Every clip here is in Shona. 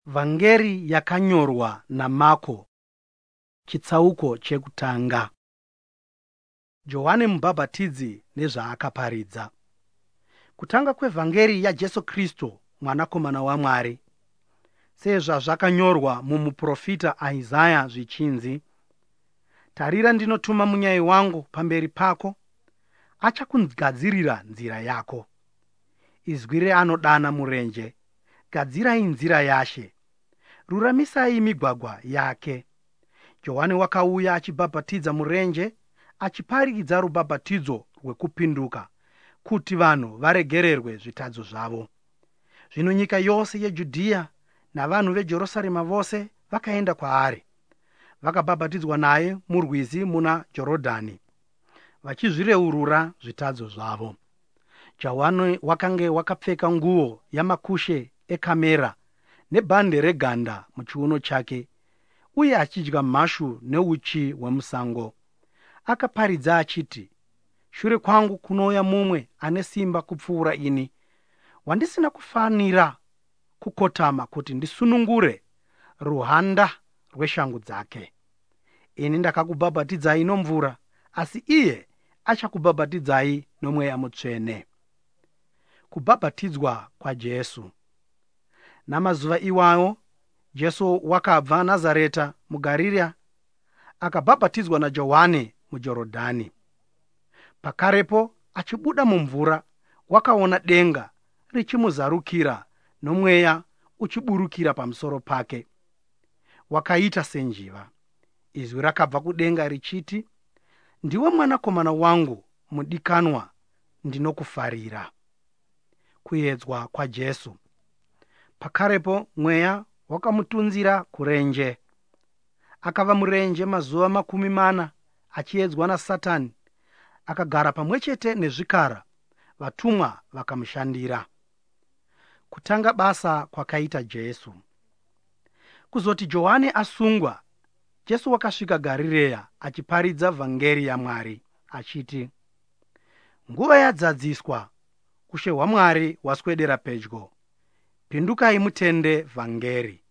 Vhangeri yakanyorwa naMarko. Chitsauko chekutanga. Johani Mubhabhatidzi nezvaakaparidza. Kutanga kwevhangeri yaJesu Kristu mwanakomana waMwari, sezvazvakanyorwa mumuprofita Isaya zvichinzi: Tarira, ndinotuma munyai wangu pamberi pako, achakugadzirira nzira yako. Izwi reanodana murenje, gadzirai nzira yaShe, ruramisai migwagwa yake. Johani wakauya achibhabhatidza murenje, achiparidza rubhabhatidzo rwekupinduka, kuti vanhu varegererwe zvitadzo zvavo. Zvino nyika yose yeJudhiya navanhu veJerusarema vose vakaenda kwaari, vakabhabhatidzwa naye murwizi muna Jorodhani, vachizvireurura zvitadzo zvavo. Johani wakanga wakapfeka nguo yamakushe ekamera nebhande reganda muchiuno chake, uye achidya mhashu neuchi hwemusango. Akaparidza achiti, shure kwangu kunouya mumwe ane simba kupfuura ini, wandisina kufanira kukotama kuti ndisunungure ruhanda rweshangu dzake. Ini ndakakubhabhatidzai nomvura, asi iye achakubhabhatidzai noMweya Mutsvene. Kubhabhatidzwa kwaJesu. Namazuva iwayo Jesu wakabva Nazareta muGarirea akabhabhatidzwa naJohani muJorodhani. Pakarepo achibuda mumvura, wakaona denga richimuzarukira nomweya uchiburukira pamusoro pake. Wakaita senjiva. Izwi rakabva kudenga richiti, ndiwe mwanakomana wangu mudikanwa, ndinokufarira. Kuedzwa kwaJesu. Pakarepo mweya wakamutunzira kurenje. Akava murenje mazuva 40 achiedzwa naSatani. Akagara pamwe chete nezvikara, vatumwa vakamushandira. Kutanga basa kwakaita Jesu. Kuzoti Johani asungwa, Jesu wakasvika Garirea achiparidza vhangeri yaMwari achiti, nguva yadzadziswa, ushe hwaMwari hwaswedera pedyo, pindukai mutende vhangeri.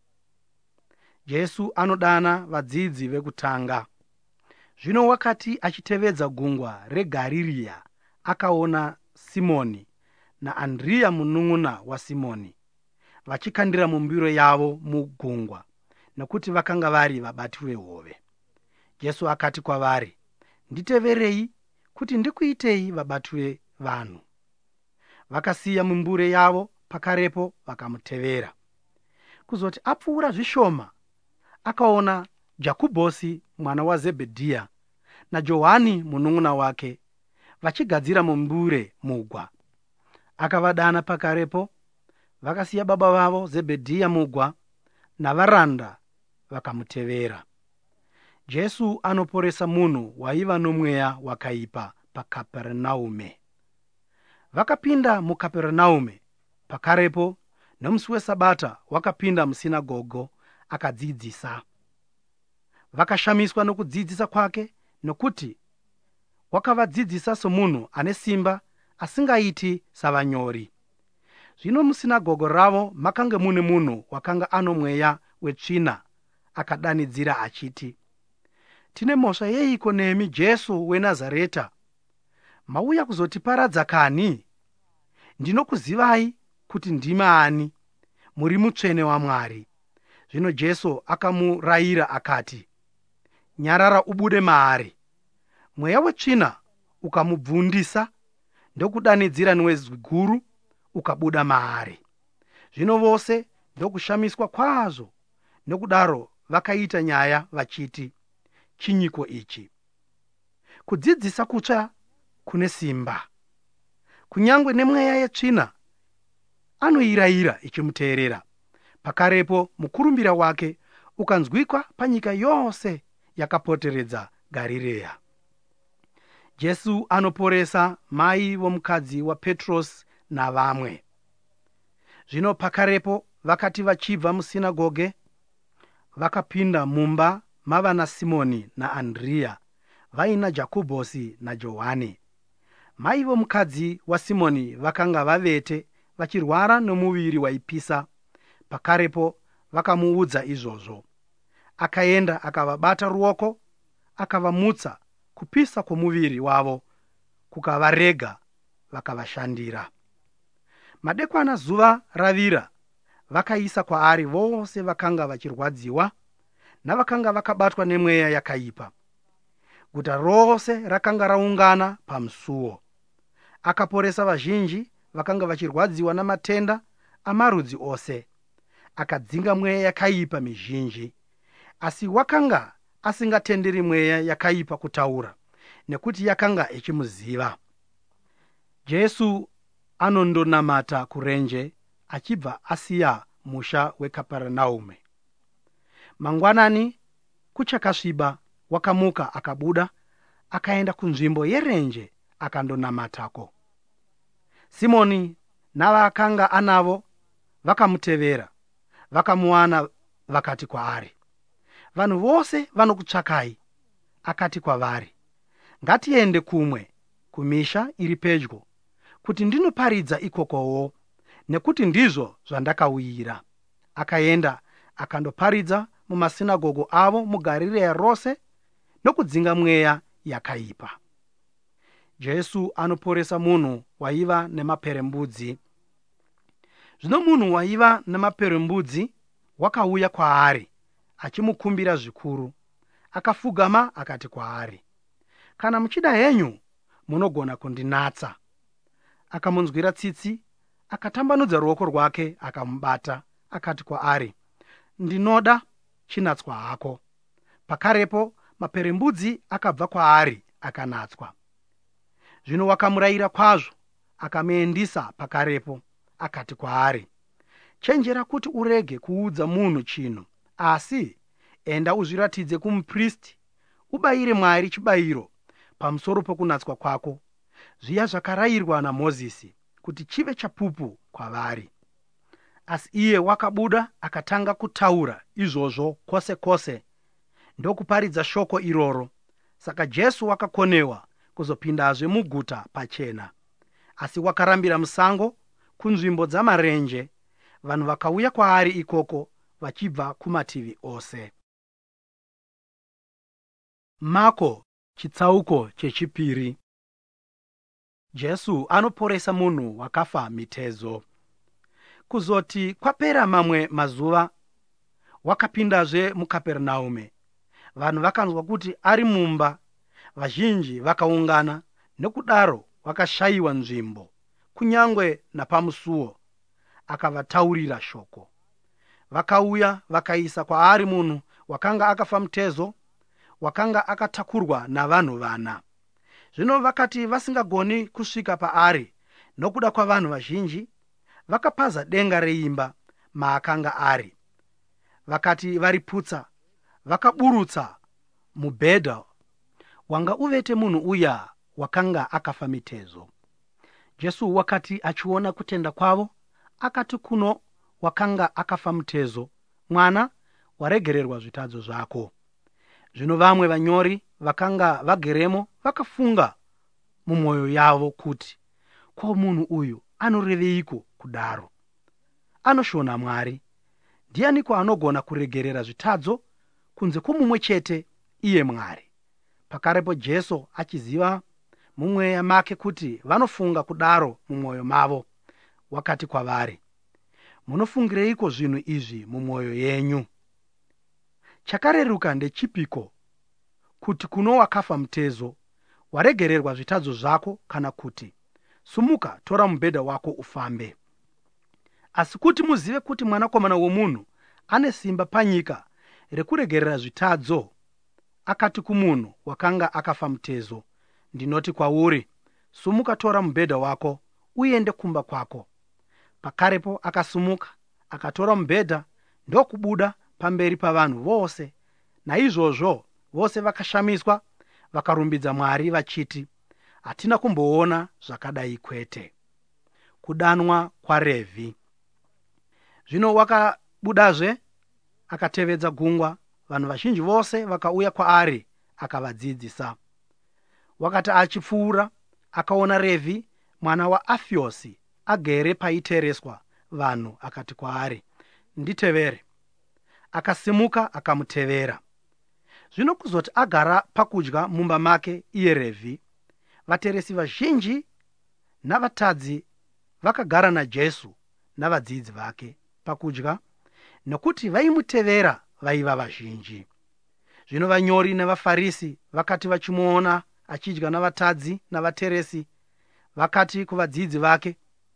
Jesu anodana vadzidzi vekutanga. Zvino wakati achitevedza gungwa reGarirea, akaona Simoni naAndirea munun'una waSimoni vachikandira mumbiro yavo mugungwa, nokuti vakanga vari vabati vehove. Jesu akati kwavari, nditeverei kuti ndikuitei vabati vevanhu. Vakasiya mimbure yavo pakarepo vakamutevera. Kuzoti apfuura zvishoma, akaona Jakubhosi mwana waZebhedhiya naJohani munun'una wake vachigadzira mumbure mugwa. Akavadana pakarepo, vakasiya baba vavo Zebhedhiya mugwa navaranda vakamutevera. Jesu anoporesa munhu waiva nomweya wakaipa paKapenaume. Vakapinda muKapenaume. Pakarepo nomusi weSabata wakapinda musinagoge akadzidzisa. Vakashamiswa nokudzidzisa kwake, nokuti wakavadzidzisa somunhu ane simba, asingaiti savanyori. Zvino musinagoge ravo makanga mune munhu wakanga ano mweya wetsvina. Akadanidzira achiti, tine mhosva yeiko nemi, Jesu weNazareta? Mauya kuzotiparadza kani? Ndinokuzivai kuti ndimi ani, muri mutsvene waMwari. Zvino Jesu akamurayira akati, nyarara ubude maari. Mweya wetsvina ukamubvundisa, ndokudanidzira newezwi guru, ukabuda maari. Zvino vose ndokushamiswa kwazvo. Nokudaro vakaita nyaya vachiti, chinyiko ichi? Kudzidzisa kutsva kune simba. Kunyangwe nemweya yetsvina anoirayira ichimuteerera. Pakarepo mukurumbira wake ukanzwikwa panyika yose yakapoteredza Garirea. Jesu anoporesa mai vomukadzi waPetrosi navamwe. Zvino pakarepo vakati vachibva musinagoge, vakapinda mumba mavana Simoni naAndirea vaina Jakubhosi naJohani. Mai vomukadzi waSimoni vakanga vavete vachirwara nomuviri waipisa. Pakarepo vakamuudza izvozvo. Akaenda akavabata ruoko, akavamutsa. Kupisa kwomuviri wavo kukavarega, vakavashandira. Madekwana zuva ravira, vakaisa kwaari vose vakanga vachirwadziwa navakanga vakabatwa nemweya yakaipa. Guta rose rakanga raungana pamusuo. Akaporesa vazhinji vakanga vachirwadziwa namatenda amarudzi ose. Akadzinga mweya yakaipa mizhinji, asi wakanga asingatenderi mweya yakaipa kutaura, nekuti yakanga ichimuziva. Jesu anondonamata kurenje achibva asiya musha weKapenaume. Mangwanani kuchakasviba, wakamuka akabuda akaenda kunzvimbo yerenje akandonamatako. Simoni navakanga anavo vakamutevera, vakamuwana vakati kwaari, vanhu vose vanokutsvakai. Akati kwavari, ngatiende kumwe kumisha iri pedyo, kuti ndinoparidza ikokowo, nekuti ndizvo zvandakauyira. Akaenda akandoparidza mumasinagoge avo muGarireya rose nokudzinga mweya yakaipa. Jesu anoporesa munhu waiva nemaperembudzi. Zvino munhu waiva nemaperembudzi wakauya kwaari achimukumbira zvikuru. Akafugama akati kwaari, kana muchida henyu munogona kundinatsa. Akamunzwira tsitsi, akatambanudza ruoko rwake akamubata, akati kwaari, ndinoda, chinatswa hako. Pakarepo maperembudzi akabva kwaari akanatswa. Zvino wakamurayira kwazvo, akamuendisa pakarepo, akati kwaari, chenjera kuti urege kuudza munhu chinhu, asi enda uzviratidze kumupristi, ubayire Mwari chibayiro pamusoro pokunatswa kwako, zviya zvakarayirwa naMozisi, kuti chive chapupu kwavari. Asi iye wakabuda akatanga kutaura izvozvo kwose kwose ndokuparidza shoko iroro. Saka Jesu wakakonewa kuzopindazve muguta pachena, asi wakarambira musango kunzvimbo dzamarenje. Vanhu vakauya kwaari ikoko vachibva kumativi ose. Mako chitsauko chechipiri. Jesu anoporesa munhu wakafa mitezo. Kuzoti kwapera mamwe mazuva, wakapindazve muKapenaume. Vanhu vakanzwa kuti ari mumba, vazhinji vakaungana, nokudaro vakashayiwa nzvimbo, kunyangwe napamusuo. Akavataurira shoko. Vakauya vakaisa kwaari munhu wakanga akafa mutezo, wakanga akatakurwa navanhu 4. Zvino vakati vasingagoni kusvika paari nokuda kwavanhu vazhinji, vakapaza denga reimba maakanga ari. Vakati variputsa, vakaburutsa mubhedha wanga uvete munhu uya wakanga akafa mitezo. Jesu wakati achiona kutenda kwavo, akati kuno wakanga akafa mutezo, mwana, waregererwa zvitadzo zvako. Zvino vamwe vanyori vakanga vageremo vakafunga mumwoyo yavo kuti, ko munhu uyu anoreveiko kudaro? Anoshona Mwari. Ndianiko anogona kuregerera zvitadzo kunze kwomumwe chete, iye Mwari? Pakarepo Jesu achiziva mumweya make kuti vanofunga kudaro mumwoyo mavo, wakati kwavari, munofungireiko zvinhu izvi mumwoyo yenyu? Chakareruka ndechipiko, kuti kuno wakafa mutezo, waregererwa zvitadzo zvako, kana kuti, sumuka, tora mubhedha wako ufambe? Asi kuti muzive kuti Mwanakomana womunhu ane simba panyika rekuregerera zvitadzo. Akati kumunhu wakanga akafa mutezo, ndinoti kwauri, sumuka, tora mubhedha wako uende kumba kwako. Pakarepo akasumuka, akatora mubhedha ndokubuda pamberi pavanhu vose. Naizvozvo vose vakashamiswa, vakarumbidza Mwari vachiti, hatina kumboona zvakadai kwete. Kudanwa kwaRevhi. Zvino wakabudazve akatevedza gungwa. Vanhu vazhinji vose vakauya kwaari akavadzidzisa. Wakati achipfuura, akaona Revhi mwana waAfiosi agere paitereswa vanhu, akati kwaari, nditevere. akasimuka akamutevera. Zvino kuzoti agara pakudya mumba make iye Revhi, vateresi vazhinji navatadzi vakagara naJesu navadzidzi vake pakudya, nokuti vaimutevera vaiva vazhinji. Zvino vanyori navaFarisi vakati vachimuona achidya navatadzi navateresi, vakati kuvadzidzi vake,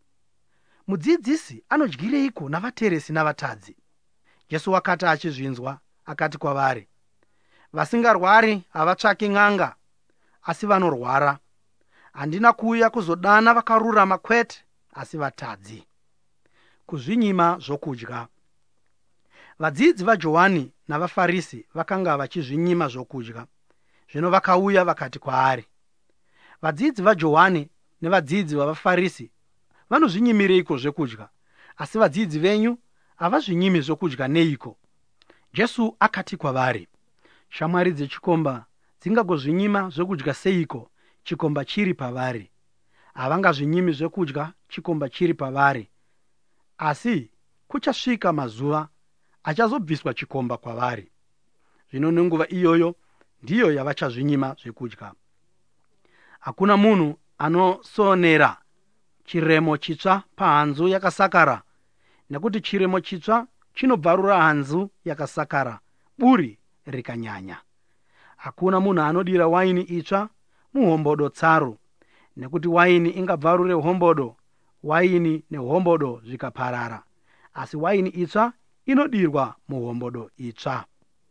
mudzidzisi anodyireiko navateresi navatadzi? Jesu akati achizvinzwa, akati kwavari, vasingarwari havatsvaki n'anga, asi vanorwara. Handina kuuya kuzodana vakarurama kwete, asi vatadzi. Kuzvinyima zvokudya. Vadzidzi vaJohani navaFarisi vakanga vachizvinyima zvokudya. Zvino vakauya vakati kwaari, vadzidzi vaJohani nevadzidzi vavaFarisi vanozvinyimireiko zvekudya, asi vadzidzi venyu havazvinyimi zvokudya neiko? Jesu akati kwavari, shamwari dzechikomba dzingagozvinyima zvokudya seiko chikomba chiri pavari? Havangazvinyimi zvokudya chikomba chiri pavari, asi kuchasvika mazuva achazobviswa chikomba kwavari. Zvino nenguva iyoyo ndiyo yavachazvinyima zvekudya. Hakuna munhu anosonera chiremo chitsva pahanzu yakasakara, nekuti chiremo chitsva chinobvarura hanzu yakasakara, buri rikanyanya. Hakuna munhu anodira waini itsva muhombodo tsaru, nekuti waini ingabvarure hombodo, waini nehombodo zvikaparara, asi waini itsva inodirwa muhombodo itsva.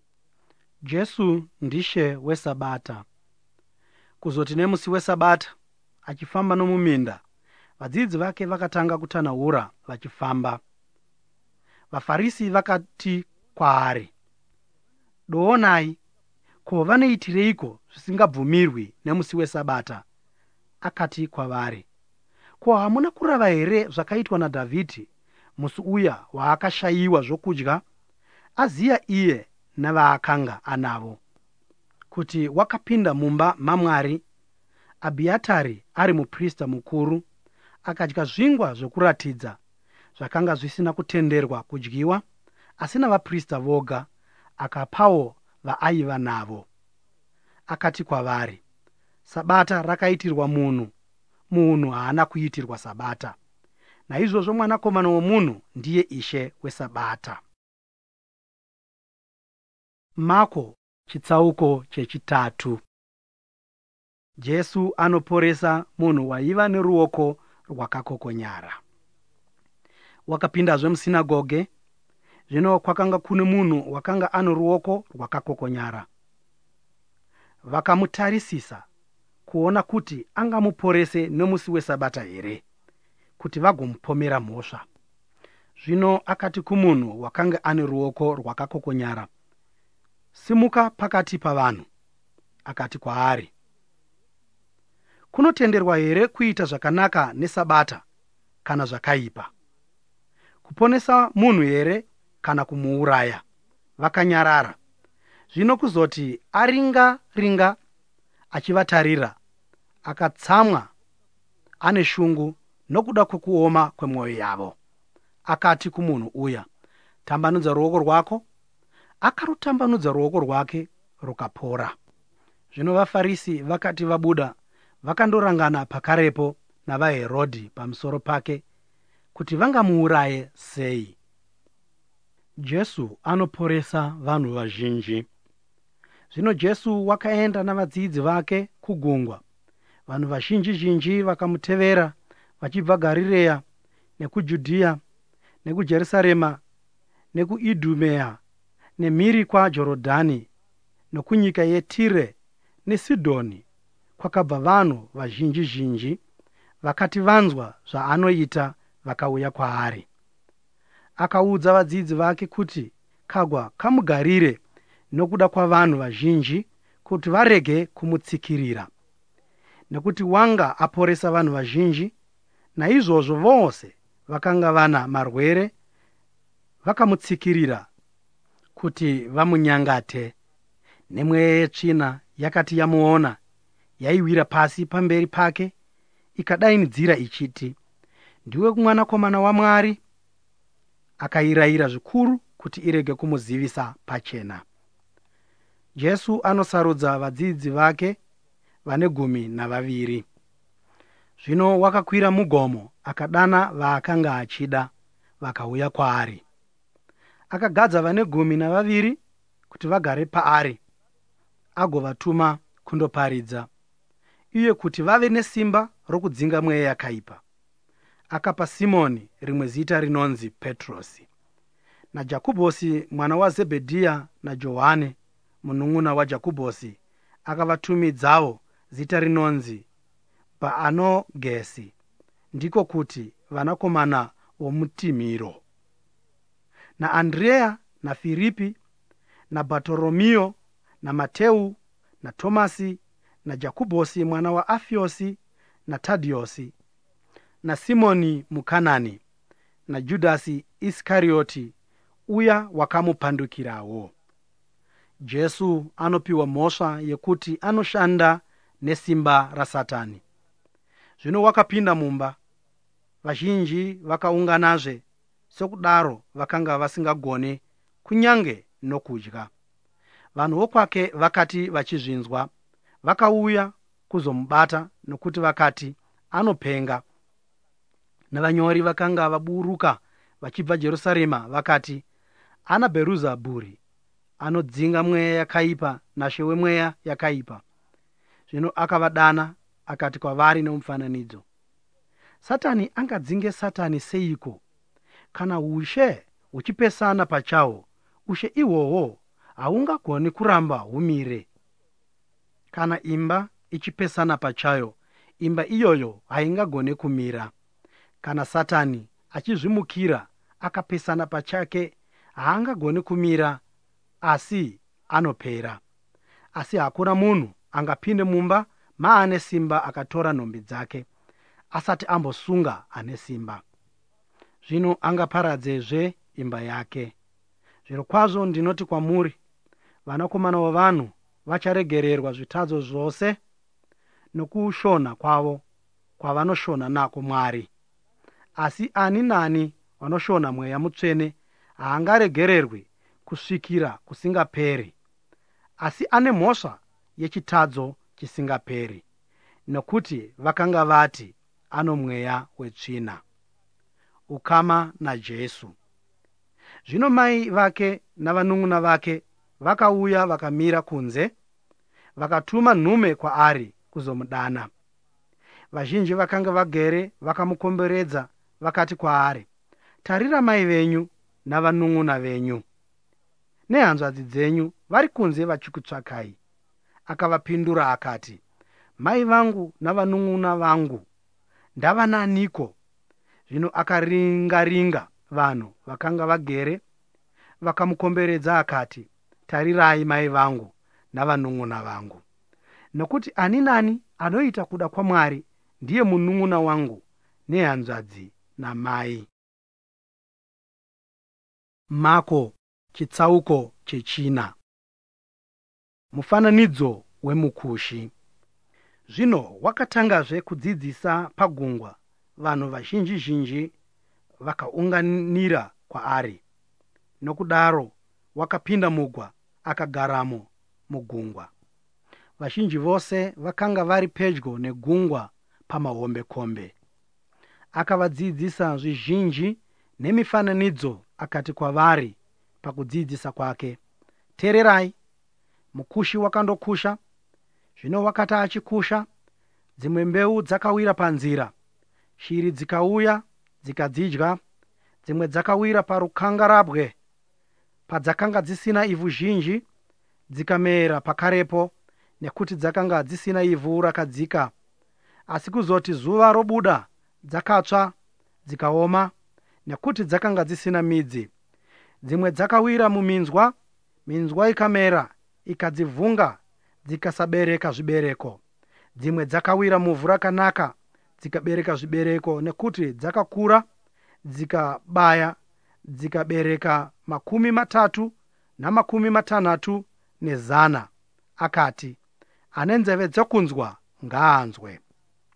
Jesu ndishe weSabata. Kuzoti nemusi weSabata achifamba nomuminda, vadzidzi vake vakatanga kutanhaura vachifamba. VaFarisi vakati kwaari, doonai, ko vanoitireiko zvisingabvumirwi nemusi weSabata? Akati kwavari, ko hamuna kurava here zvakaitwa naDhavhidhi musi uya waakashayiwa zvokudya, aziya iye navaakanga anavo, kuti wakapinda mumba maMwari, Abhiatari ari muprista mukuru, akadya zvingwa zvokuratidza zvakanga zvisina kutenderwa kudyiwa, asi navaprista voga, akapawo vaaiva navo. Akati kwavari, Sabata rakaitirwa munhu, munhu haana kuitirwa Sabata. Naizvozvo Mwanakomana womunhu ndiye Ishe weSabata. Mako chitsauko chechitatu. Jesu anoporesa munhu waiva neruoko rwakakokonyara. Wakapindazve musinagoge. Zvino kwakanga kune munhu wakanga ano ruoko rwakakokonyara. Vakamutarisisa kuona kuti angamuporese nomusi weSabata here, kuti vagomupomera mhosva. Zvino akati kumunhu wakanga ane ruoko rwakakokonyara, simuka pakati pavanhu. Akati kwaari, kunotenderwa here kuita zvakanaka neSabata kana zvakaipa, kuponesa munhu here kana kumuuraya? Vakanyarara. Zvino kuzoti aringa achivatarira, akatsamwa ane shungu nokuda kwekuoma kwemwoyo yavo. Akati kumunhu uya, tambanudza ruoko rwako. Akarutambanudza ruoko rwake rukapora. Zvino vaFarisi vakati vabuda, vakandorangana pakarepo navaHerodhi pamusoro pake, kuti vangamuuraye sei. Jesu anoporesa vanhu vazhinji. Zvino Jesu wakaenda navadzidzi vake kugungwa. Vanhu vazhinji vakamutevera vachibva Garireya nekuJudhiya nekuJerusarema nekuIdhumeya nemhiri kwaJorodhani nokunyika yeTire neSidhoni. Kwakabva vanhu vazhinji vakati vanzwa zvaanoita vakauya kwaari. Akaudza vadzidzi vake kuti kagwa kamugarire nokuda kwavanhu vazhinji, kuti varege kumutsikirira. Nekuti wanga aporesa vanhu vazhinji, naizvozvo vose vakanga vana marwere vakamutsikirira kuti vamunyangate. Nemweya yetsvina yakati yamuona, yaiwira pasi pamberi pake, ikadaidzira ichiti, ndiwe Mwanakomana waMwari. Akairayira zvikuru kuti irege kumuzivisa pachena. Jesu anosarudza vadzidzi vake vane 12. Zvino wakakwira mugomo akadana vaakanga achida, vakauya kwaari. Akagadza vane 12 kuti vagare paari, agovatuma kundoparidza, iye kuti vave nesimba rokudzinga mweya yakaipa. Akapa Simoni rimwe zita rinonzi Petrosi, naJakobhosi mwana waZebhedhiya naJohane munun'una waJakobhosi akavatumidzawo zita rinonzi Bhaanogesi, ndiko kuti vanakomana vomutimhiro, naAndrea naFiripi naBhatoromio naMateu naTomasi naJakobhosi mwana waAfiosi naTadhiosi naSimoni muKanani naJudhasi Iskarioti uya wakamupandukirawo. Jesu anopiwa mhosva yekuti anoshanda nesimba raSatani. Zvino wakapinda mumba, vazhinji vakaunganazve, sokudaro vakanga vasingagone kunyange nokudya. Vanhu vokwake vakati vachizvinzwa, vakauya kuzomubata nokuti vakati anopenga. Navanyori vakanga vaburuka vachibva Jerusarema vakati, ana Bheruzabhuri, anodzinga mweya yakaipa nashe wemweya yakaipa. Zvino akavadana akati kwavari nomufananidzo, Satani angadzinge Satani seiko? Kana ushe huchipesana pachahwo, ushe ihwohwo haungagoni kuramba humire. Kana imba ichipesana pachayo, imba iyoyo haingagone kumira. Kana Satani achizvimukira akapesana pachake, haangagoni kumira, asi anopera. Asi hakuna munhu angapinde mumba maane simba akatora nhumbi dzake asati ambosunga ane simba. Zvino angaparadzezve imba yake. Zvirokwazvo ndinoti kwamuri, vanakomana vavanhu vacharegererwa zvitadzo zvose nokushona kwavo kwavanoshona nako Mwari. Asi ani nani vanoshona Mweya Mutsvene haangaregererwi kusvikira kusingaperi, asi ane mhosva yechitadzo chisingaperi, nokuti vakanga vati ano mweya wetsvina. Ukama naJesu. Zvino mai vake navanun'una vake vakauya vakamira kunze, vakatuma nhume kwaari kuzomudana. Vazhinji vakanga vagere vakamukomberedza vakati kwaari, tarira mai venyu navanun'una venyu nehanzvadzi dzenyu vari kunze vachikutsvakai. Akavapindura akati, mai vangu navanun'una vangu ndava naniko? Zvino akaringa-ringa vanhu vakanga vagere vakamukomberedza akati, tarirai mai vangu navanun'una vangu, nokuti ani nani anoita kuda kwaMwari ndiye munun'una wangu nehanzvadzi namai. Mako chitsauko chechina. Mufananidzo wemukushi. Zvino wakatangazve kudzidzisa pagungwa, vanhu vazhinji zhinji vakaunganira kwaari. Nokudaro wakapinda mugwa akagaramo mugungwa. Vazhinji vose vakanga vari pedyo negungwa pamahombekombe. Akavadzidzisa zvizhinji nemifananidzo, akati kwavari pakudzidzisa kwake, teererai, mukushi wakandokusha. Zvino wakati achikusha, dzimwe mbeu dzakawira panzira, shiri dzikauya dzikadzidya. Dzimwe dzakawira parukangarabwe, padzakanga dzisina ivhu zhinji, dzikamera pakarepo, nekuti dzakanga dzisina ivhu rakadzika. Asi kuzoti zuva robuda, dzakatsva dzikaoma, nekuti dzakanga dzisina midzi. Dzimwe dzakawira muminzwa, minzwa ikamera ikadzivhunga, dzikasabereka zvibereko. Dzimwe dzakawira muvhu rakanaka, dzikabereka zvibereko, nekuti dzakakura dzikabaya, dzikabereka 30 na 60 ne100. Akati, ane nzeve dzokunzwa ngaanzwe.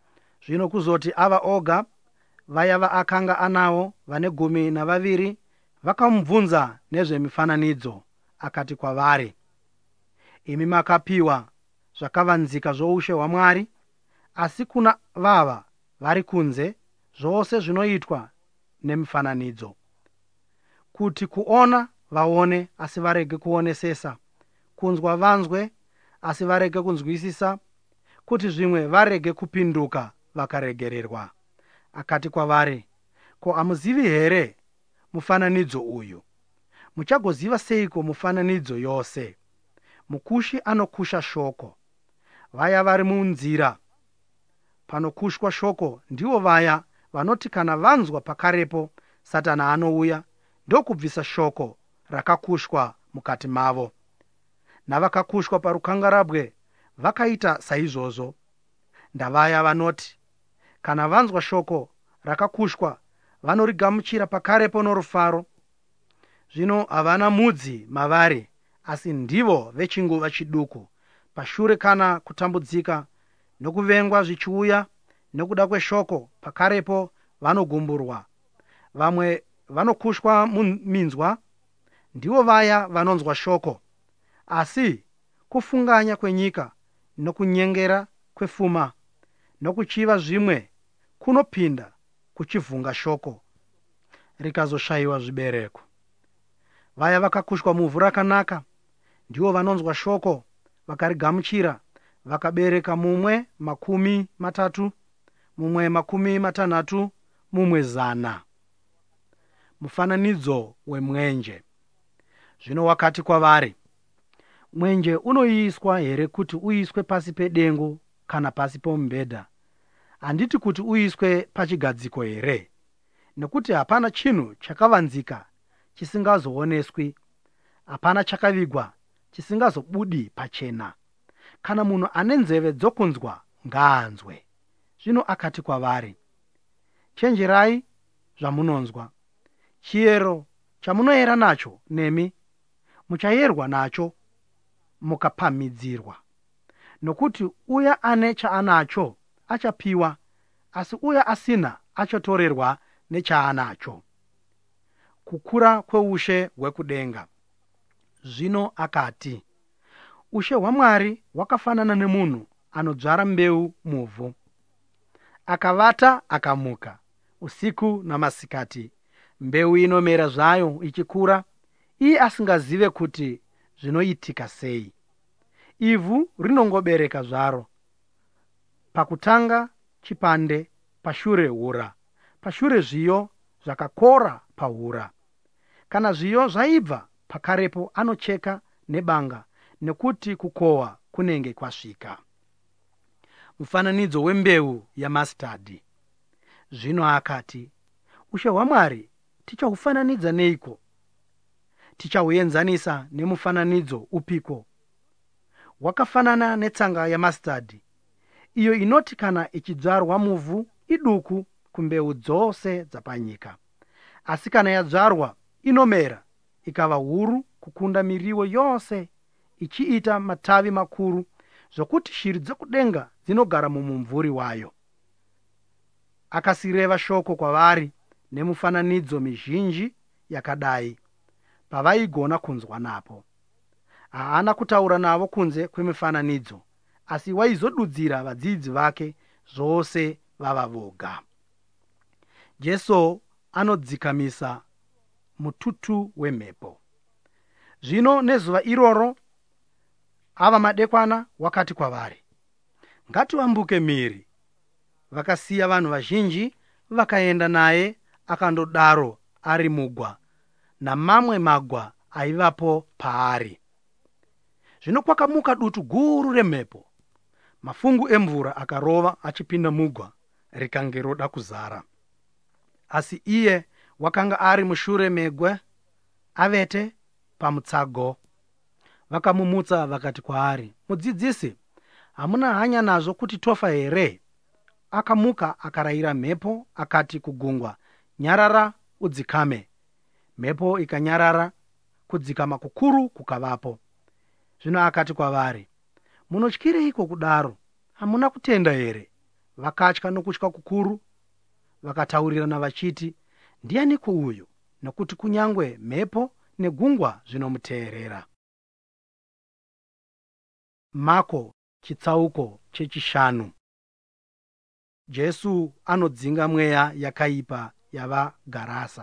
Zvino kuzoti ava oga, vaya vaakanga anawo vane 12, Vakamubvunza nezvemifananidzo. Akati kwavari, imi makapiwa zvakavanzika zvoushe hwaMwari, asi kuna vava vari kunze zvose zvinoitwa nemifananidzo, kuti kuona vaone asi varege kuonesesa, kunzwa vanzwe asi varege kunzwisisa, kuti zvimwe varege kupinduka vakaregererwa. Akati kwavari, ko, hamuzivi here mufananidzo uyu? Muchagoziva seiko mufananidzo yose? Mukushi anokusha shoko. Vaya vari munzira panokushwa shoko ndivo vaya vanoti kana vanzwa pakarepo Satani anouya ndokubvisa shoko rakakushwa mukati mavo. Navakakushwa parukangarabwe vakaita saizvozvo. Ndavaya vanoti kana vanzwa shoko rakakushwa vanorigamuchira pakarepo norufaro. Zvino havana mudzi mavari, asi ndivo vechinguva chiduku. Pashure kana kutambudzika nokuvengwa zvichiuya nokuda kweshoko, pakarepo vanogumburwa. Vamwe vanokushwa muminzwa, ndivo vaya vanonzwa shoko, asi kufunganya kwenyika nokunyengera kwepfuma nokuchiva zvimwe kunopinda kuchivhunga shoko, rikazoshayiwa zvibereko. Vaya vakakushwa muvhu rakanaka ndivo vanonzwa shoko, vakarigamuchira, vakabereka mumwe 30, mumwe 60, mumwe 100. Mufananidzo wemwenje. Zvino wakati kwavari, mwenje unoiswa here kuti uiswe pasi pedengu kana pasi pomubhedha? Handiti kuti uiswe pachigadziko here? Nekuti hapana chinhu chakavanzika chisingazooneswi, hapana chakavigwa chisingazobudi pachena. Kana munhu ane nzeve dzokunzwa ngaanzwe. Zvino akati kwavari, chenjerai zvamunonzwa. Chiyero chamunoyera nacho nemi muchayerwa nacho mukapamhidzirwa. Nokuti uya ane chaanacho achapiwa, asi uya asina achatorerwa nechaanacho. Kukura kweushe hwekudenga. Zvino akati, ushe hwaMwari hwakafanana nemunhu anodzvara mbeu muvhu. Akavata akamuka usiku namasikati, mbeu inomera zvayo ichikura, iye asingazive kuti zvinoitika sei. Ivhu rinongobereka zvaro. Pakutanga chipande, pashure hura, pashure zviyo zvakakora pahura. Kana zviyo zvaibva, pakarepo anocheka nebanga, nekuti kukohwa kunenge kwasvika. Mufananidzo wembeu yamasitadhi. Zvino akati, ushe hwaMwari tichahufananidza neiko? Tichahuenzanisa nemufananidzo upiko? Wakafanana netsanga yamasitadhi, iyo inoti kana ichidzvarwa muvhu iduku kumbeu dzose dzapanyika. Asi kana yadzvarwa inomera ikava huru kukunda miriwo yose, ichiita matavi makuru, zvokuti shiri dzokudenga dzinogara mumumvuri wayo. Akasireva shoko kwavari nemufananidzo mizhinji yakadai, pavaigona kunzwa napo. Haana kutaura navo kunze kwemifananidzo, asi waizodudzira vadzidzi vake zvose vava voga. Jesu anodzikamisa mututu wemhepo. Zvino nezuva iroro ava madekwana, wakati kwavari, ngativambuke mhiri. Vakasiya vanhu vazhinji vakaenda naye, akandodaro ari mugwa namamwe magwa aivapo paari. Zvino kwakamuka dutu guru remhepo, mafungu emvura akarova achipinda mugwa, rikange roda kuzara. Asi iye wakanga ari mushure megwe, avete pamutsago. Vakamumutsa vakati kwaari, mudzidzisi, hamuna hanya nazvo kuti tofa here? Akamuka akarayira mhepo akati kugungwa, nyarara udzikame. Mhepo ikanyarara, kudzikama kukuru kukavapo. Zvino akati kwavari, munotyireiko kudaro? Hamuna kutenda here? Vakatya nokutya kukuru, vakataurirana vachiti, ndianiko uyu? nokuti kunyangwe mhepo negungwa zvinomuteerera. Mako chitsauko chechishanu. Jesu anodzinga mweya yakaipa yavaGarasa.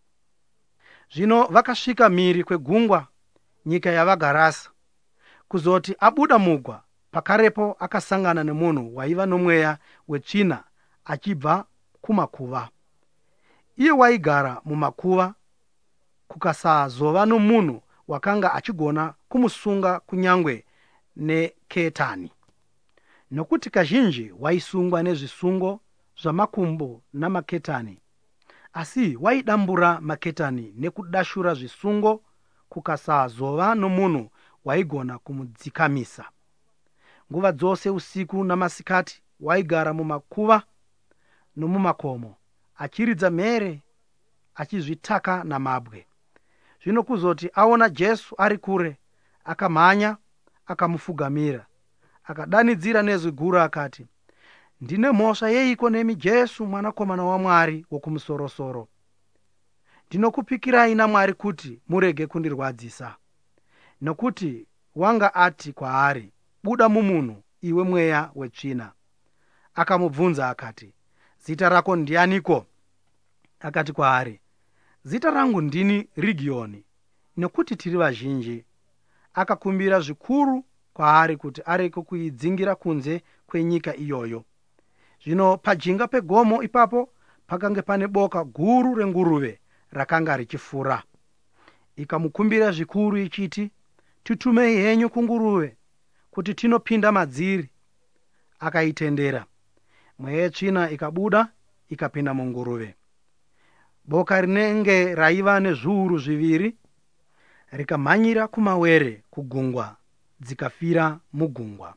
Zvino vakasvika mhiri kwegungwa, nyika yavaGarasa. Kuzoti abuda mugwa, pakarepo akasangana nemunhu waiva nomweya wetsvina achibva kumakuva. Iye waigara mumakuva, kukasazova nomunhu wakanga achigona kumusunga kunyangwe neketani, nokuti kazhinji waisungwa nezvisungo zvamakumbo namaketani, asi waidambura maketani nekudashura zvisungo, kukasazova nomunhu waigona kumudzikamisa. Nguva dzose usiku namasikati waigara mumakuva nomumakomo, achiridza mhere, achizvitaka namabwe. Zvino kuzoti aona Jesu ari kure, akamhanya akamufugamira, akadanidzira nezwi guru akati, ndine mhosva yeiko nemi Jesu, mwanakomana waMwari wokumusoro-soro? Ndinokupikirai naMwari kuti murege kundirwadzisa. Nokuti wanga ati kwaari, buda mumunhu, iwe mweya wetsvina. Akamubvunza akati, zita rako ndianiko? Akati kwaari, zita rangu ndini Regioni, nokuti tiri vazhinji. Akakumbira zvikuru kwaari kuti areke kuidzingira kunze kwenyika iyoyo. Zvino pajinga pegomo ipapo pakange pane boka guru renguruve rakanga richifura. Ikamukumbira zvikuru ichiti, titumei henyu kunguruve kuti tinopinda madziri. Akaitendera. Mweya yetsvina ikabuda ikapinda munguruve. Boka rinenge raiva nezviuru zviviri rikamhanyira kumawere kugungwa, dzikafira mugungwa.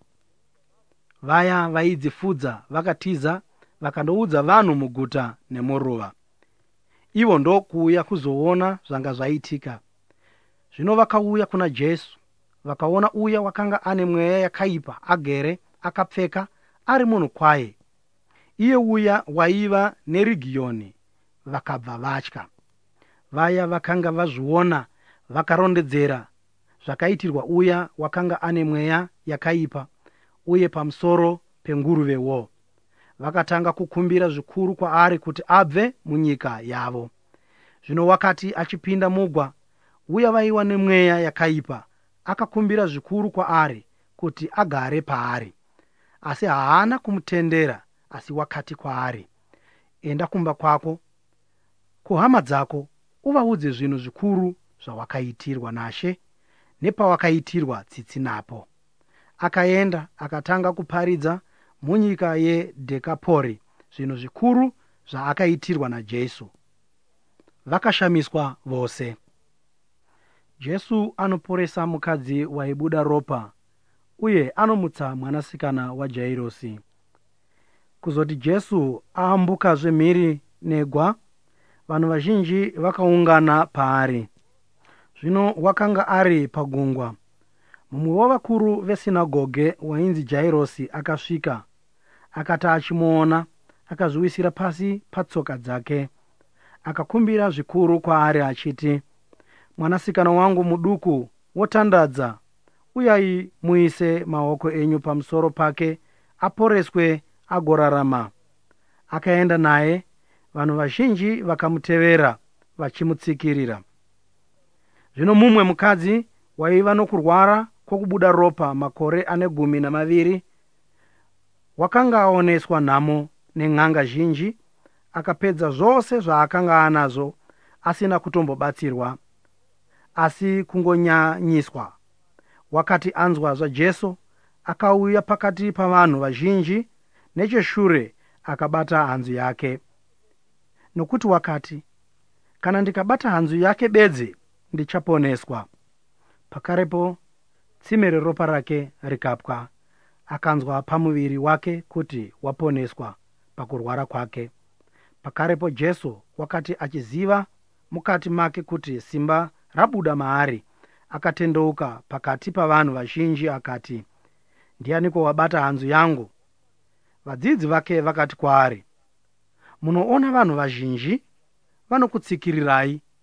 Vaya vaidzifudza vakatiza vakandoudza vanhu muguta nemuruva. Ivo ndokuuya kuzoona zvanga zvaitika. Zvino vakauya kuna Jesu, vakaona uya wakanga ane mweya yakaipa agere akapfeka ari munhu kwaye. Iye uya waiva neRegioni, vakabva vatya. Vaya vakanga vazviona vakarondedzera zvakaitirwa uya wakanga ane mweya yakaipa uye pamusoro penguruvewo. Vakatanga kukumbira zvikuru kwaari kuti abve munyika yavo. Zvino wakati achipinda mugwa, uya vaiva nemweya yakaipa akakumbira zvikuru kwaari kuti agare paari. Asi haana kumutendera, asi wakati kwaari, enda kumba kwako, kuhama dzako, uvaudze zvinhu zvikuru zvawakaitirwa naShe nepawakaitirwa tsitsi napo. Akaenda akatanga kuparidza munyika yeDhekapori zvinhu zvikuru zvaakaitirwa naJesu. Vakashamiswa vose. Jesu anoporesa mukadzi waibuda ropa uye anomutsa mwanasikana waJairosi. Kuzoti Jesu aambukazve mhiri negwa, vanhu vazhinji vakaungana paari. Zvino wakanga ari pagungwa. Mumwe wavakuru vesinagoge wainzi Jairosi akasvika. Akati achimuona, akazviwisira pasi patsoka dzake. Akakumbira zvikuru kwaari achiti, mwanasikana wangu muduku wotandadza, uyai muise maoko enyu pamusoro pake aporeswe agorarama. Akaenda naye, vanhu vazhinji vakamutevera vachimutsikirira. Zvino mumwe mukadzi waiva nokurwara kwokubuda ropa makore ane 12, wakanga aoneswa nhamo nen'anga zhinji, akapedza zvose zvaakanga anazvo asina kutombobatsirwa, asi kungonyanyiswa. Wakati anzwa zvaJesu, akauya pakati pavanhu vazhinji, necheshure akabata hanzu yake. Nokuti wakati, kana ndikabata hanzu yake bedzi, ndichaponeswa. Pakarepo tsime reropa rake rikapwa. Akanzwa pamuviri wake kuti waponeswa pakurwara kwake. Pakarepo Jesu, wakati achiziva mukati make kuti simba rabuda maari, akatendeuka pakati pavanhu vazhinji akati, ndianiko wabata hanzu yangu? Vadzidzi vake vakati kwaari, munoona vanhu vazhinji vanokutsikirirai,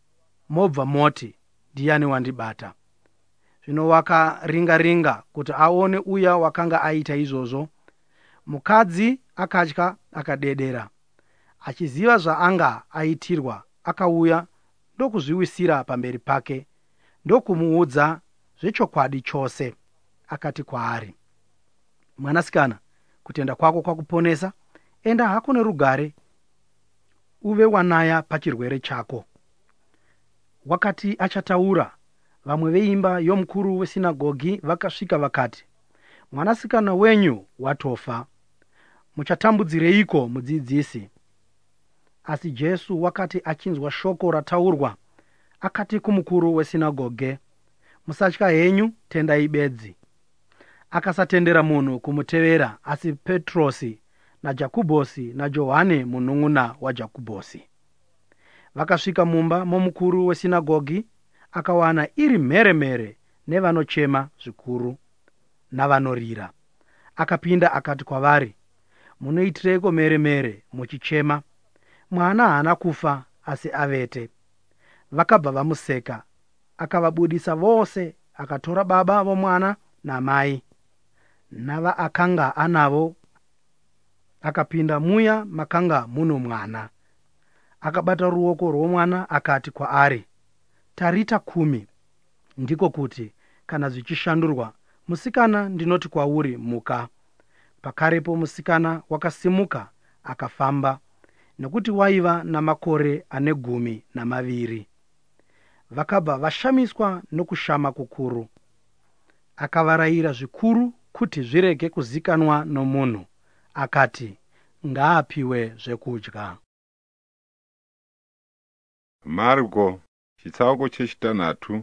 mobva moti, ndiani wandibata? Zvino wakaringa-ringa kuti aone uya wakanga aita izvozvo. Mukadzi akatya akadedera. Achiziva zvaanga aitirwa, akauya ndokuzviwisira pamberi pake, ndokumuudza zvechokwadi chose. Akati kwaari, mwanasikana, kutenda kwako kwakuponesa. Enda hako nerugare, uve wanaya pachirwere chako. Wakati achataura, vamwe veimba yomukuru wesinagogi vakasvika vakati, mwanasikana wenyu watofa. Muchatambudzireiko mudzidzisi? Asi Jesu wakati achinzwa shoko rataurwa, akati kumukuru wesinagoge, musatya henyu, tendai bedzi. Akasatendera munhu kumutevera asi Petrosi naJakubhosi naJohane munun'una waJakubhosi. Vakasvika mumba momukuru wesinagogi, akawana iri mheremhere nevanochema zvikuru navanorira. Akapinda akati kwavari, munoitireko mheremhere muchichema? Mwana haana kufa asi avete. Vakabva vamuseka. Akavabudisa vose, akatora baba vomwana namai navaakanga anavo, akapinda muya makanga muno mwana. Akabata ruoko rwomwana akati kwaari, tarita kumi, ndiko kuti kana zvichishandurwa, musikana, ndinoti kwauri, muka. Pakarepo musikana wakasimuka akafamba, nekuti waiva namakore ane 12. Vakabva vashamiswa nokushama kukuru. Akavarayira zvikuru kuti zvirege kuzikanwa nomunhu. Akati, ngaapiwe zvekudya. Marko chitsauko chechitatu.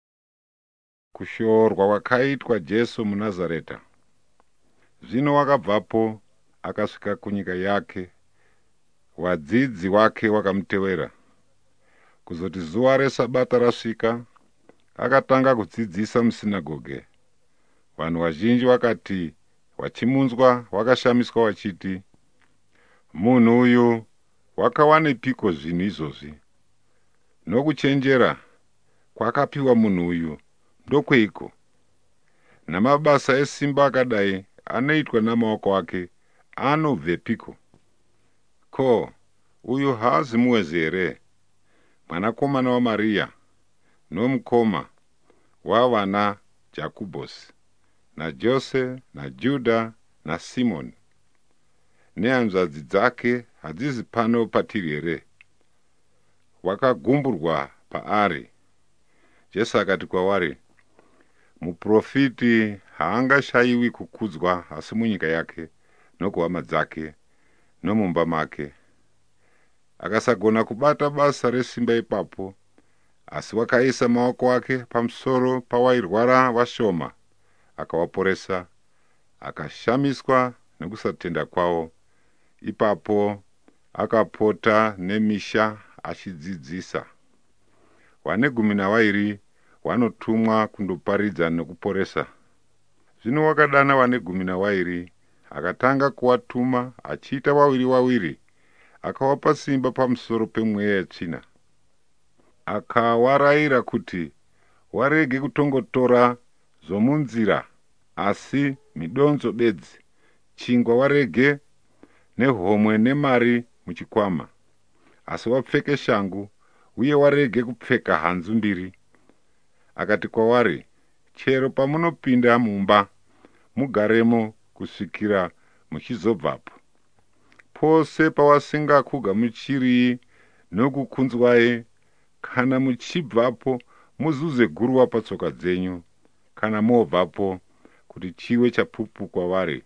Kushorwa kwakaitwa Jesu muNazareta. Zvino wakabvapo akasvika kunyika yake. Wadzidzi wake wakamutevera. Kuzoti zuva reSabata rasvika, akatanga kudzidzisa musinagoge. Vanhu vazhinji vakati vachimunzwa vakashamiswa vachiti, munhu uyu wakawanepiko zvinhu izvozvi? Nokuchenjera kwakapiwa munhu uyu ndokweiko? Namabasa esimba akadai anoitwa namaoko ake anobvepiko? Ko, uyu haazi muwezi here, mwanakomana waMaria, nomukoma wavana Jakubhosi naJose naJudha naSimoni? Nehanzvadzi dzake hadzisi pano patiri here? Wakagumburwa paari. Jesu akati kwavari, muprofiti haangashayiwi kukudzwa asi munyika yake, nokuhama dzake, nomumba make. Akasagona kubata basa resimba ipapo, asi wakaisa maoko ake pamusoro pawairwara vashoma, akavaporesa, akashamiswa nekusatenda kwavo. Ipapo akapota nemisha achidzidzisa. Vane 12 vanotumwa kundoparidza nokuporesa. Zvino wakadana vane 12, akatanga kuvatuma achiita 2 akavapa simba pamusoro pemweya yetsvina. Akawarayira kuti warege kutongotora zvomunzira, asi midonzo bedzi, chingwa warege, nehomwe nemari muchikwama, asi wapfeke shangu, uye warege kupfeka hanzu mbiri. Akati kwavari, chero pamunopinda mumba, mugaremo kusvikira muchizobvapo. Pose pawasingakugamuchiri nokukunzwai, kana muchibvapo muzuze guruva patsoka dzenyu, kana mobvapo, kuti chive chapupu kwavari.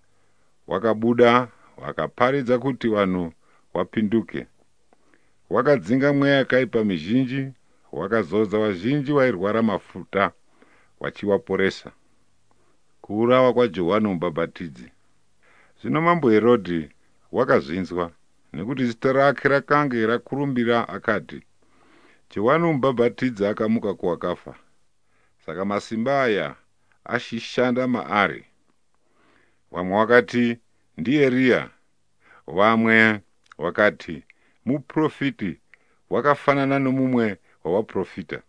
Wakabuda wakaparidza kuti vanhu wapinduke. Wakadzinga mweya yakaipa mizhinji, wakazodza vazhinji vairwara mafuta, wachivaporesa. Kuurawa kwaJohani Mubhabhatidzi. Zvino mambo Herodhi wakazvinzwa, nekuti zita rake rakanga rakurumbira, akati, Johani Mubhabhatidzi akamuka kuvakafa, saka masimba aya ashishanda maari. Vamwe wakati, ndiEriya. Vamwe wakati, muprofiti wakafanana nomumwe wavaprofita.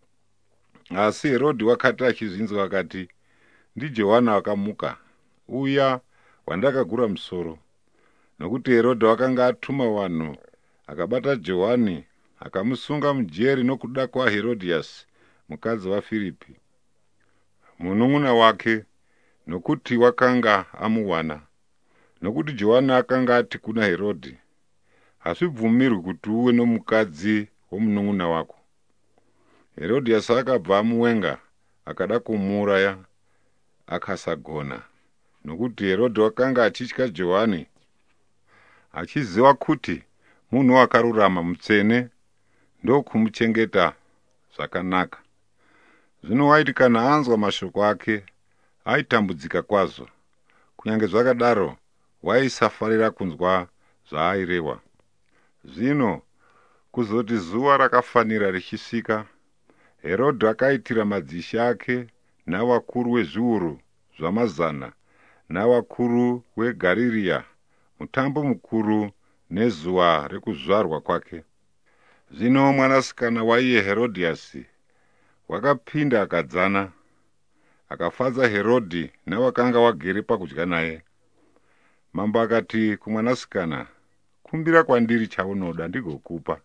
Asi Herodhi wakati achizvinzwa akati, ndiJohani akamuka, uya wandakagura musoro. Nokuti Herodhi wakanga atuma vanhu akabata Johani akamusunga mujeri nokuda kwaHerodhiasi mukadzi waFiripi munun'una wake, nokuti wakanga amuwana. Nokuti Johani akanga ati kuna Herodhi, hazvibvumirwi kuti uwe nomukadzi womunun'una wako. Herodhiasi akabva amuwenga akada kumuuraya, akasagona. Nokuti Herodhi wakanga achitya Johani, achiziva kuti munhu akarurama mutsvene ndokumuchengeta zvakanaka. Zvino waiti kana anzwa mashoko ake aitambudzika kwazvo. Kunyange zvakadaro waisafarira kunzwa zvaairehwa. Zvino kuzoti zuva rakafanira richisvika, Herodhi akaitira madzishe ake navakuru vezviuru zvamazana navakuru weGarirea mutambo mukuru nezuva rekuzvarwa kwake. Zvino mwanasikana waiye Herodhiasi wakapinda akadzana, akafadza Herodhi navakanga vagere pakudya naye. Mambo akati kumwanasikana, kumbira kwandiri chaunoda ndigokupa.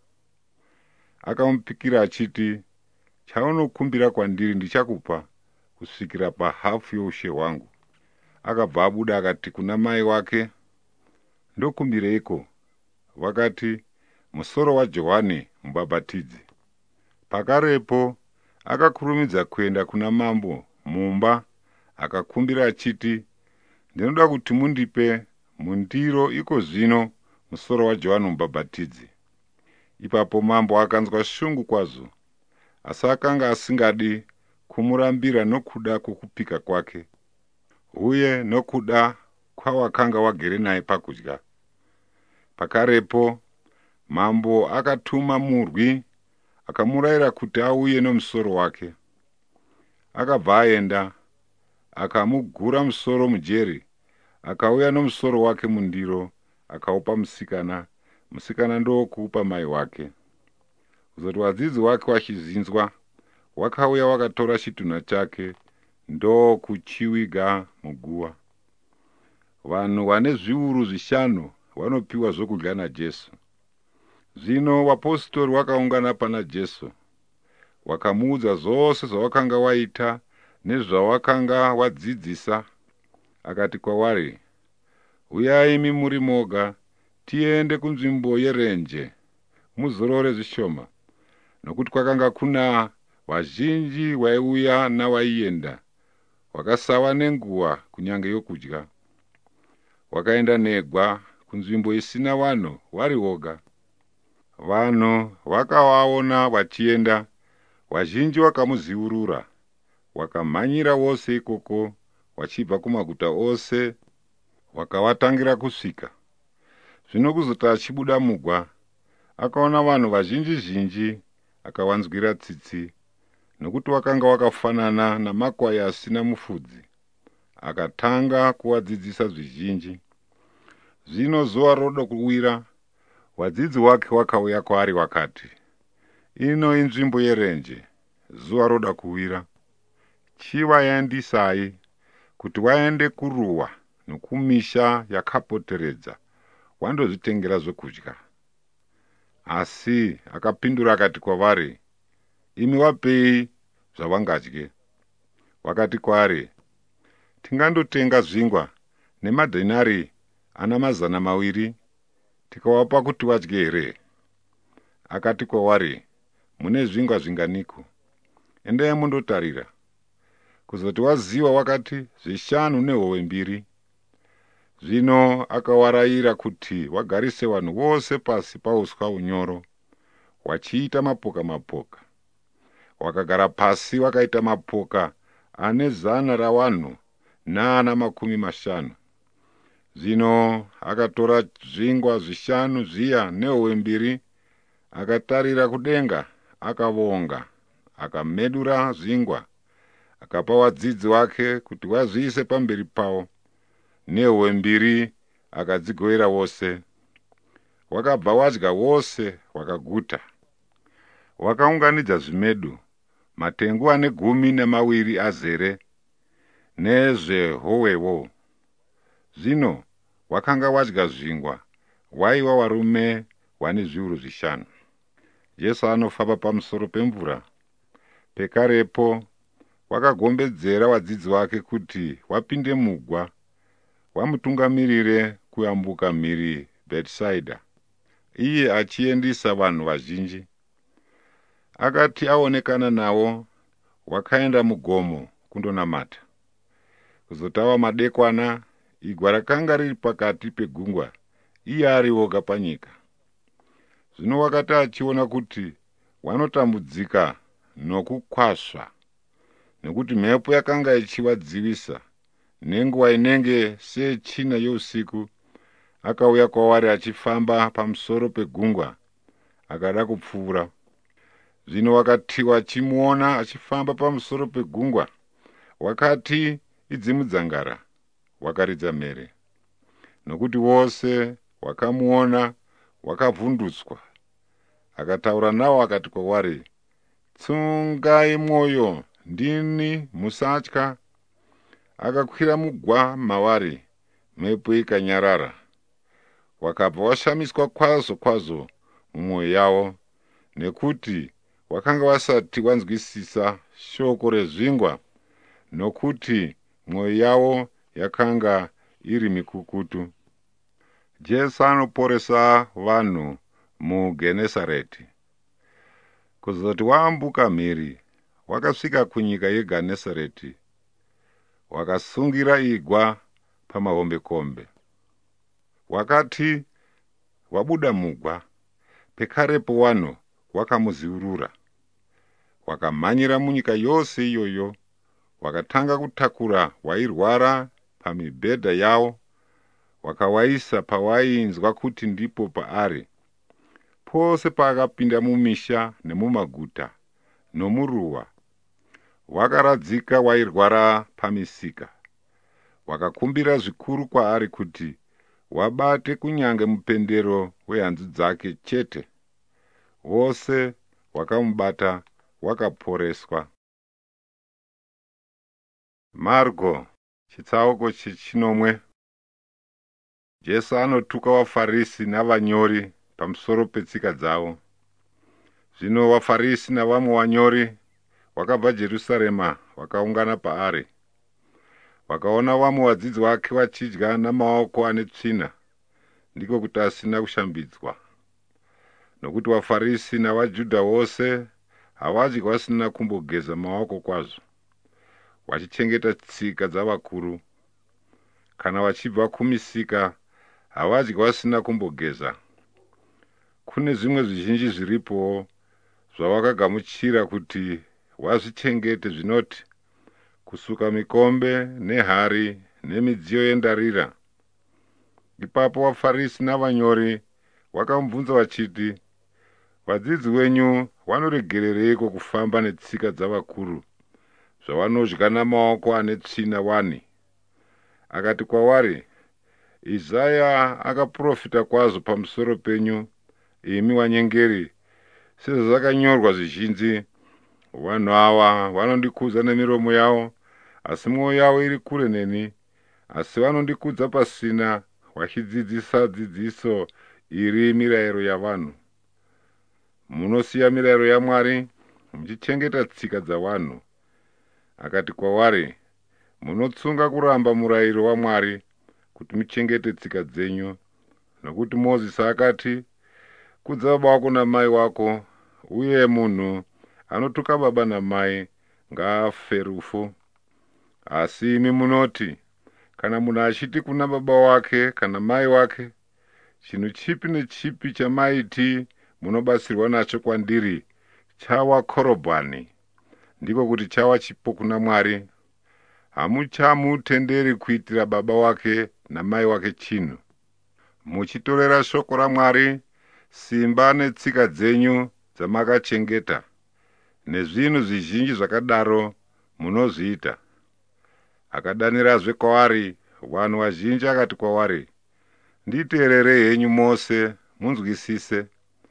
Akamupikira achiti, chaunokumbira kwandiri ndichakupa kusvikira pahafu youshe hwangu. Akabva abuda akati kuna mai wake, ndokumbireiko? Vakati, musoro waJohani mubhabhatidzi. Pakarepo akakurumidza kuenda kuna mambo mumba akakumbira achiti, ndinoda kuti mundipe mundiro iko zvino musoro waJohani mubhabhatidzi. Ipapo mambo akanzwa shungu kwazvo, asi akanga asingadi kumurambira nokuda kwokupika kwake, uye nokuda kwawakanga wagere naye pakudya. Pakarepo mambo akatuma murwi akamurayira kuti auye nomusoro wake. Akabva aenda akamugura musoro mujeri, akauya nomusoro wake mundiro akaupa musikana. Musikana ndokuupa mai wake. Kuzoti wadzidzi wake wachizinzwa, wakauya wakatora chitunha chake ndokuchiviga muguva. Vanhu vane zviuru 5 vanopiwa zvokudya naJesu. Zvino vapostori vakaungana pana Jesu, wakamuudza zvose zvawakanga waita nezvawakanga wadzidzisa. Akati kwavari, uyai imi muri moga tiende kunzvimbo yerenje muzorore zvishoma, nokuti kwakanga kuna vazhinji vaiuya navaienda, vakasava nenguva kunyange yokudya. Wakaenda negwa kunzvimbo isina vanhu vari voga. Vanhu vakavaona vachienda, vazhinji vakamuziurura, wakamhanyira wose ikoko wachibva kumaguta ose, wakavatangira kusvika. Zvino kuzoti achibuda mugwa, akaona vanhu vazhinji zhinji, akavanzwira tsitsi, nokuti wakanga wakafanana namakwai asina mufudzi. Akatanga kuvadzidzisa zvizhinji. Zvino zuva roda kuwira, wadzidzi wake wakauya kwaari wakati, ino inzvimbo yerenje, zuva roda kuwira. Chivayandisai kuti waende kuruwa nokumisha yakapoteredza wandozvitengera zvokudya. Asi akapindura akati kwavari, imi vapei zvavangadye. Vakati kwaari, tingandotenga zvingwa nemadhenari ana 200 tikawapa kuti vadye here? Akati kwavari, mune zvingwa zvinganiko? Endai mundotarira. Kuzoti waziva wakati 5 nehove 2. Zvino akawarayira kuti wagarise vanhu vose pasi pauswa unyoro, wachiita mapoka mapoka. Wakagara pasi wakaita mapoka ane 100 ravanhu naana 50. Zvino akatora zvingwa 5 zviya nehove 2, akatarira kudenga, akavonga, akamedura zvingwa, akapa wadzidzi wake kuti vazviise pamberi pavo, nehove 2 akadzigovera wose. Wakabva wadya wose wakaguta. Wakaunganidza zvimedu, matengu ane 12 azere nezvehowewo. Zvino wakanga wadya zvingwa, waiva varume vane zviuru 5. Jesu anofamba pamusoro pemvura. Pekarepo wakagombedzera vadzidzi vake kuti wapinde mugwa wamutungamirire kuyambuka mhiri Bethsaida, iye achiendisa vanhu vazhinji. Akati aonekana nawo, wakaenda mugomo kundonamata. Kuzotava madekwana, igwa rakanga riri pakati pegungwa, iye ari oga panyika. Zvino wakati achiona kuti wanotambudzika nokukwasva, nekuti mhepo yakanga ichivadzivisa, nenguva inenge sechina yousiku, akauya kwavari achifamba pamusoro pegungwa, akada kupfuura. Zvino wakati wachimuona achifamba pamusoro pegungwa, wakati idzimudzangara, wakaridza mhere. Nokuti wose wakamuona wakavhundutswa. Akataura navo akati kwavari, tsungai mwoyo, ndini, musatya. Akakwira mugwa mavari, mhepo ikanyarara. Wakabva washamiswa kwazvo kwazvo mumwoyo yavo, nekuti wakanga wasati wanzwisisa shoko rezvingwa, nokuti mwoyo yavo yakanga iri mikukutu. Jesu anoporesa vanhu muGenesareti. Kuzoti waambuka mhiri, wakasvika kunyika yeGenesareti, wakasungira igwa pamahombekombe. Wakati wabuda mugwa, pekarepo wanhu wakamuziurura. Wakamhanyira munyika yose iyoyo, wakatanga kutakura wairwara pamibhedha yavo, wakawaisa pawainzwa kuti ndipo paari. Pose paakapinda mumisha nemumaguta nomuruwa, wakaradzika wairwara pamisika. Wakakumbira zvikuru kwaari kuti wabate kunyange mupendero wehanzu dzake chete. Vose wakamubata wakaporeswa. Marko chitsauko 9. Jesu anotuka vaFarisi navanyori pamusoro petsika dzavo. Zvino vaFarisi navamwe vanyori vakabva Jerusarema vakaungana paari. Vakaona vamwe vadzidzi vake vachidya namaoko ane tsvina, ndiko kuti asina kushambidzwa. Nokuti vaFarisi navaJudha vose havadyi vasina kumbogeza maoko kwazvo, vachichengeta tsika dzavakuru. Kana vachibva kumisika, havadyi vasina kumbogeza. Kune zvimwe zvizhinji zviripo zvavakagamuchira kuti vazvichengete, zvinoti kusuka mikombe nehari nemidziyo yendarira. Ipapo vaFarisi navanyori vakamubvunza vachiti, vadzidzi venyu vanoregerereiko kufamba netsika dzavakuru, zvavanodya namaoko ane tsvina wani? Akati kwavari, Isaya akaprofita kwazvo pamusoro penyu, imi vanyengeri, sezvakanyorwa zvizhinji. Vanhu ava vanondikudza nemiromo yavo, asi mwoyo yavo iri kure neni. Asi vanondikudza pasina, vachidzidzisa dzidziso iri mirayiro yavanhu. Munosiya mirayiro yaMwari, muchichengeta tsika dzavanhu. Akati kwavari, munotsunga kuramba murayiro waMwari kuti muchengete tsika dzenyu. Nokuti Mozisi akati, kudza baba wako namai wako, uye munhu anotuka baba namai ngaafe rufu. Asi imi munoti, kana munhu achiti kuna baba wake kana mai wake, chinhu chipi nechipi chamaiti munobatsirwa nacho kwandiri chawa korobhani, ndiko kuti chawa chipo kuna Mwari, hamuchamutenderi kuitira baba wake namai wake chinhu. Muchitorera shoko raMwari simba netsika dzenyu dzamakachengeta, nezvinhu zvizhinji zvakadaro munozviita. Akadanirazve kwavari vanhu vazhinji akati kwavari, nditeererei henyu mose munzwisise.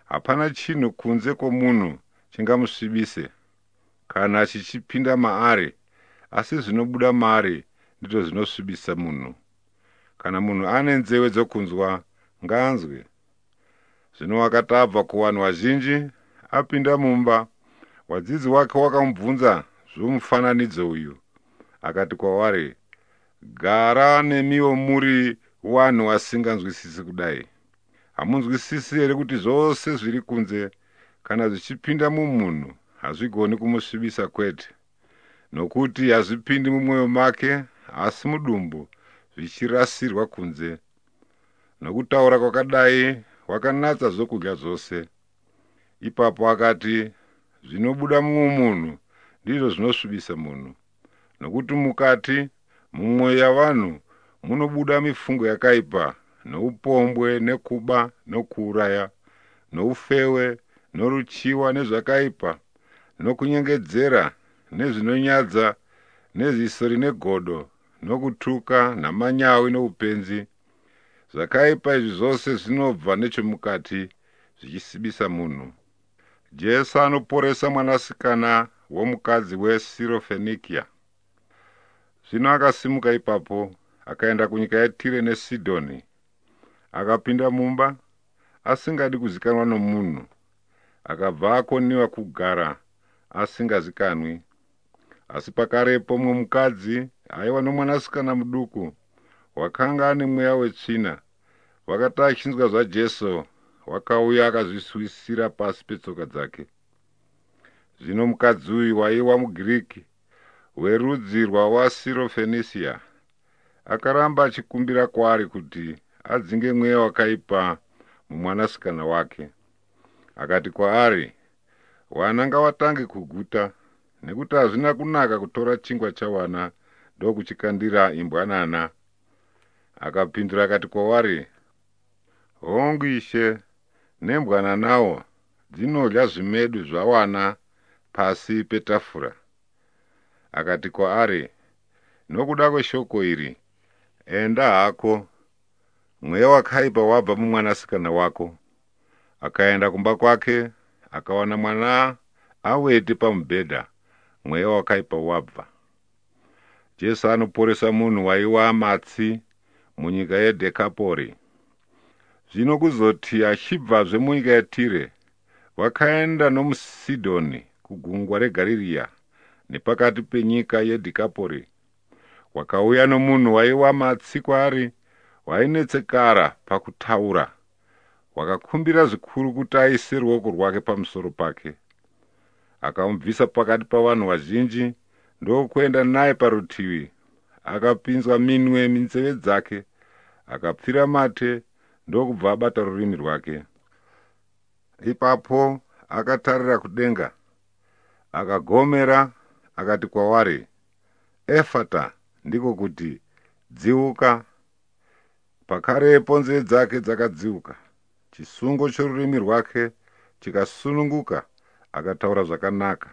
hapana chinhu kunze kwomunhu chingamusvibise kana chichipinda maari, asi zvinobuda maari ndizvo zvinosvibisa munhu. Kana munhu ane nzeve dzokunzwa, ngaanzwe. Zvino wakati abva kuvanhu vazhinji, apinda mumba, wadzidzi wake wakamubvunza zvomufananidzo uyu. Akati kwavari, gara nemiwo muri vanhu vasinganzwisisi kudai. Hamunzwisisi here kuti zvose zviri kunze kana zvichipinda mumunhu hazvigoni kumusvibisa kwete, nokuti hazvipindi mumwoyo make asi mudumbu zvichirasirwa kunze. Nokutaura kwakadai wakanatsa zvokudya zvose. Ipapo akati, zvinobuda mumunhu ndizvo zvinosvibisa munhu, nokuti mukati mumwoyo yavanhu munobuda mifungo yakaipa, noupombwe, nekuba, nokuuraya, noufewe, noruchiwa, nezvakaipa, nokunyengedzera, nezvinonyadza, nezvisori negodo, nokutuka, namanyawi, noupenzi. Zvakaipa izvi zvose zvinobva nechomukati zvichisvibisa munhu. Jesu anoporesa mwanasikana womukadzi weSirofenikia. Zvino akasimuka ipapo akaenda kunyika yeTire neSidhoni. Akapinda mumba asingadi kuzikanwa nomunhu. Akabva akoniwa kugara asingazikanwi. Asi pakarepo mumwe mukadzi aiva nomwanasikana muduku wakanga ane mweya wetsvina. Wakati achinzwa zvaJesu, wakauya akazviswisira pasi petsoka dzake. Zvino mukadzi uyu waiva muGiriki werudzi rwavaSirofenisia akaramba achikumbira kwaari kuti adzinge mweya wakaipa mumwanasikana wake. Akati kwaari, wana ngavatange kuguta, nekuti hazvina kunaka kutora chingwa chawana ndokuchikandira imbwanana. Akapindura akati kwavari, hongu Ishe, nembwananawo dzinodya zvimedu zvawana pasi petafura. Akati kwaari, nokuda kweshoko iri, enda hako, mweya wakaipa wabva mumwanasikana wako. Akaenda kumba kwake, akawana mwana awete pamubhedha, mweya wakaipa wabva. Jesu anoporesa munhu waiva matsi munyika yeDhekapori. Zvino kuzoti achibvazve munyika yeTire, wakaenda nomuSidhoni kugungwa reGarirea nepakati penyika yeDhekapori. Wakauya nomunhu waiva matsi kwaari, wainetsekara pakutaura. Wakakumbira zvikuru kuti aise ruoko rwake pamusoro pake. Akamubvisa pakati pavanhu vazhinji, ndokuenda naye parutivi. Akapinzwa minwe minzeve dzake, akapfira mate, ndokubva abata rurimi rwake. Ipapo akatarira kudenga, akagomera, akati kwavari, Efata, ndiko kuti dziuka. Pakarepo nzeve dzake dzakadziuka, chisungo chorurimi rwake chikasununguka, akataura zvakanaka.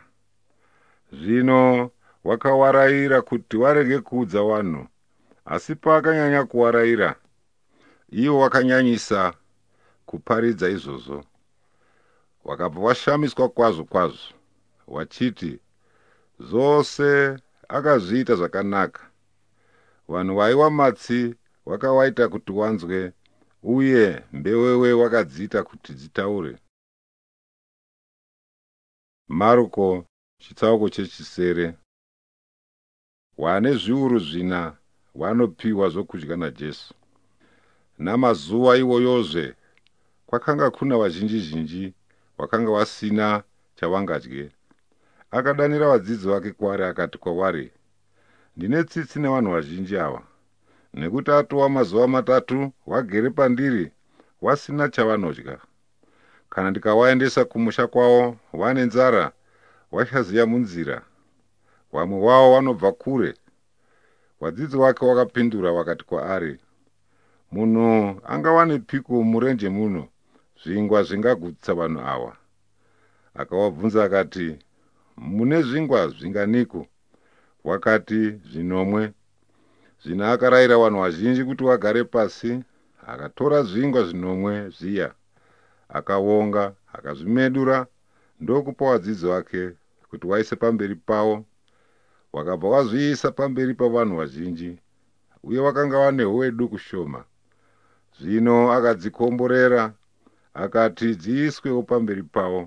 Zvino wakawaraira kuti warege kuudza vanhu, asi paakanyanya kuwaraira, iwo wakanyanyisa kuparidza izvozvo. Wakabva washamiswa kwazvo kwazvo, wachiti, zvose akazviita zvakanaka. Vanhu vaiva matsi wakawaita kuti wanzwe, uye mbewewe wakadziita kuti dzitaure. Marko chitsauko chechisere. Wane zviuru 4 vanopiwa zvokudya naJesu. Namazuva iwoyozve kwakanga kuna vazhinji zhinji vakanga vasina chavangadye. Akadanira vadzidzi vake kwaari akati kwavari, ndine tsitsi nevanhu vazhinji ava, nekuti atova mazuva 3 vagere pandiri vasina chavanodya. Kana ndikavaendesa kumusha kwavo vane nzara, vachaziya munzira. Vamwe wavo vanobva kure. Vadzidzi vake vakapindura vakati kwaari, munhu angawanepiko murenje muno zvingwa zvingagutsa vanhu ava? Akavabvunza akati, mune zvingwa zvinganiko? Vakati, 5. Zvino akarayira vanhu vazhinji kuti vagare pasi. Akatora zvingwa 5 zviya, akavonga, akazvimedura ndokupa wadzidzi wake kuti waise pamberi pavo. Wakabva wazviisa pamberi pavanhu vazhinji, uye wakanga wane hwedu kushoma. Zvino akadzikomborera akati dziiswewo pamberi pavo.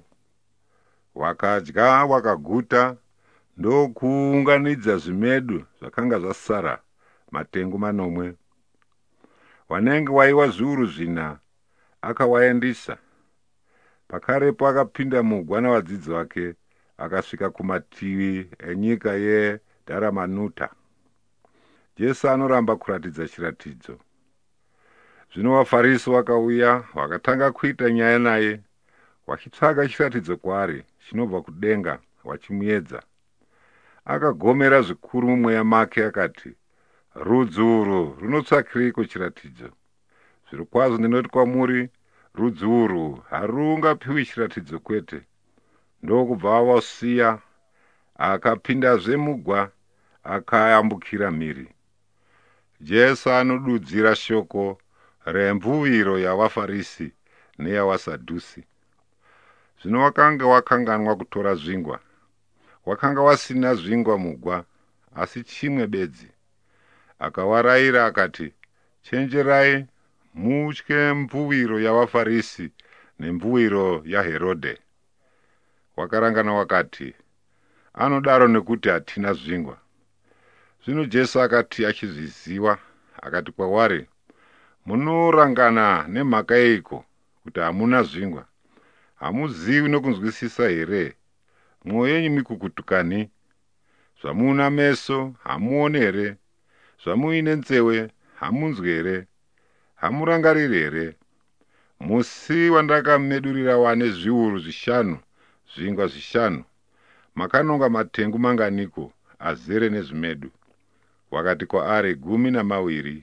Wakadya wakaguta, ndokuunganidza zvimedu zvakanga zvasara matengu 9. Wanenge waiwa zviuru 4 akawaendisa. Pakarepo akapinda mugwa navadzidzi vake akasvika kumativi enyika yeDharamanuta. Jesu anoramba kuratidza chiratidzo. Zvino vaFarisi vakauya vakatanga kuita nyaya naye, vachitsvaga chiratidzo kwaari chinobva kudenga, vachimuedza. Akagomera zvikuru mumweya make akati, rudzi urwu runotsvakiriko chiratidzo? Zvirokwazvo ndinoti kwamuri, rudzi urwu harungapiwi chiratidzo kwete. Ndokubva avasiya, akapindazve mugwa akayambukira mhiri. Jesu anodudzira shoko remvuviro yavaFarisi neyavaSadhusi. Zvino wakanga wakanganwa kutora zvingwa. Wakanga wasina zvingwa mugwa, asi chimwe bedzi. Akawarayira akati, chenjerai mutye mvuviro yavaFarisi nemvuviro yaHerodhe. Wakarangana wakati, anodaro nekuti hatina zvingwa. Zvino Jesu akati achizviziva, akati kwavari, munorangana nemhaka yeiko kuti hamuna zvingwa? Hamuzivi nokunzwisisa here? Mwoyo yenyu mikukutukani? Zvamuna meso hamuoni here? Zvamuine nzewe hamunzwi here? Hamurangariri here? Musi wandakamedurira wane zviuru 5 zvingwa 5, makanonga matengu manganiko azere nezvimedu? Wakati kwaari 12.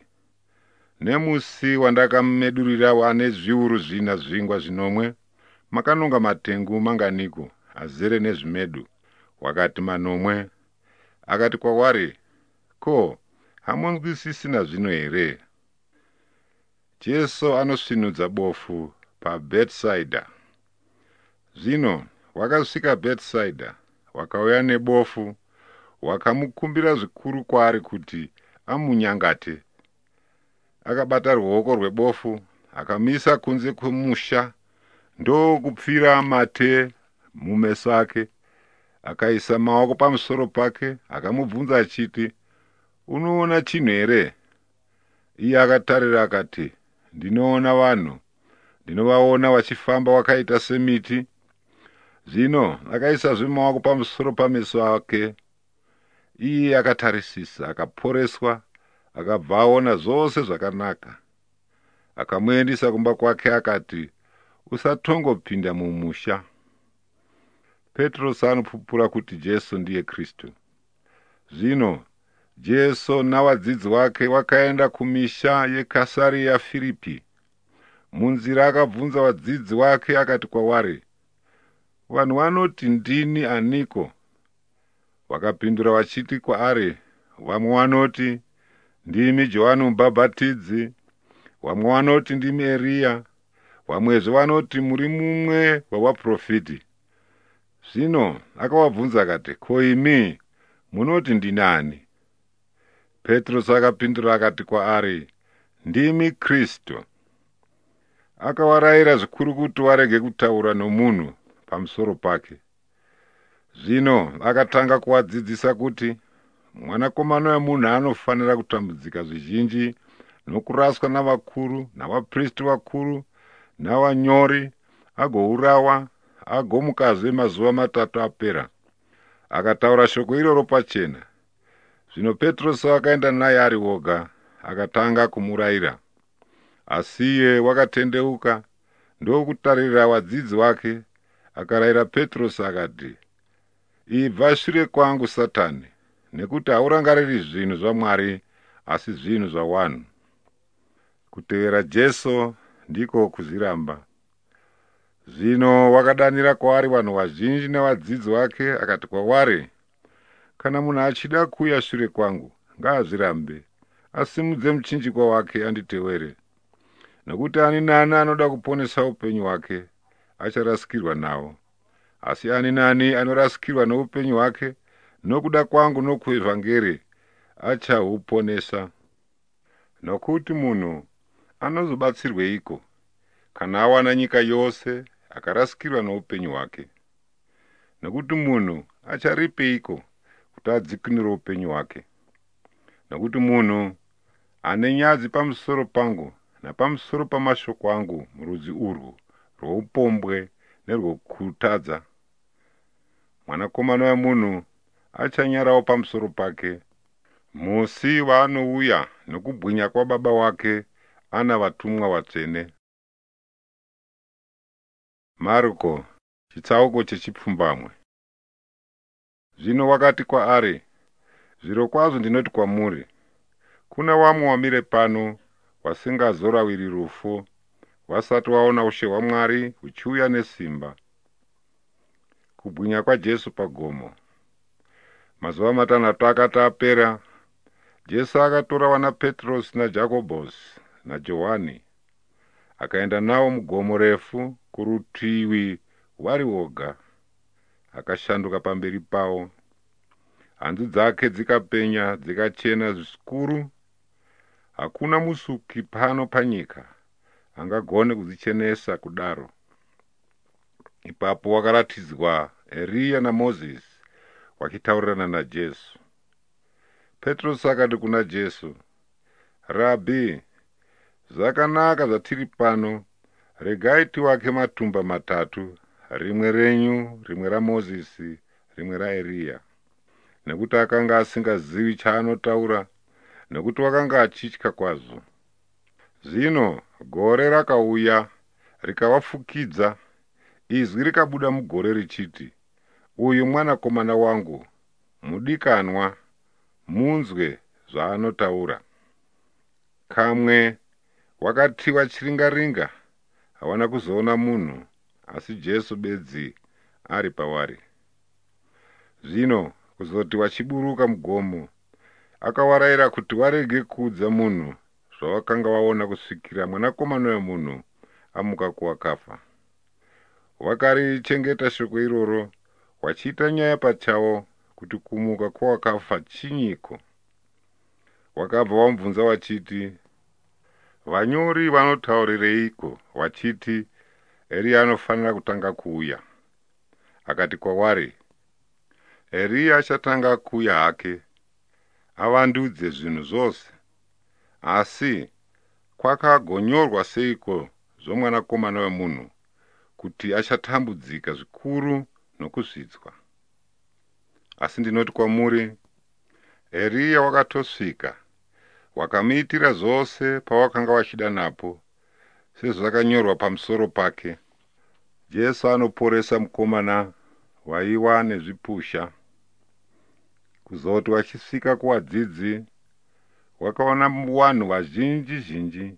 Nemusi wandakamedurira wane zviuru 4 zvingwa 5, makanonga matengu manganiko azere nezvimedu? Wakati 9. Akati kwavari, ko, hamunzwisisi nazvino here? Jesu anosvinudza bofu paBhetsaida. Zvino wakasvika Bhetsaida, wakauya nebofu, wakamukumbira zvikuru kwaari kuti amunyangate. Akabata ruoko rwebofu, akamisa kunze kwemusha, ndokupfira mate mumeso ake. Akaisa maoko pamusoro pake, akamubvunza achiti, unoona chinhu here? Iye akatarira akati, ndinoona vanhu, ndinovaona vachifamba wakaita semiti. Zvino akaisazve maoko pamusoro pameso ake. Iye akatarisisa, akaporeswa, akabva aona zvose zvakanaka. Akamuendesa kumba kwake akati, usatongopinda mumusha. Petro anopupura kuti Jesu ndiye Kristu. Zvino Jesu navadzidzi vake vakaenda kumisha yeKasaria Firipi. Munzira akabvunza vadzidzi vake akati kwavari, vanhu vanoti ndini aniko? Vakapindura vachiti kwaari, vamwe vanoti ndimi Johani Mubhabhatidzi, vamwe vanoti ndimi Eria, vamwezve vanoti muri mumwe wavaprofiti. Zvino akavabvunza akati, ko imi munoti ndinani? Petro akapindura akati kwaari, ndimi Kristu. Akavarayira zvikuru kuti varege kutaura nomunhu pamusoro pake. Zvino akatanga kuvadzidzisa kuti mwanakomana wemunhu anofanira kutambudzika zvizhinji nokuraswa navakuru, navapristi vakuru, navanyori, agourawa, agomukazve mazuva 3 apera. Akataura shoko iroro pachena. Zvino Petro akaenda naye ari woga, akatanga kumurayira. Asi iye wakatendeuka, ndokutarira vadzidzi vake, akarayira Petro akati, ibva shure kwangu Satani, nekuti haurangariri zvinhu zvaMwari asi zvinhu zvavanhu. Kutevera Jesu ndiko kuzviramba. Zvino wakadanira kwaari vanhu vazhinji navadzidzi vake akati kwavari, kana munhu achida kuuya shure kwangu, ngaazvirambe, asimudze muchinjikwa wake anditevere. Nokuti ani nani anoda kuponesa upenyu hwake acharasikirwa nawo, asi ani nani anorasikirwa noupenyu hwake nokuda kwangu nokuevhangeri achahuponesa. Nokuti munhu anozobatsirweiko kana awana nyika yose akarasikirwa noupenyu hwake? Nokuti munhu acharipeiko kuti adzikinure upenyu hwake? Nokuti munhu ane nyadzi pamusoro pangu napamusoro pamashoko angu murudzi urwu rwoupombwe nerwokutadza, Mwanakomana wemunhu achanyarawo pamusoro pake musi waanouya nokubwinya kwababa wake ana vatumwa vatsvene. Marko chitsauko chechipfumbamwe. Zvino wakati kwaari, zvirokwazvo ndinoti kwamuri, kuna wamwe wamire pano wasingazorawiri rufu wasati waona ushe hwaMwari huchiuya nesimba. Kubwinya kwaJesu pagomo. Mazuva matanhatu akati apera, Jesu akatora wana Petrosi naJakobhosi naJohani akaenda navo mugomo refu kurutivi wari woga. Akashanduka pamberi pavo. Hanzu dzake dzikapenya dzikachena zvikuru. Hakuna musuki pano panyika angagone kudzichenesa kudaro. Ipapo wakaratidzwa Eria naMozisi wakitaurirana naJesu. Petrosi akati kuna Jesu, Rabhi, zvakanaka zvatiri pano, regai tiwake matumba matatu, rimwe renyu, rimwe raMozisi, rimwe raEria. Nekuti akanga asingazivi chaanotaura, nekuti wakanga achitya kwazvo. Zvino gore rakauya rikavafukidza, izwi rikabuda mugore richiti, uyu mwanakomana wangu, mudikanwa, munzwe zvaanotaura. Kamwe wakatiwa chiringaringa, hawana kuzoona munhu, asi Jesu bedzi ari pavari. Zvino kuzoti wachiburuka mugomo, akawarayira kuti warege kuudza munhu zvawakanga waona kusvikira Mwanakomana wemunhu amuka kuvakafa. Wakarichengeta shoko iroro, wachiita nyaya pachawo kuti kumuka kwavakafa chinyiko. Wakabva wamubvunza wachiti, vanyori vanotaurireiko wachiti Eria anofanira kutanga kuuya? Akati kwavari, Eria achatanga kuuya hake avandudze zvinhu zvose. Asi kwakagonyorwa seiko zvoMwanakomana wemunhu kuti achatambudzika zvikuru nokuzvidzwa? Asi ndinoti kwamuri, Eria wakatosvika, wakamuitira zvose pawakanga wachida napo, sezvakanyorwa pamusoro pake. Jesu anoporesa mukomana waiwa nezvipusha. Kuzoti wachisvika kuvadzidzi, wakaona vanhu vazhinji,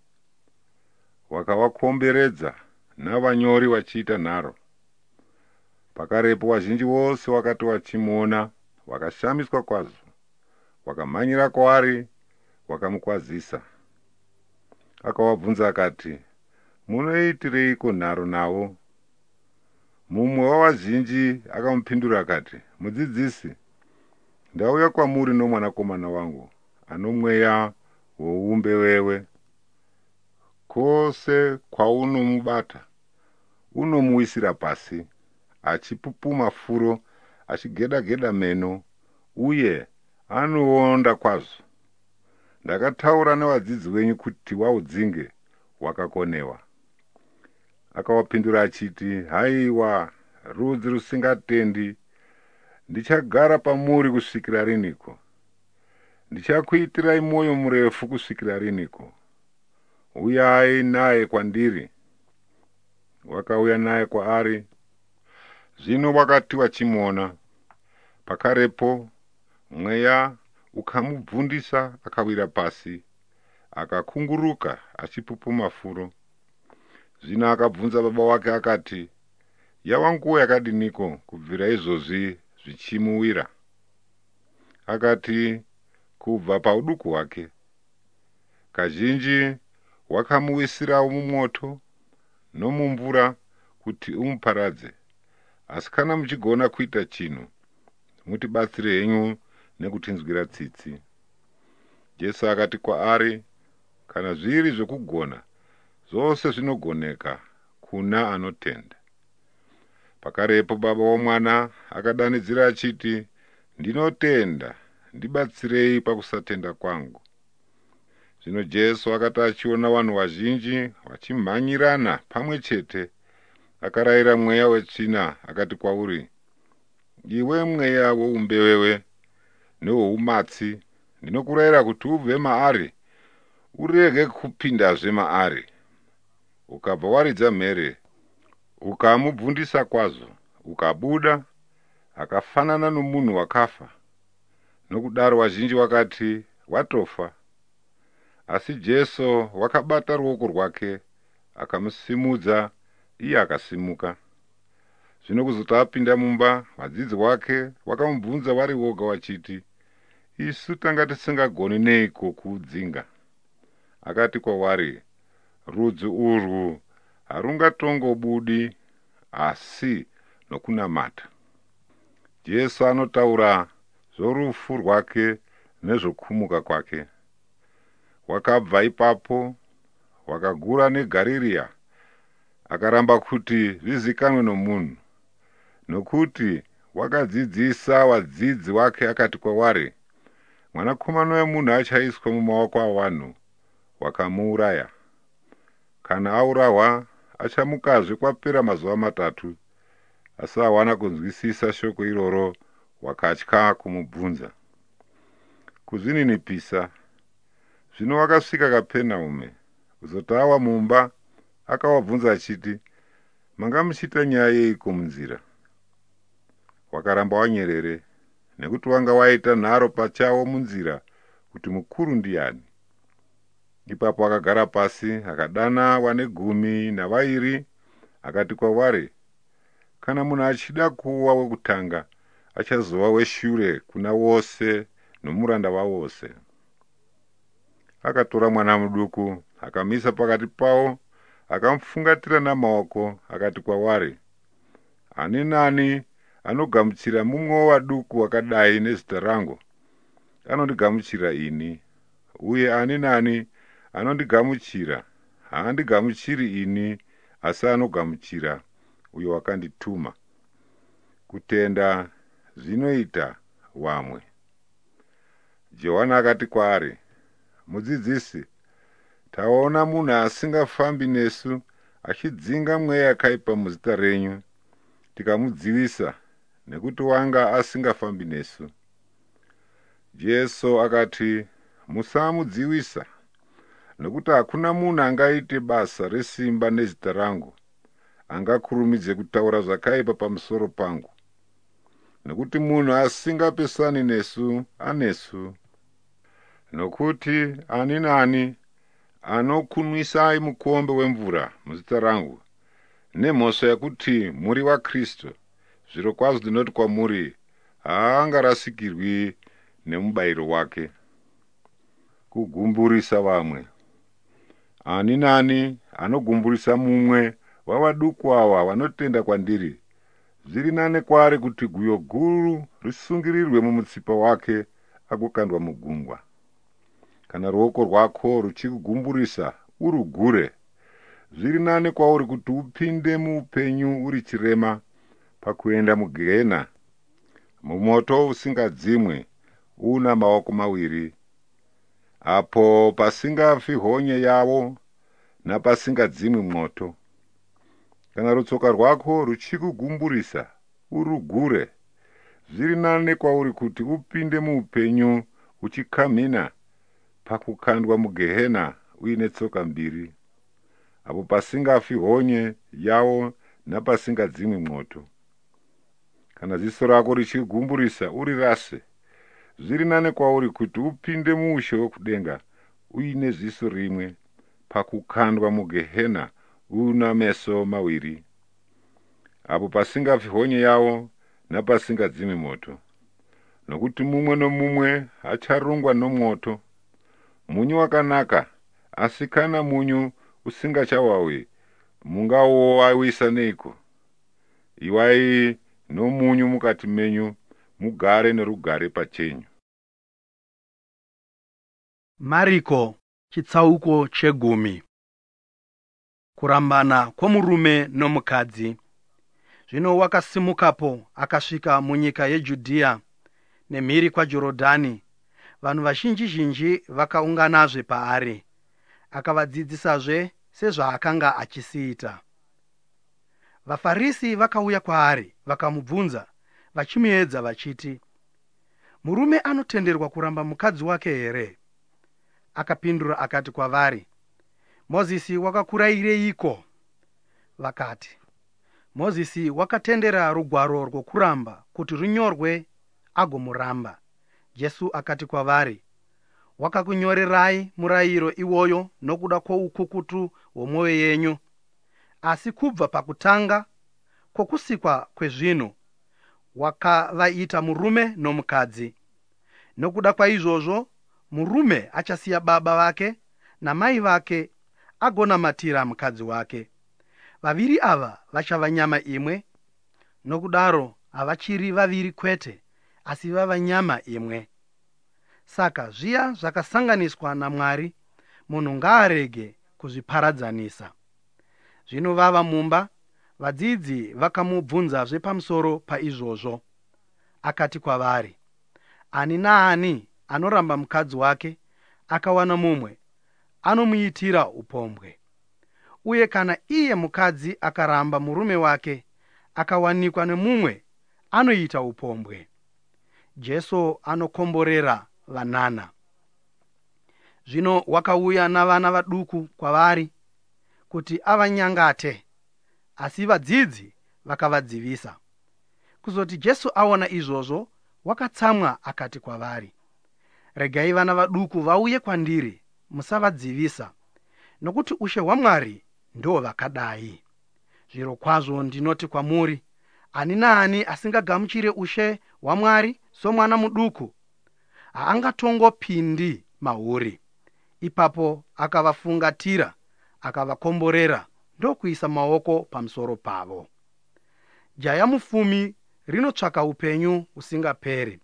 wakavakomberedza navanyori vachiita nharo. Pakarepo vazhinji vose wakati vachimuona, wakashamiswa kwazvo, wakamhanyira kwaari, wakamukwazisa. Akavabvunza akati, munoitireiko nharo navo? Mumwe wavazhinji akamupindura akati, Mudzidzisi, ndauya kwamuri nomwanakomana wangu, ano mweya woumbewewe. Kwose kwaunomubata, unomuwisira pasi, achipupuma furo, achigeda meno, uye anoonda kwazvo. Ndakataura nevadzidzi venyu kuti waudzinge, wakakonewa. Akawapindura achiti, haiwa, rudzi rusingatendi, ndichagara pamuri kusvikira riniko? Ndichakuitirai mwoyo murefu kusvikira riniko? Uyai naye kwandiri. Wakauya naye kwaari. Zvino wakati wachimuona, pakarepo mweya ukamubvundisa, akawira pasi, akakunguruka achipupuma furo. Zvino akabvunza baba wake akati, yava nguva yakadiniko kubvira izvozvi zvichimuwira? Akati, kubva pauduku hwake. Kazhinji wakamuwisira mumoto nomumvura kuti umuparadze, asi kana muchigona kuita chinhu, mutibatsire henyu nekutinzwira tsitsi. Jesu akati kwaari, kana zviri zvokugona, zvose zvinogoneka kuna anotenda. Pakarepo baba womwana akadanidzira achiti, ndinotenda, ndibatsirei pakusatenda kwangu. Zvino Jesu akati achiona vanhu vazhinji vachimhanyirana pamwe chete, akarayira mweya wetsvina akati kwauri, iwe mweya woumbewewe nehoumatsi, ndinokurayira kuti ubve maari, urege kupindazve maari. Ukabva waridza mhere, ukamubvundisa kwazvo, ukabuda, akafanana nomunhu wakafa. Nokudaro vazhinji vakati, watofa. Asi Jesu wakabata ruoko rwake, akamusimudza, iye akasimuka. Zvino kuzoti apinda mumba, vadzidzi vake vakamubvunza vari voga vachiti, isu tanga tisingagoni neiko kuudzinga? Akati kwavari, rudzi urwu harungatongobudi asi nokunamata. Jesu anotaura zvorufu rwake nezvokumuka kwake. Wakabva ipapo, wakagura neGarirea, akaramba kuti zvizikanwe nomunhu, nokuti wakadzidzisa vadzidzi vake akati kwavari, Mwanakomana wemunhu achaiswa mumaoko avanhu, wakamuuraya. Kana aurawa, achamukazve kwapera mazuva 3. Asi hawana kunzwisisa shoko iroro, wakatya kumubvunza. Kuzvininipisa, zvino wakasvika Kapenaume. Kuzoti awa mumba, akavabvunza achiti, manga muchiita nyaya yeiko munzira? Wakaramba wanyerere, nekuti wanga waita nharo pachawo munzira kuti mukuru ndiani. Ipapo akagara pasi, akadana wane 12, akati kwavari, kana munhu achida kuva wekutanga, achazova weshure kuna wose nomuranda wavose. Akatora mwana muduku, akamisa pakati pavo, akamufungatira namaoko, akati kwavari, ani nani anogamuchira mumwe wavaduku wakadai nezita rangu, anondigamuchira ini, uye ani nani anondigamuchira, haandigamuchiri ini, asi anogamuchira uyo wakandituma. Kutenda zvinoita vamwe. Johani akati kwaari, mudzidzisi, taona munhu asingafambi nesu achidzinga mweya yakaipa muzita renyu, tikamudzivisa, nekuti wanga asingafambi nesu. Jesu akati, musamudzivisa, nokuti hakuna munhu angaite basa resimba nezita rangu, angakurumidze kutaura zvakaipa pamusoro pangu. Nokuti munhu asingapesani nesu, anesu. Nokuti ani nani anokunwisai mukombe wemvura muzita rangu, nemhosva yekuti muri vaKristu, zvirokwazvo ndinoti kwamuri, haangarasikirwi nemubayiro wake. Kugumburisa vamwe. Ani nani anogumburisa mumwe wavaduku ava vanotenda kwandiri, zviri nane kwaari kuti guyo guru risungirirwe mumutsipa wake agokandwa mugungwa. Kana ruoko rwako ruchikugumburisa, urugure. Zviri nane kwauri kuti upinde muupenyu uri chirema, pakuenda mugehena, mumoto usingadzimwe, una maoko 2, apo pasingafi honye yavo napasingadzimwi moto. Kana rutsoka rwako ruchikugumburisa, urugure. Zviri nane kwauri kuti upinde muupenyu uchikamhina, pakukandwa mugehena uine tsoka 2, apo pasingafi honye yavo napasingadzimwi moto. Kana ziso rako richigumburisa, urirase. Zviri nane kwauri kuti upinde muushe hwekudenga uine ziso rimwe, pakukandwa mugehena una meso 2, apo pasingafi honye yavo napasingadzimwi moto. Nokuti mumwe nomumwe acharungwa nomoto. Munyu wakanaka, asi kana munyu usingachawawi, mungawowawisa neiko? Iwai nomunyu mukati menyu, mugare nerugare pachenyu. Mariko chitsauko 10. Kurambana kwomurume nomukadzi. Zvino wakasimukapo akasvika munyika yeJudhea nemhiri kwaJorodhani. Vanhu vazhinji vakaunganazve paari, akavadzidzisazve sezvaakanga achisiita. VaFarisi vakauya kwaari vakamubvunza vachimuedza vachiti, murume anotenderwa kuramba mukadzi wake here? Akapindura akati kwavari, Mozisi wakakurayireiko? Vakati, Mozisi wakatendera rugwaro rwokuramba kuti runyorwe agomuramba. Jesu akati kwavari, wakakunyorerai murayiro iwoyo nokuda kwoukukutu hwomwoyo yenyu? Asi kubva pakutanga kwokusikwa kwezvinhu wakavaita murume nomukadzi. Nokuda kwaizvozvo murume achasiya baba vake namai vake agonamatira mukadzi wake. Vaviri ava vachava nyama imwe. Nokudaro havachiri vaviri kwete, asi vava nyama imwe. Saka zviya zvakasanganiswa naMwari munhu ngaarege kuzviparadzanisa. Zvino vava mumba, vadzidzi vakamubvunzazve pamusoro paizvozvo. Akati kwavari, ani naani anoramba mukadzi wake akawana mumwe, anomuitira upombwe. Uye kana iye mukadzi akaramba murume wake akawanikwa nemumwe, anoita upombwe. Jesu anokomborera vanana. Zvino wakauya navana vaduku kwavari kuti avanyangate, asi vadzidzi vakavadzivisa. Kuzoti Jesu aona izvozvo, wakatsamwa akati kwavari, regai vana vaduku vauye kwandiri, musavadzivisa, nokuti ushe hwaMwari ndo vakadai. Zvirokwazvo ndinoti kwamuri, ani naani asingagamuchire ushe hwaMwari somwana muduku, haangatongopindi mauri. Ipapo akavafungatira, akavakomborera, ndokuisa maoko pamusoro pavo. Jaya mufumi rinotsvaka upenyu usingaperi.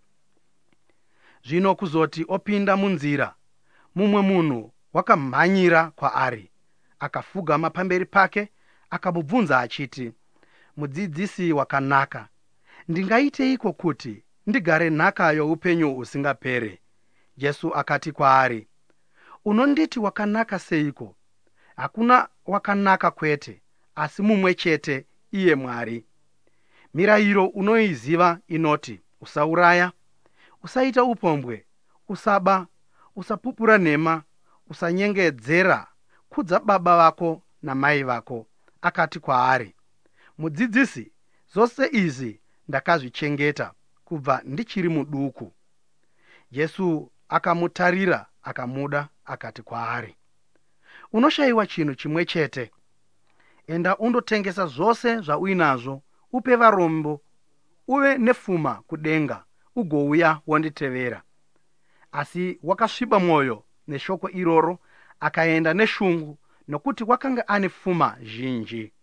Zvino kuzoti opinda munzira, mumwe munhu wakamhanyira kwaari, akafugama pamberi pake, akamubvunza achiti, mudzidzisi wakanaka, ndingaiteiko kuti ndigare nhaka youpenyu usingaperi? Jesu akati kwaari, unonditi wakanaka seiko? Hakuna wakanaka kwete, asi mumwe chete, iye Mwari. Mirayiro unoiziva inoti, usauraya, usaita upombwe, usaba, usapupura nhema, usanyengedzera, kudza baba vako namai vako. Akati kwaari, mudzidzisi, zvose izvi ndakazvichengeta kubva ndichiri muduku. Jesu akamutarira akamuda akati kwaari, unoshayiwa chinhu chimwe chete. Enda undotengesa zvose zvauinazvo, upe varombo, uve nepfuma kudenga, ugouya wonditevera. Asi wakasviba mwoyo neshoko iroro, akaenda neshungu, nokuti wakanga ane pfuma zhinji.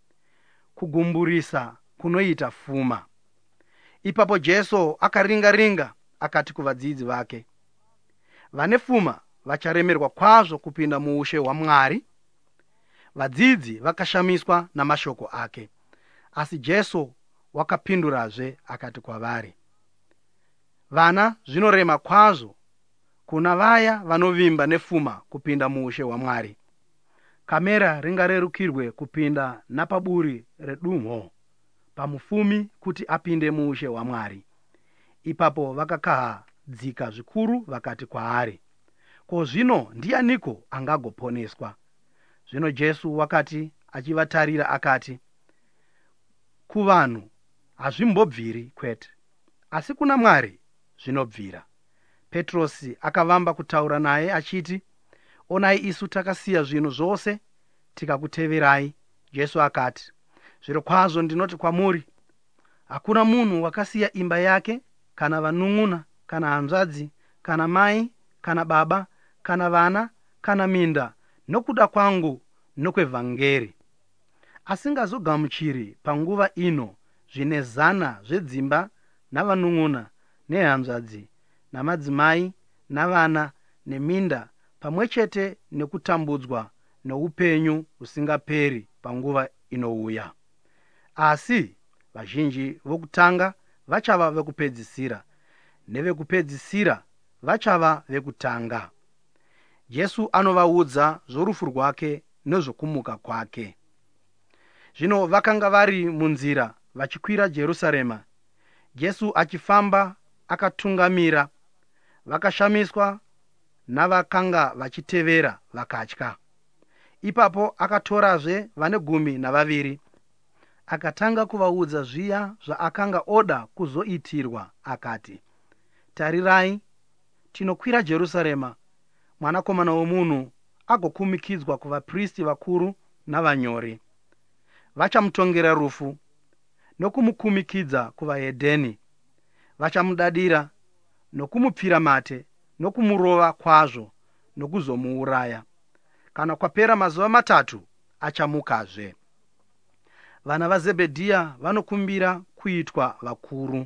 Kugumburisa kunoita pfuma. Ipapo Jesu akaringa akati kuvadzidzi vake, vane pfuma vacharemerwa kwazvo kupinda muushe hwaMwari. Vadzidzi vakashamiswa namashoko ake. Asi Jesu wakapindurazve akati kwavari, vana zvinorema kwazvo kuna vaya vanovimba nepfuma kupinda muushe hwaMwari. Kamera ringarerukirwe kupinda napaburi redumho pamufumi kuti apinde muushe hwaMwari. Ipapo vakakahadzika zvikuru vakati kwaari, ko zvino ndianiko angagoponeswa? Zvino Jesu wakati achivatarira akati, kuvanhu hazvimbobviri kwete, asi kuna Mwari zvinobvira. Petrosi akavamba kutaura naye achiti, onai isu takasiya zvinhu zvose tikakuteverai. Jesu akati, zvirokwazvo ndinoti kwamuri, hakuna munhu wakasiya imba yake, kana vanun'una, kana hanzvadzi, kana mai, kana baba, kana vana, kana minda, nokuda kwangu nokwevhangeri, asingazogamuchiri panguva ino zvine zana zvedzimba navanun'una nehanzvadzi namadzimai navana neminda pamwe chete nekutambudzwa noupenyu husingaperi panguva inouya. Asi vazhinji vokutanga vachava vekupedzisira, nevekupedzisira vachava vekutanga. Jesu anovaudza zvorufu rwake nezvokumuka kwake. Zvino vakanga vari munzira vachikwira Jerusarema. Jesu achifamba akatungamira. Vakashamiswa navakanga vachitevera vakatya. Ipapo akatorazve vane 12 akatanga kuvaudza zviya zvaakanga oda kuzoitirwa, akati, tarirai, tinokwira Jerusarema, mwanakomana womunhu agokumikidzwa kuvaprista vakuru navanyori. Vachamutongera rufu nokumukumikidza kuvahedheni. Vachamudadira nokumupfira mate nokumurova kwazvo nokuzomuuraya. Kana kwapera mazuva 3 achamukazve. Vana vaZebhedhiya vanokumbira kuitwa vakuru.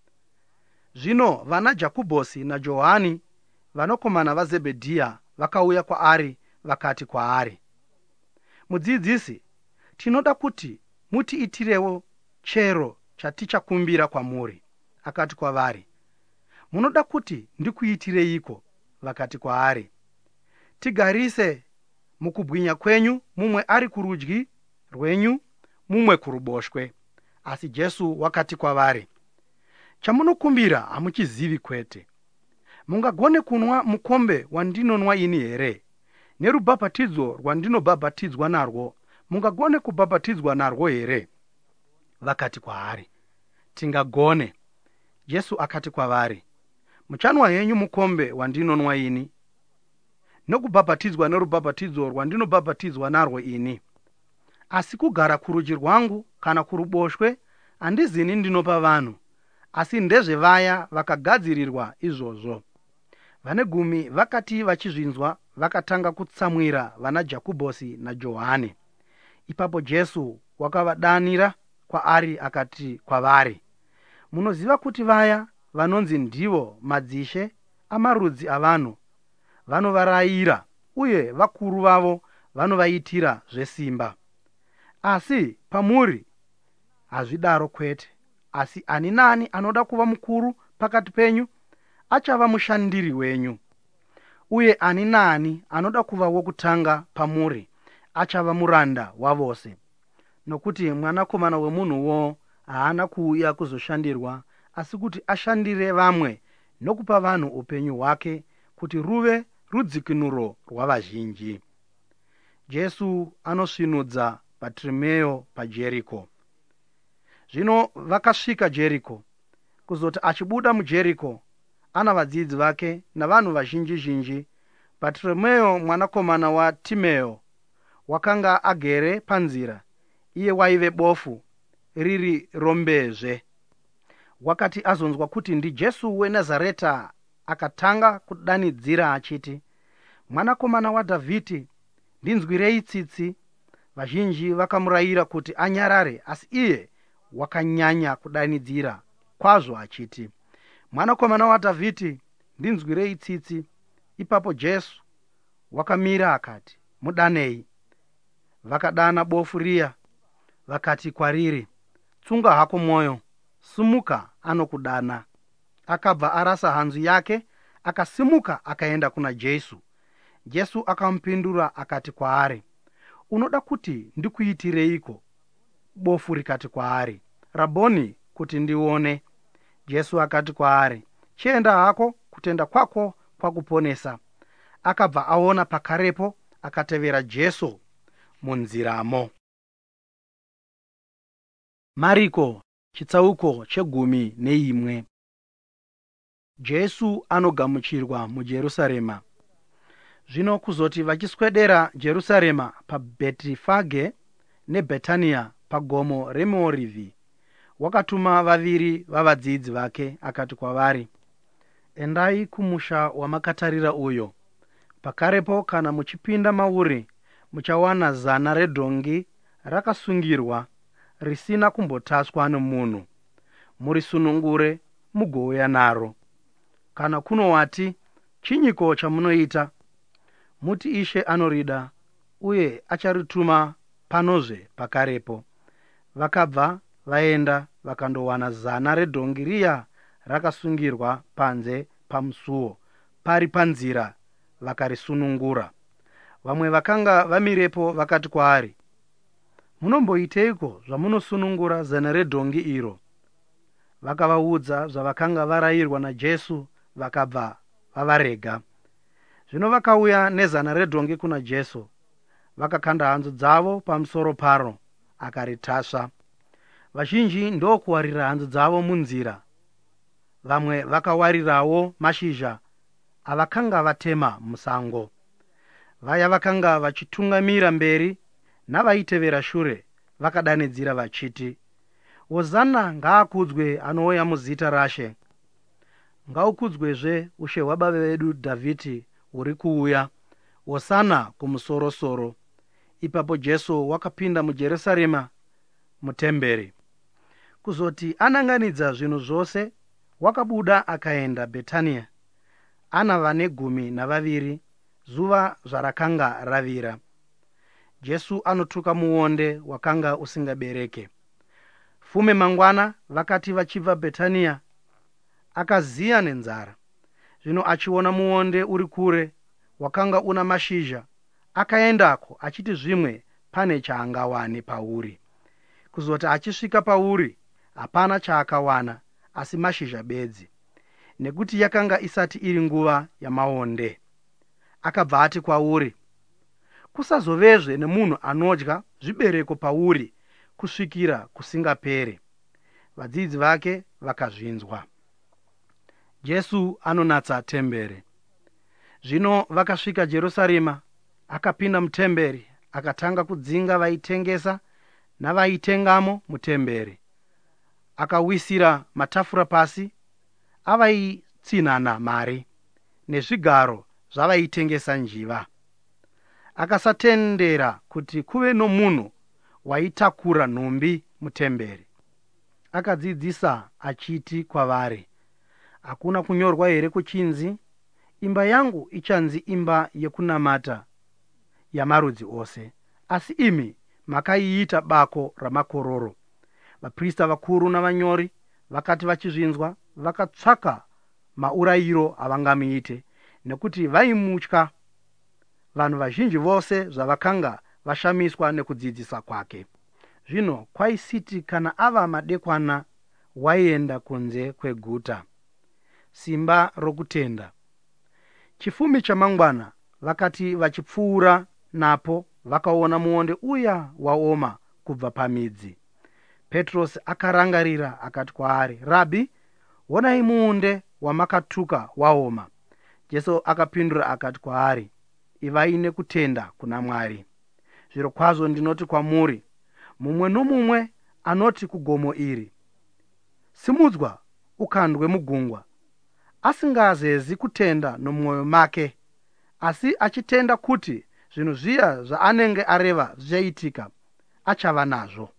Zvino vana Jakobhosi naJohani, vanakomana vaZebhedhiya, vakauya kwaari vakati kwaari, Mudzidzisi, tinoda kuti mutiitirewo chero chatichakumbira kwamuri. Akati kwavari, munoda kuti ndikuitireiko? Vakati kwaari, tigarise mukubwinya kwenyu, mumwe ari kurudyi rwenyu, mumwe kuruboshwe. Asi Jesu wakati kwavari, chamunokumbira hamuchizivi kwete. Mungagone kunwa mukombe wandinonwa ini here? Nerubhabhatidzo rwandinobhabhatidzwa narwo, mungagone kubhabhatidzwa narwo here? Vakati kwaari, tingagone. Jesu akati kwavari, muchanwa henyu mukombe wandinonwa ini, nokubhabhatidzwa nerubhabhatidzo rwandinobhabhatidzwa narwo ini. Asi kugara kurudyi rwangu kana kuruboshwe handizini ndinopa vanhu, asi ndezvevaya vakagadzirirwa izvozvo. Vane 10 vakati vachizvinzwa vakatanga kutsamwira vana Jakobhosi naJohani. Ipapo Jesu wakavadanira kwaari akati kwavari, munoziva kuti vaya vanonzi ndivo madzishe amarudzi avanhu vanovarayira, uye vakuru vavo vanovaitira zvesimba. Asi pamuri hazvidaro kwete. Asi ani nani anoda kuva mukuru pakati penyu achava mushandiri wenyu, uye ani nani anoda kuva wokutanga pamuri achava muranda wavose. Nokuti mwanakomana wemunhuwo haana kuuya kuzoshandirwa, asi kuti ashandire vamwe nokupa vanhu upenyu hwake kuti ruve rudzikinuro rwavazhinji. Jesu anosvinudza Bhatimeo paJeriko. Zvino vakasvika Jeriko. Kuzoti achibuda muJeriko ana vadzidzi vake navanhu vazhinji zhinji, Bhatimeo mwanakomana waTimeo wakanga agere panzira, iye waive bofu riri rombezve. Wakati azonzwa kuti ndiJesu weNazareta, akatanga kudanidzira achiti, mwanakomana waDhavhidhi, ndinzwirei tsitsi. Vazhinji vakamurayira kuti anyarare, asi iye wakanyanya kudanidzira kwazvo achiti, mwanakomana waDhavhidhi, ndinzwirei tsitsi. Ipapo Jesu wakamira akati, mudanei. Vakadana bofu riya vakati kwariri, tsunga hako mwoyo, sumuka, anokudana. Akabva arasa hanzu yake akasimuka akaenda kuna Jesu. Jesu akamupindura akati kwaari, unoda kuti ndikuitireiko? Bofu rikati kwaari, Rabhoni, kuti ndione. Jesu akati kwaari, chienda hako, kutenda kwako kwakuponesa. Akabva aona pakarepo akatevera Jesu munziramo. Mariko chitsauko 11. Jesu anogamuchirwa muJerusarema. Zvino kuzoti vachiswedera Jerusarema paBhetifage neBhetania pagomo reMiorivhi, wakatuma 2 vavadzidzi vake akati kwavari, endai kumusha wamakatarira uyo. Pakarepo kana muchipinda mauri muchawana 100 redhongi rakasungirwa risina kumbotaswa nemunhu. Murisunungure mugouya naro. Kana kuno wati, chinyiko chamunoita? Muti Ishe anorida, uye acharituma panozve pakarepo. Vakabva vaenda vakandowana zana redhongi riya rakasungirwa panze pamusuo, pari panzira, vakarisunungura. Vamwe vakanga vamirepo vakati kwaari, munomboiteiko zvamunosunungura zana redhongi iro? Vakavaudza zvavakanga varayirwa naJesu, vakabva vavarega. Zvino vakauya nezana redhongi kuna Jesu, vakakanda hanzu dzavo pamusoro paro, akaritasva. Vazhinji ndokuwarira hanzu dzavo munzira. Vamwe vakawarirawo mashizha avakanga vatema musango. Vaya vakanga vachitungamira mberi navaitevera shure vakadanidzira vachiti, Hosana ngaakudzwe anouya muzita raShe. Ngaukudzwezve ushe hwababa vedu Dhavhidhi huri kuuya. Hosana kumusoro-soro. Ipapo Jesu wakapinda muJerusarema mutemberi. Kuzoti ananganidza zvinhu zvose, wakabuda akaenda Bhetania, ana vane 12, zuva zvarakanga ravira. Jesu anotuka muonde wakanga usingabereke. Fume mangwana vakati vachibva Bhetania, akaziya nenzara. Zvino achiona muonde uri kure, wakanga una mashizha, akaendako achiti zvimwe pane chaangawane pauri. Kuzoti achisvika pauri, hapana chaakawana, asi mashizha bedzi, nekuti yakanga isati iri nguva yamaonde. Akabva ati kwauri, kusazovezve nemunhu anodya zvibereko pauri kusvikira kusingapere. Vadzidzi vake vakazvinzwa. Jesu anonatsa temberi. Zvino vakasvika Jerusarema, akapinda mutemberi, akatanga kudzinga vaitengesa navaitengamo mutemberi. Akawisira matafura pasi avaitsinhana mari nezvigaro zvavaitengesa njiva. Akasatendera kuti kuve nomunhu waitakura nhumbi mutemberi. Akadzidzisa achiti kwavari, hakuna kunyorwa here kuchinzi, imba yangu ichanzi imba yekunamata yamarudzi ose? Asi imi makaiita bako ramakororo. Vaprista vakuru navanyori vakati vachizvinzwa, vakatsvaka maurayiro avangamuite, nekuti vaimutya vanhu vazhinji vose zvavakanga vashamiswa nekudzidzisa kwake. Zvino kwaisiti kana ava madekwana, waienda kunze kweguta. Simba rokutenda. Chifumi chamangwana vakati vachipfuura napo, vakaona muonde uya waoma kubva pamidzi. Petrosi akarangarira akati kwaari, Rabhi, onai muonde wamakatuka waoma. Jesu akapindura akati kwaari, ivai nekutenda kuna Mwari. Zvirokwazvo ndinoti kwamuri, mumwe nomumwe anoti kugomo iri, simudzwa ukandwe mugungwa, asingazezi kutenda nomwoyo make, asi achitenda kuti zvinhu zviya zvaanenge areva zvichaitika, achava nazvo.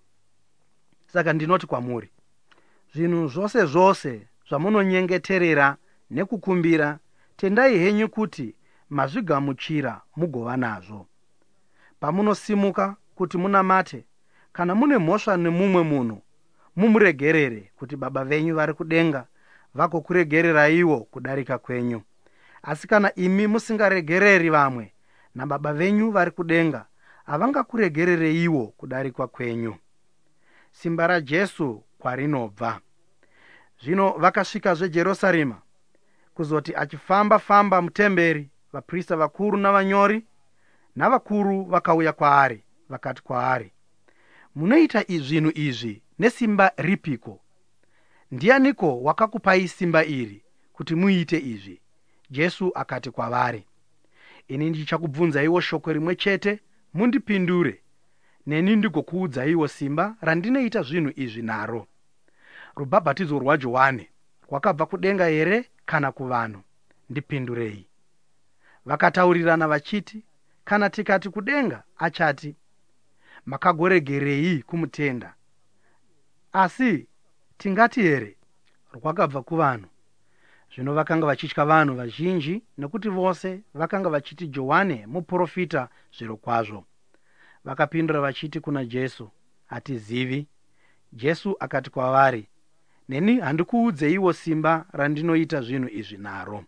Saka ndinoti kwamuri, zvinhu zvose zvose zvamunonyengeterera nekukumbira, tendai henyu kuti mazvigamuchira mugova nazvo. Pamunosimuka kuti munamate, kana mune mhosva nemumwe munhu, mumuregerere, kuti Baba venyu vari kudenga vagokuregereraiwo kudarika kwenyu. Asi kana imi musingaregereri vamwe, naBaba venyu vari kudenga havangakuregerereiwo kudarika kwenyu. Simba raJesu kwarinobva. Zvino vakasvikazve Jerusarema. Kuzoti achifamba-famba mutemberi, vaprista vakuru navanyori navakuru vakauya kwaari, vakati kwaari, munoita zvinhu izvi nesimba ripiko? Ndianiko wakakupai simba iri kuti muite izvi? Jesu akati kwavari, ini ndichakubvunzaiwo shoko rimwe chete, mundipindure, neni ndigokuudzaiwo simba randinoita zvinhu izvi naro. Rubhabhatidzo rwaJohani rwakabva kudenga here kana kuvanhu? Ndipindurei. Vakataurirana vachiti, kana tikati kudenga, achati, makagoregerei kumutenda? Asi tingati here rwakabva kuvanhu. Zvino vakanga vachitya vanhu vazhinji, nekuti vose vakanga vachiti Johani muprofita zvirokwazvo. Vakapindura vachiti kuna Jesu, hatizivi. Jesu akati kwavari, neni handikuudzeiwo simba randinoita zvinhu izvi naro.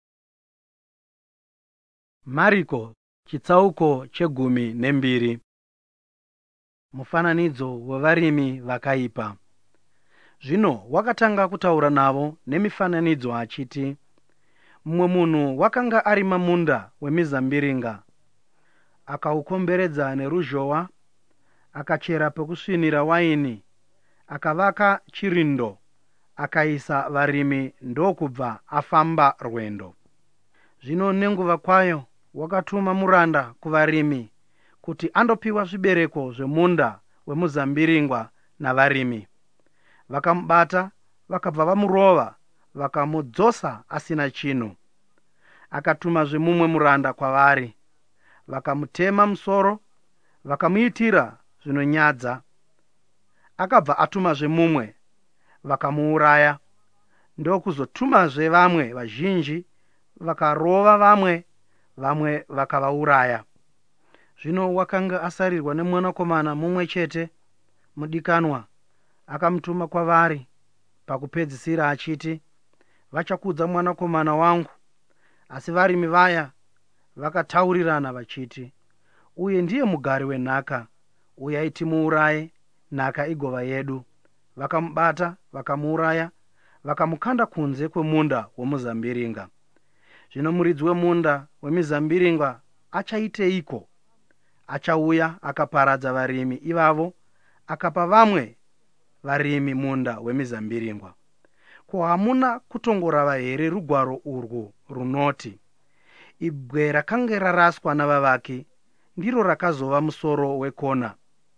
Mariko chitsauko 12. Mufananidzo wevarimi vakaipa. Zvino wakatanga kutaura navo nemifananidzo achiti, mumwe munhu wakanga arima munda wemizambiringa, akaukomberedza neruzhowa, akachera pekusvinira waini, akavaka chirindo, akaisa varimi, ndokubva afamba rwendo. Zvino nenguva kwayo wakatuma muranda kuvarimi kuti andopiwa zvibereko zvemunda wemuzambiringa navarimi. Vakamubata, vakabva vamurova, vakamudzosa asina chinhu. Akatumazve mumwe muranda kwavari, vakamutema musoro, vakamuitira zvinonyadza. Akabva atumazve mumwe, vakamuuraya. Ndokuzotumazve vamwe vazhinji, vakarova vamwe, vamwe vakavauraya. Zvino wakanga asarirwa nemwanakomana mumwe chete, mudikanwa. Akamutuma kwavari pakupedzisira achiti, vachakudza mwanakomana wangu. Asi varimi vaya vakataurirana vachiti, uye ndiye mugari wenhaka, uyai timuuraye, nhaka igova yedu. Vakamubata, vakamuuraya, vakamukanda kunze kwemunda wemuzambiringa. Zvino muridzi wemunda wemizambiringa achaiteiko? Achauya akaparadza varimi ivavo, akapa vamwe varimi munda wemizambiringa. Ko, hamuna kutongorava here rugwaro urwu runoti, ibwe rakanga raraswa navavaki ndiro rakazova musoro wekona?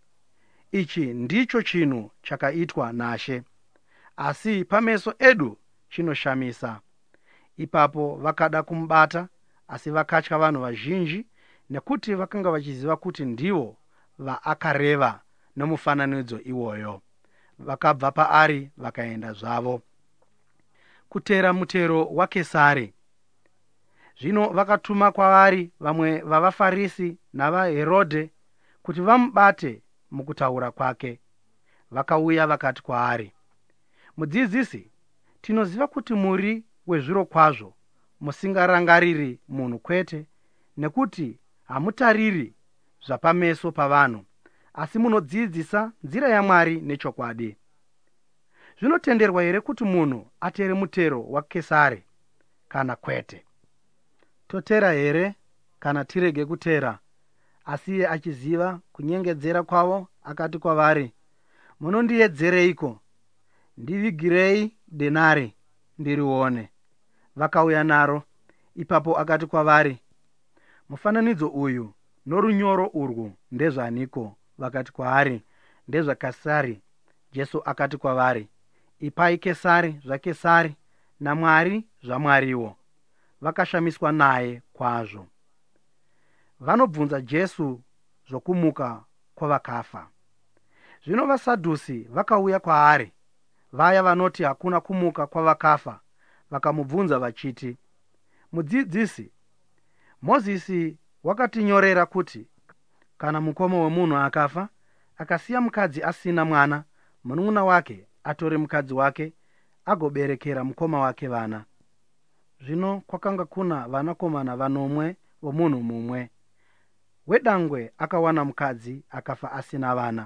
Ichi ndicho chinhu chakaitwa naShe, asi pameso edu chinoshamisa. Ipapo vakada kumubata, asi vakatya vanhu vazhinji, nekuti vakanga vachiziva kuti ndivo vaakareva nomufananidzo iwoyo. Vakabva paari vakaenda zvavo kutera mutero waKesari. Zvino vakatuma kwavari vamwe vavaFarisi navaHerodhe kuti vamubate mukutaura kwake. Vakauya vakati kwaari, mudzidzisi, tinoziva kuti muri wezviro kwazvo, musingarangariri munhu kwete, nekuti hamutariri zvapameso pavanhu, asi munodzidzisa nzira yaMwari nechokwadi. Zvinotenderwa here kuti munhu atere mutero waKesari kana kwete? Totera here kana tirege kutera? Asi iye achiziva kunyengedzera kwavo akati kwavari, munondiedzereiko? Ndivigirei denari ndirione. Vakauya naro. Ipapo akati kwavari, mufananidzo uyu norunyoro urwu ndezvaniko? Vakati kwaari, ndezvaKesari. Jesu akati kwavari, ipai Kesari zvaKesari, naMwari zvaMwariwo. Vakashamiswa naye kwazvo. Vanobvunza Jesu zvokumuka kwavakafa. Zvino vaSadhusi vakauya kwaari, vaya vanoti hakuna kumuka kwavakafa, vakamubvunza vachiti, mudzidzisi, Mozisi wakatinyorera kuti kana mukoma wemunhu akafa, akasiya mukadzi asina mwana, munun'una wake atore mukadzi wake agoberekera mukoma wake vana. Zvino kwakanga kuna vanakomana vanomwe vomunhu mumwe. Wedangwe akawana mukadzi akafa asina vana.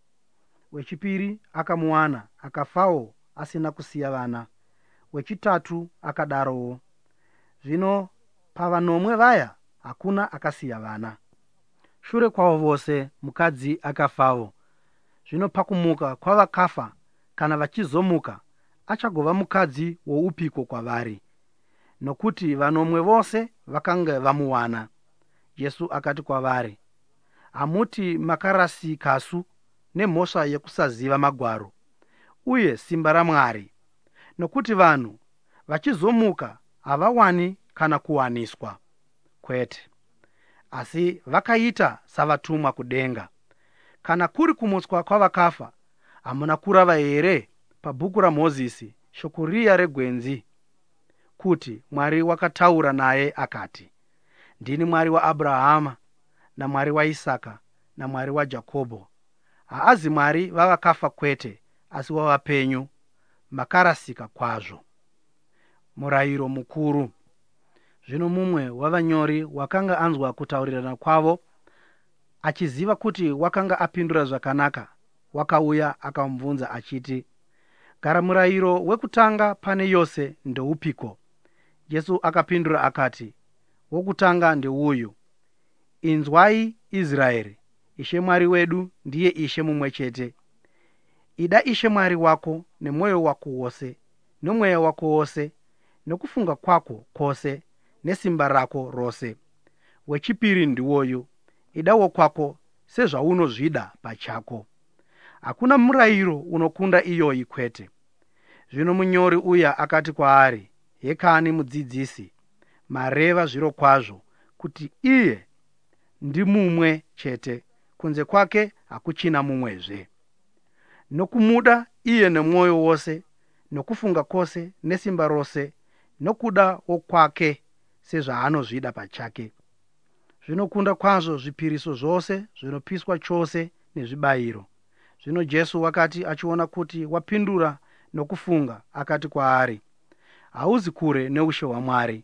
Wechipiri akamuwana akafawo asina kusiya vana. Wechitatu akadarowo. Zvino pavanomwe vaya hakuna akasiya vana. Shure kwavo vose mukadzi akafawo. Zvino pakumuka kwavakafa, kana vachizomuka, achagova mukadzi woupiko kwavari? Nokuti vanomwe vose vakanga vamuwana. Jesu akati kwavari, hamuti makarasikasu nemhosva yekusaziva magwaro uye simba raMwari? Nokuti vanhu vachizomuka havawani kana kuwaniswa, kwete, asi vakaita savatumwa kudenga. Kana kuri kumutswa kwavakafa, hamuna kurava here pabhuku raMozisi shoko riya regwenzi kuti Mwari wakataura naye akati, ndini Mwari waAbhurahama naMwari waIsaka naMwari waJakobho. Haazi Mwari vavakafa kwete, asi wavapenyu. Makarasika kwazvo. Murayiro mukuru. Zvino mumwe wavanyori wakanga anzwa kutaurirana kwavo, achiziva kuti wakanga apindura zvakanaka, wakauya akamubvunza achiti, gara murayiro wekutanga pane yose ndeupiko? Jesu akapindura akati, wokutanga ndeuyu: inzwai Israeri, Ishe Mwari wedu ndiye Ishe mumwe chete. Ida Ishe Mwari wako nemwoyo wako wose, nomweya wako wose, nokufunga kwako kwose, nesimba rako rose. Wechipiri ndiwoyu: ida wokwako sezvaunozvida pachako. Hakuna murayiro unokunda iyoyi kwete. Zvino munyori uya akati kwaari, hekani mudzidzisi, mareva zviro kwazvo kuti iye ndimumwe chete, kunze kwake hakuchina mumwezve. Nokumuda iye nemwoyo wose, nokufunga kwose, nesimba rose, nokuda wokwake sezvaanozvida pachake. Zvinokunda kwazvo zvipiriso zvose zvinopiswa chose nezvibayiro. Zvino Jesu wakati achiona kuti wapindura nokufunga, akati kwaari, hauzi kure neushe hwaMwari.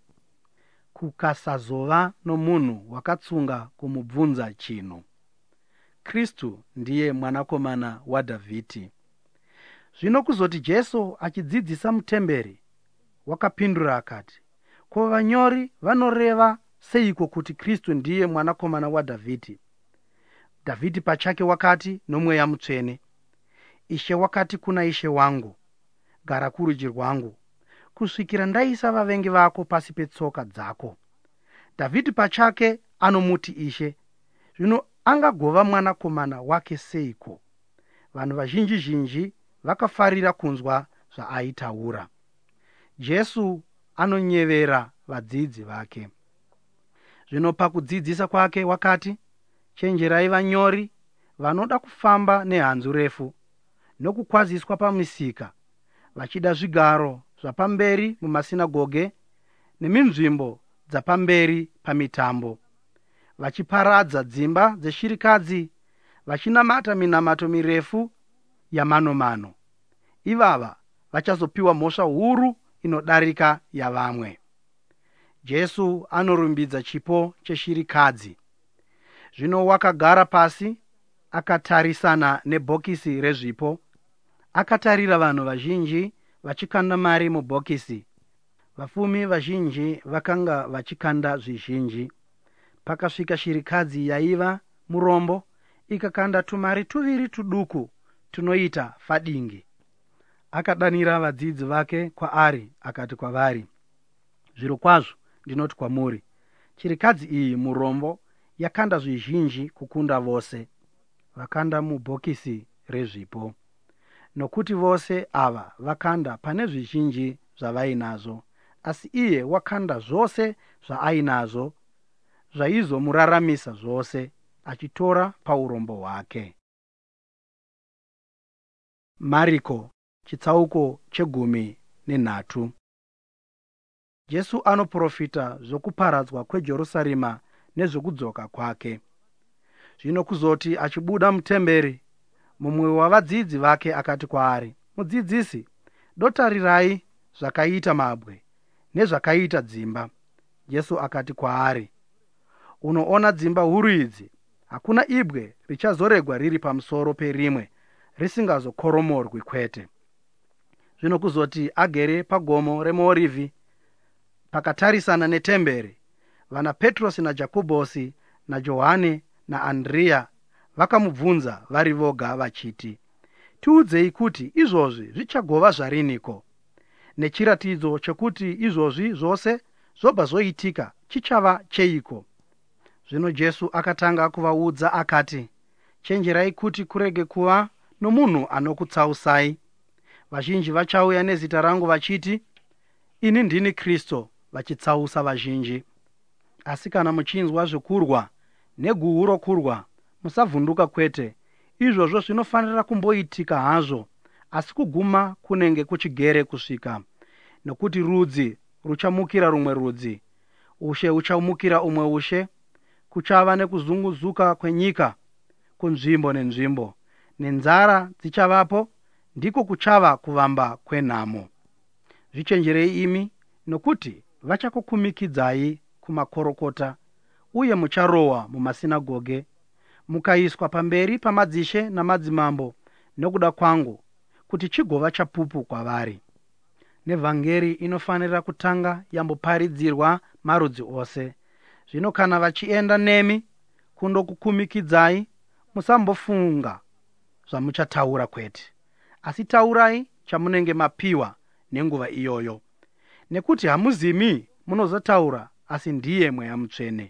Kukasazova nomunhu wakatsunga kumubvunza chinhu. Kristu ndiye mwanakomana waDhavhidhi. Zvino kuzoti Jesu achidzidzisa mutemberi, wakapindura akati, ko vanyori vanoreva seiko kuti Kristu ndiye mwanakomana waDhavhidhi? Dhavhidhi pachake wakati noMweya Mutsvene, Ishe wakati kuna Ishe wangu, gara kurudyi rwangu, kusvikira ndaisa vavengi vako pasi petsoka dzako. Dhavhidhi pachake anomuti Ishe. Zvino angagova mwanakomana wake seiko? Vanhu vazhinji zhinji vakafarira kunzwa zvaaitaura. Jesu anonyevera vadzidzi vake. Zvino pakudzidzisa kwake wakati, chenjerai vanyori vanoda kufamba nehanzu refu nokukwaziswa pamisika, vachida zvigaro zvapamberi mumasinagoge neminzvimbo dzapamberi pamitambo, vachiparadza dzimba dzeshirikadzi, vachinamata minamato mirefu yamanomano. Ivava vachazopiwa mhosva huru inodarika yavamwe. Jesu anorumbidza chipo cheshirikadzi. Zvino wakagara pasi, akatarisana nebhokisi rezvipo. Akatarira vanhu vazhinji vachikanda mari mubhokisi. Vapfumi vazhinji vakanga vachikanda zvizhinji. Pakasvika shirikadzi yaiva murombo, ikakanda tumari tuviri tuduku tunoita fadingi. Akadanira vadzidzi vake kwaari akati kwavari, zvirokwazvo ndinoti kwamuri, chirikadzi iyi murombo yakanda zvizhinji kukunda vose vakanda mubhokisi rezvipo, nokuti vose ava vakanda pane zvizhinji zvavainazvo, asi iye wakanda zvose zvaainazvo, zvaizomuraramisa zvose, achitora paurombo hwake. Mariko chitsauko 13. Jesu anoprofita zvokuparadzwa kweJerusarema nezvokudzoka kwake. Zvino kuzoti achibuda mutemberi, mumwe wavadzidzi vake akati kwaari, mudzidzisi, dotarirai zvakaita mabwe nezvakaita dzimba. Jesu akati kwaari, unoona dzimba huru idzi? Hakuna ibwe richazoregwa riri pamusoro perimwe risingazokoromorwi kwete. Zvino kuzoti agere pagomo reMorivhi pakatarisana netemberi, vana Petrosi naJakobhosi naJohane naAndrea vakamubvunza vari voga vachiti, tiudzei kuti izvozvi zvichagova zvariniko, nechiratidzo chokuti izvozvi zvose zvobva zvoitika chichava cheiko? Zvino Jesu akatanga kuvaudza akati, chenjerai kuti kurege kuva nomunhu anokutsausai. Vazhinji vachauya nezita rangu vachiti, ini ndini Kristu, vachitsausa vazhinji. Asi kana muchinzwa zvokurwa neguhu rokurwa, musavhunduka kwete, izvozvo zvinofanira kumboitika hazvo, asi kuguma kunenge kuchigere kusvika, nokuti rudzi ruchamukira rumwe rudzi, ushe uchamukira umwe ushe, kuchava nekuzunguzuka kwenyika kunzvimbo nenzvimbo, nenzara dzichavapo, ndiko kuchava kuvamba kwenhamo. Zvichenjerei imi, nokuti vachakukumikidzai kumakorokota, uye mucharohwa mumasinagoge, mukaiswa pamberi pamadzishe namadzimambo nokuda kwangu, kuti chigova chapupu kwavari. Nevhangeri inofanira kutanga yamboparidzirwa marudzi ose. Zvino kana vachienda nemi kundokukumikidzai, musambofunga zvamuchataura kwete, asi taurai chamunenge mapiwa nenguva iyoyo, nekuti hamuzimi munozotaura, asi ndiye Mweya Mutsvene.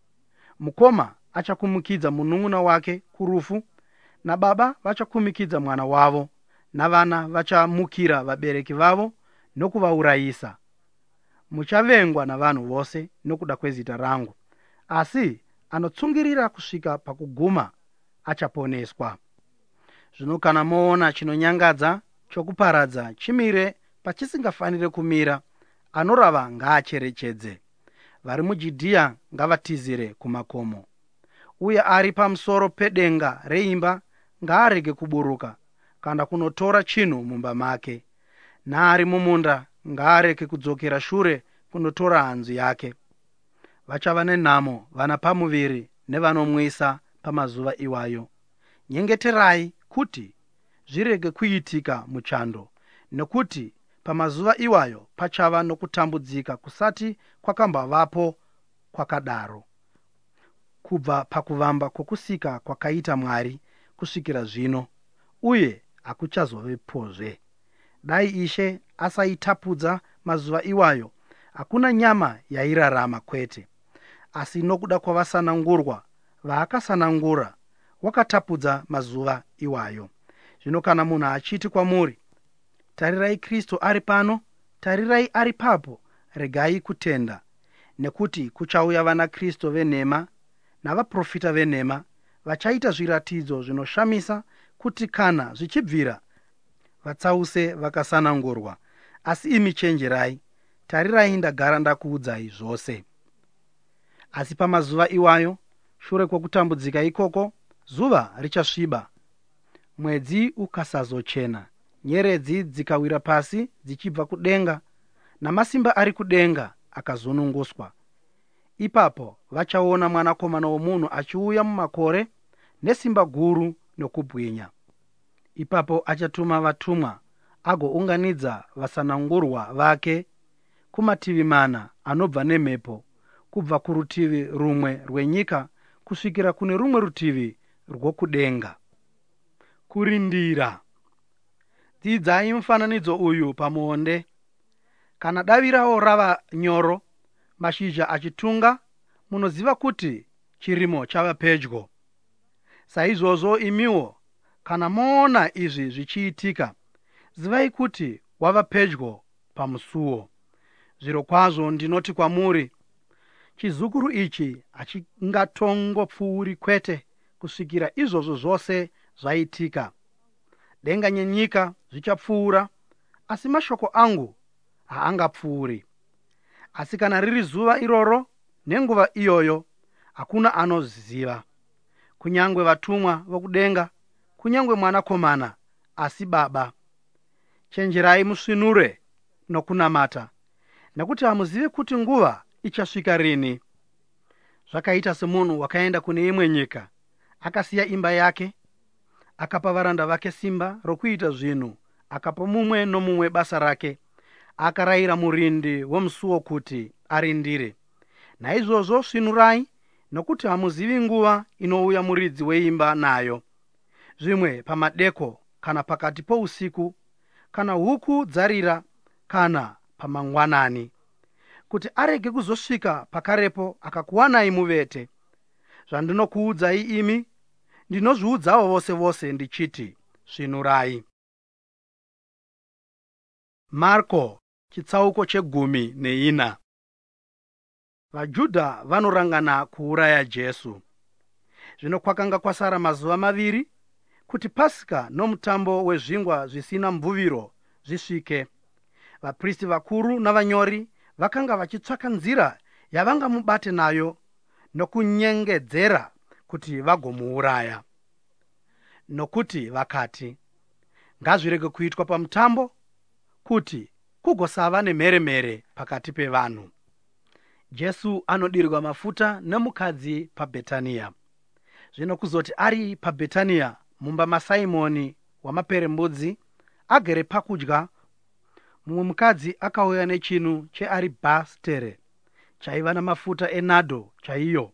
Mukoma achakumikidza munun'una wake kurufu, nababa vachakumikidza mwana wavo, navana vachamukira vabereki vavo nokuvaurayisa. Muchavengwa navanhu vose nokuda kwezita rangu, asi anotsungirira kusvika pakuguma achaponeswa. Zvino kana moona chinonyangadza chokuparadza chimire pachisingafanire kumira, anorava ngaacherechedze. Vari muJudhiya ngavatizire kumakomo, uye ari pamusoro pedenga reimba ngaarege kuburuka kana kunotora chinhu mumba make, naari mumunda ngaarege kudzokera shure kunotora hanzu yake. Vachava nenhamo vana pamuviri nevanomwisa pamazuva iwayo. Nyengeterai kuti zvirege kuitika muchando, nokuti pamazuva iwayo pachava nokutambudzika kusati kwakambavapo kwakadaro, kubva pakuvamba kwokusika kwakaita Mwari kusvikira zvino, uye hakuchazovepozve. Dai Ishe asaitapudza mazuva iwayo, hakuna nyama yairarama kwete, asi nokuda kwavasanangurwa vaakasanangura, wakatapudza mazuva iwayo. Zvino kana munhu achiti kwamuri, tarirai Kristu ari pano, tarirai ari papo, regai kutenda, nekuti kuchauya vana Kristu venhema navaprofita venhema, vachaita zviratidzo zvinoshamisa, kuti kana zvichibvira vatsause vakasanangurwa. Asi imi chenjerai, tarirai ndagara ndakuudzai zvose. Asi pamazuva iwayo, shure kwokutambudzika ikoko, zuva richasviba, mwedzi ukasazochena, nyeredzi dzikawira pasi dzichibva kudenga, namasimba ari kudenga akazununguswa. Ipapo vachaona Mwanakomana woMunhu achiuya mumakore nesimba guru nokubwinya. Ipapo achatuma vatumwa agounganidza vasanangurwa vake kumativi mana anobva nemhepo, kubva kurutivi rumwe rwenyika kusvikira kune rumwe rutivi rwokudenga. Kurindira. Dzidzai mufananidzo uyu pamuonde. Kana davi rawo rava nyoro, mashizha achitunga, munoziva kuti chirimo chava pedyo. Saizvozvo imiwo, kana moona izvi zvichiitika, zivai kuti wava pedyo pamusuo. Zvirokwazvo ndinoti kwamuri, chizukuru ichi hachingatongopfuuri kwete kusvikira izvozvo zvose zvaitika. Denga nenyika zvichapfuura, asi mashoko angu haangapfuuri. Asi kana riri zuva iroro nenguva iyoyo, hakuna anoziva, kunyangwe vatumwa vokudenga, kunyangwe Mwanakomana, asi Baba. Chenjerai musvinure nokunamata, nekuti hamuzivi kuti nguva ichasvika rini. Zvakaita semunhu wakaenda kune imwe nyika, akasiya imba yake, akapa varanda vake simba rokuita zvinhu, akapa mumwe nomumwe basa rake, akarayira murindi womusuo kuti arindire. Naizvozvo svinurai, nokuti hamuzivi nguva inouya muridzi weimba nayo, zvimwe pamadeko kana pakati pousiku, kana huku dzarira kana pamangwanani, kuti arege kuzosvika pakarepo akakuwanai muvete. Zvandinokuudzai imi, ndinozviudzawo vose vose ndichiti, svinurai. Marko chitsauko 14. VaJudha vanorangana kuuraya Jesu. Zvino kwakanga kwasara mazuva maviri, kuti Pasika nomutambo wezvingwa zvisina mvuviro zvisvike. Vapristi vakuru navanyori vakanga vachitsvaka nzira yavangamubate nayo nokunyengedzera kuti vagomuuraya. Nokuti vakati, ngazvirege kuitwa pamutambo, kuti kugosava nemheremhere pakati pevanhu. Jesu anodirwa mafuta nemukadzi paBhetania. Zvino kuzoti ari paBhetania, mumba maSimoni wamaperembudzi, agere pakudya, mumwe mukadzi akauya nechinu chearibhastere chaiva namafuta enadho chaiyo,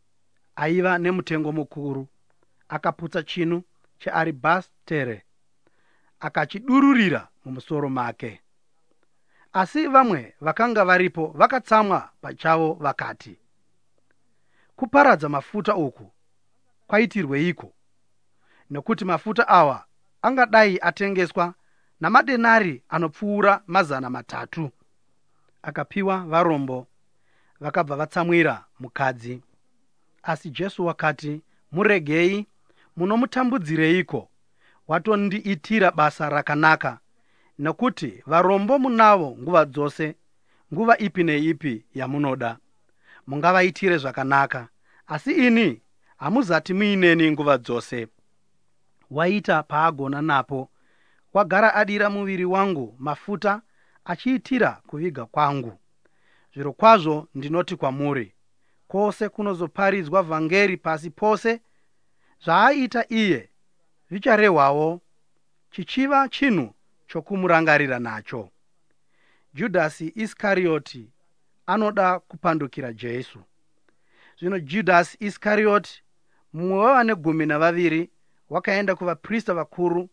aiva nemutengo mukuru. Akaputsa chinu chearibhastere akachidururira mumusoro make. Asi vamwe vakanga varipo vakatsamwa pachavo vakati, kuparadza mafuta uku kwaitirweiko? Nokuti mafuta awa angadai atengeswa namadenari anopfuura 300. Akapiwa varombo, vakabva vatsamwira mukadzi. Asi Jesu wakati, muregei, munomutambudzireiko? Watondiitira basa rakanaka, nokuti varombo munavo nguva dzose, nguva ipi neipi yamunoda. Mungavaitire zvakanaka, asi ini hamuzati muineni nguva dzose. Waita paagona napo, wagara adira muviri wangu mafuta, achiitira kuviga kwangu. Zvirokwazvo ndinoti kwamuri, kwose kunozoparidzwa vhangeri pasi pose, zvaaita iye zvicharehwawo, chichiva chinhu chokumurangarira nacho. Judhasi Iskarioti anoda kupandukira Jesu. Zvino Judhasi Iskarioti, mumwe wavane 12, wakaenda kuvaprista vakuru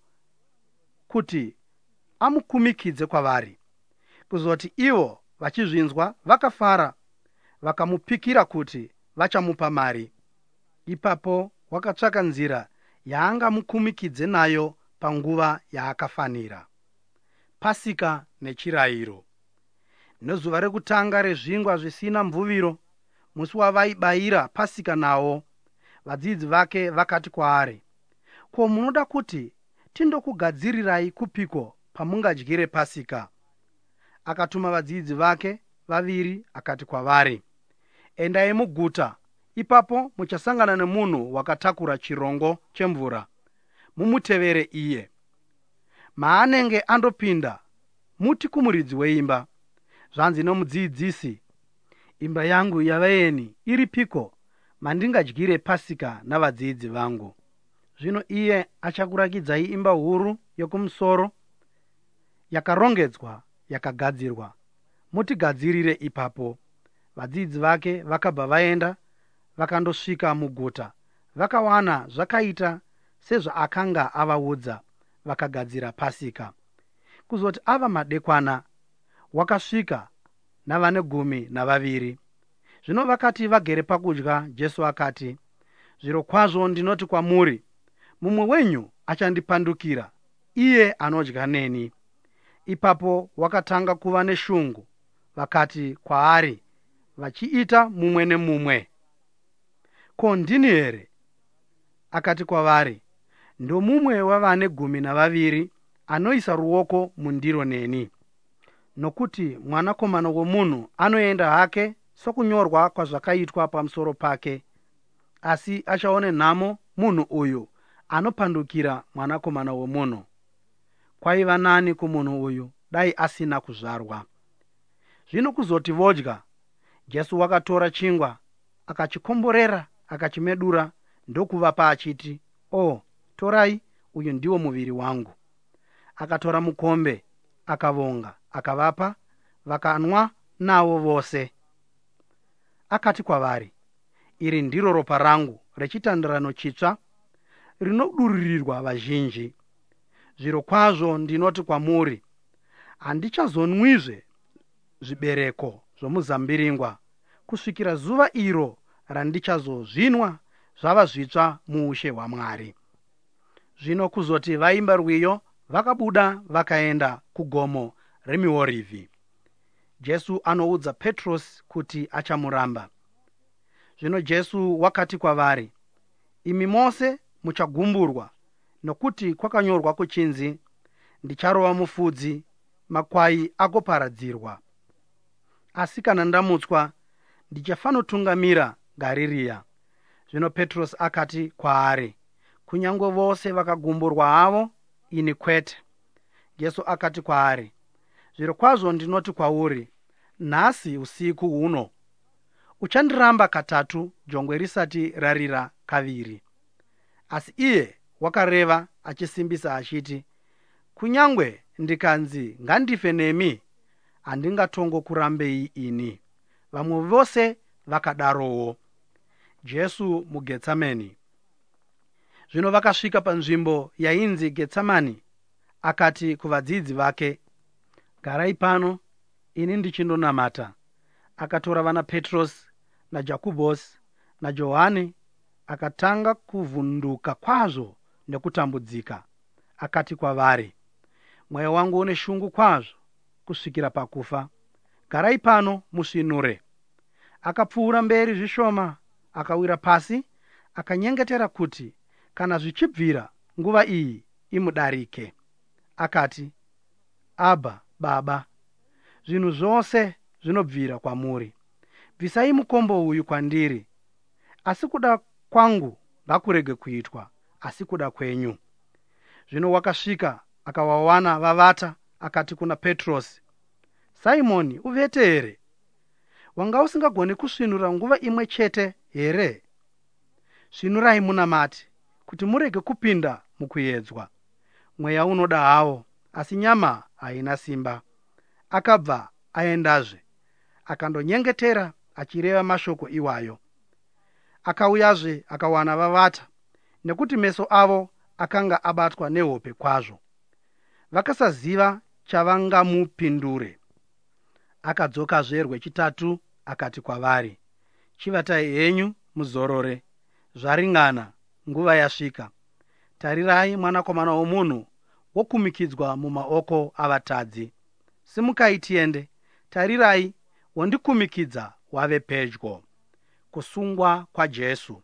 kuti amukumikidze kwavari. Kuzoti ivo vachizvinzwa vakafara, vakamupikira kuti vachamupa mari. Ipapo wakatsvaka nzira yaangamukumikidze nayo panguva yaakafanira. Pasika nechirayiro. Nezuva rekutanga rezvingwa zvisina mvuviro, musi wavaibayira Pasika nawo, vadzidzi vake vakati kwaari, ko, munoda kuti tindokugadzirirai kupiko pamungadyire Pasika? Akatuma vadzidzi vake 2 akati kwavari, endai muguta, ipapo muchasangana nemunhu wakatakura chirongo chemvura. Mumutevere iye. Maanenge andopinda, muti kumuridzi weimba, zvanzi nomudzidzisi, imba yangu yavaeni iripiko mandingadyire Pasika navadzidzi vangu? Zvino iye achakurakidzai imba huru yokumusoro, yakarongedzwa, yakagadzirwa. Mutigadzirire ipapo. Vadzidzi vake vakabva vaenda, vakandosvika muguta, vakawana zvakaita sezvaakanga avaudza, vakagadzira Pasika. Kuzoti ava madekwana, wakasvika navane 12. Zvino vakati vagere pakudya, Jesu akati, zvirokwazvo ndinoti kwamuri, mumwe wenyu achandipandukira, iye anodya neni. Ipapo wakatanga kuva neshungu, vakati kwaari, vachiita mumwe nemumwe, ko, ndini here? Akati kwavari, ndomumwe wavane 12 anoisa ruoko mundiro neni. Nokuti Mwanakomana womunhu anoenda hake sokunyorwa kwazvakaitwa pamusoro pake. Asi achaone nhamo munhu uyu anopandukira Mwanakomana womunhu. Kwaiva nani kumunhu uyu dai asina kuzvarwa. Zvino kuzoti vodya, Jesu wakatora chingwa, akachikomborera, akachimedura, ndokuvapa achiti, torai, uyu ndiwo muviri wangu. Akatora mukombe, akavonga, akavapa, vakanwa nawo vose. Akati kwavari, iri ndiro ropa rangu rechitandarano chitsva, rinodururirwa vazhinji. Zvirokwazvo ndinoti kwamuri, handichazonwizve zvibereko zvomuzambiringwa kusvikira zuva iro randichazozvinwa zvava zvitsva muushe hwaMwari. Zvino kuzoti vaimba rwiyo, vakabuda vakaenda kugomo reMiorivhi. Jesu anoudza Petrosi kuti achamuramba. Zvino Jesu wakati kwavari, imi mose muchagumburwa, nokuti kwakanyorwa kuchinzi, ndicharova mufudzi, makwai agoparadzirwa. Asi kana ndamutswa, ndichafanotungamira Garirea. Zvino Petrosi akati kwaari, kunyange vose vakagumburwa havo, ini kwete. Jesu akati kwaari, zvirokwazvo ndinoti kwauri, nhasi usiku huno uchandiramba katatu, jongwe risati rarira kaviri. Asi iye wakareva achisimbisa achiti, kunyange ndikanzi ngandife nemi, handingatongokurambei ini. Vamwe vose vakadarowo. Jesu muGetsamani. Zvino vakasvika panzvimbo yainzi Getsamani, akati kuvadzidzi vake, garai pano, ini ndichindonamata. Akatora vana Petrosi naJakobhosi naJohani, akatanga kuvhunduka kwazvo nekutambudzika. Akati kwavari, mweya wangu une shungu kwazvo kusvikira pakufa. Garai pano musvinure. Akapfuura mberi zvishoma, akawira pasi, akanyengetera kuti kana zvichibvira nguva iyi imudarike. Akati, Abba, Baba, zvinhu zvose zvinobvira kwamuri. Bvisai mukombo uyu kwandiri. Asi kuda kwangu ngakurege kuitwa, asi kuda kwenyu. Zvino wakasvika akawawana vavata, akati kuna Petrosi, Simoni, uvete here? Wanga usingagoni kusvinura nguva imwe chete here? Svinurai munamati, kuti murege kupinda mukuedzwa. Mweya unoda hawo, asi nyama haina simba. Akabva aendazve, akandonyengetera achireva mashoko iwayo. Akauyazve akawana vavata, nekuti meso avo akanga abatwa nehope kwazvo. Vakasaziva chavangamupindure. Akadzokazve rwechitatu akati kwavari, chivatai henyu muzorore. Zvaringana, nguva yasvika. Tarirai, mwanakomana womunhu wokumikidzwa mumaoko avatadzi. Simukai tiende. Tarirai, wondikumikidza wave pedyo. Kusungwa kwaJesu.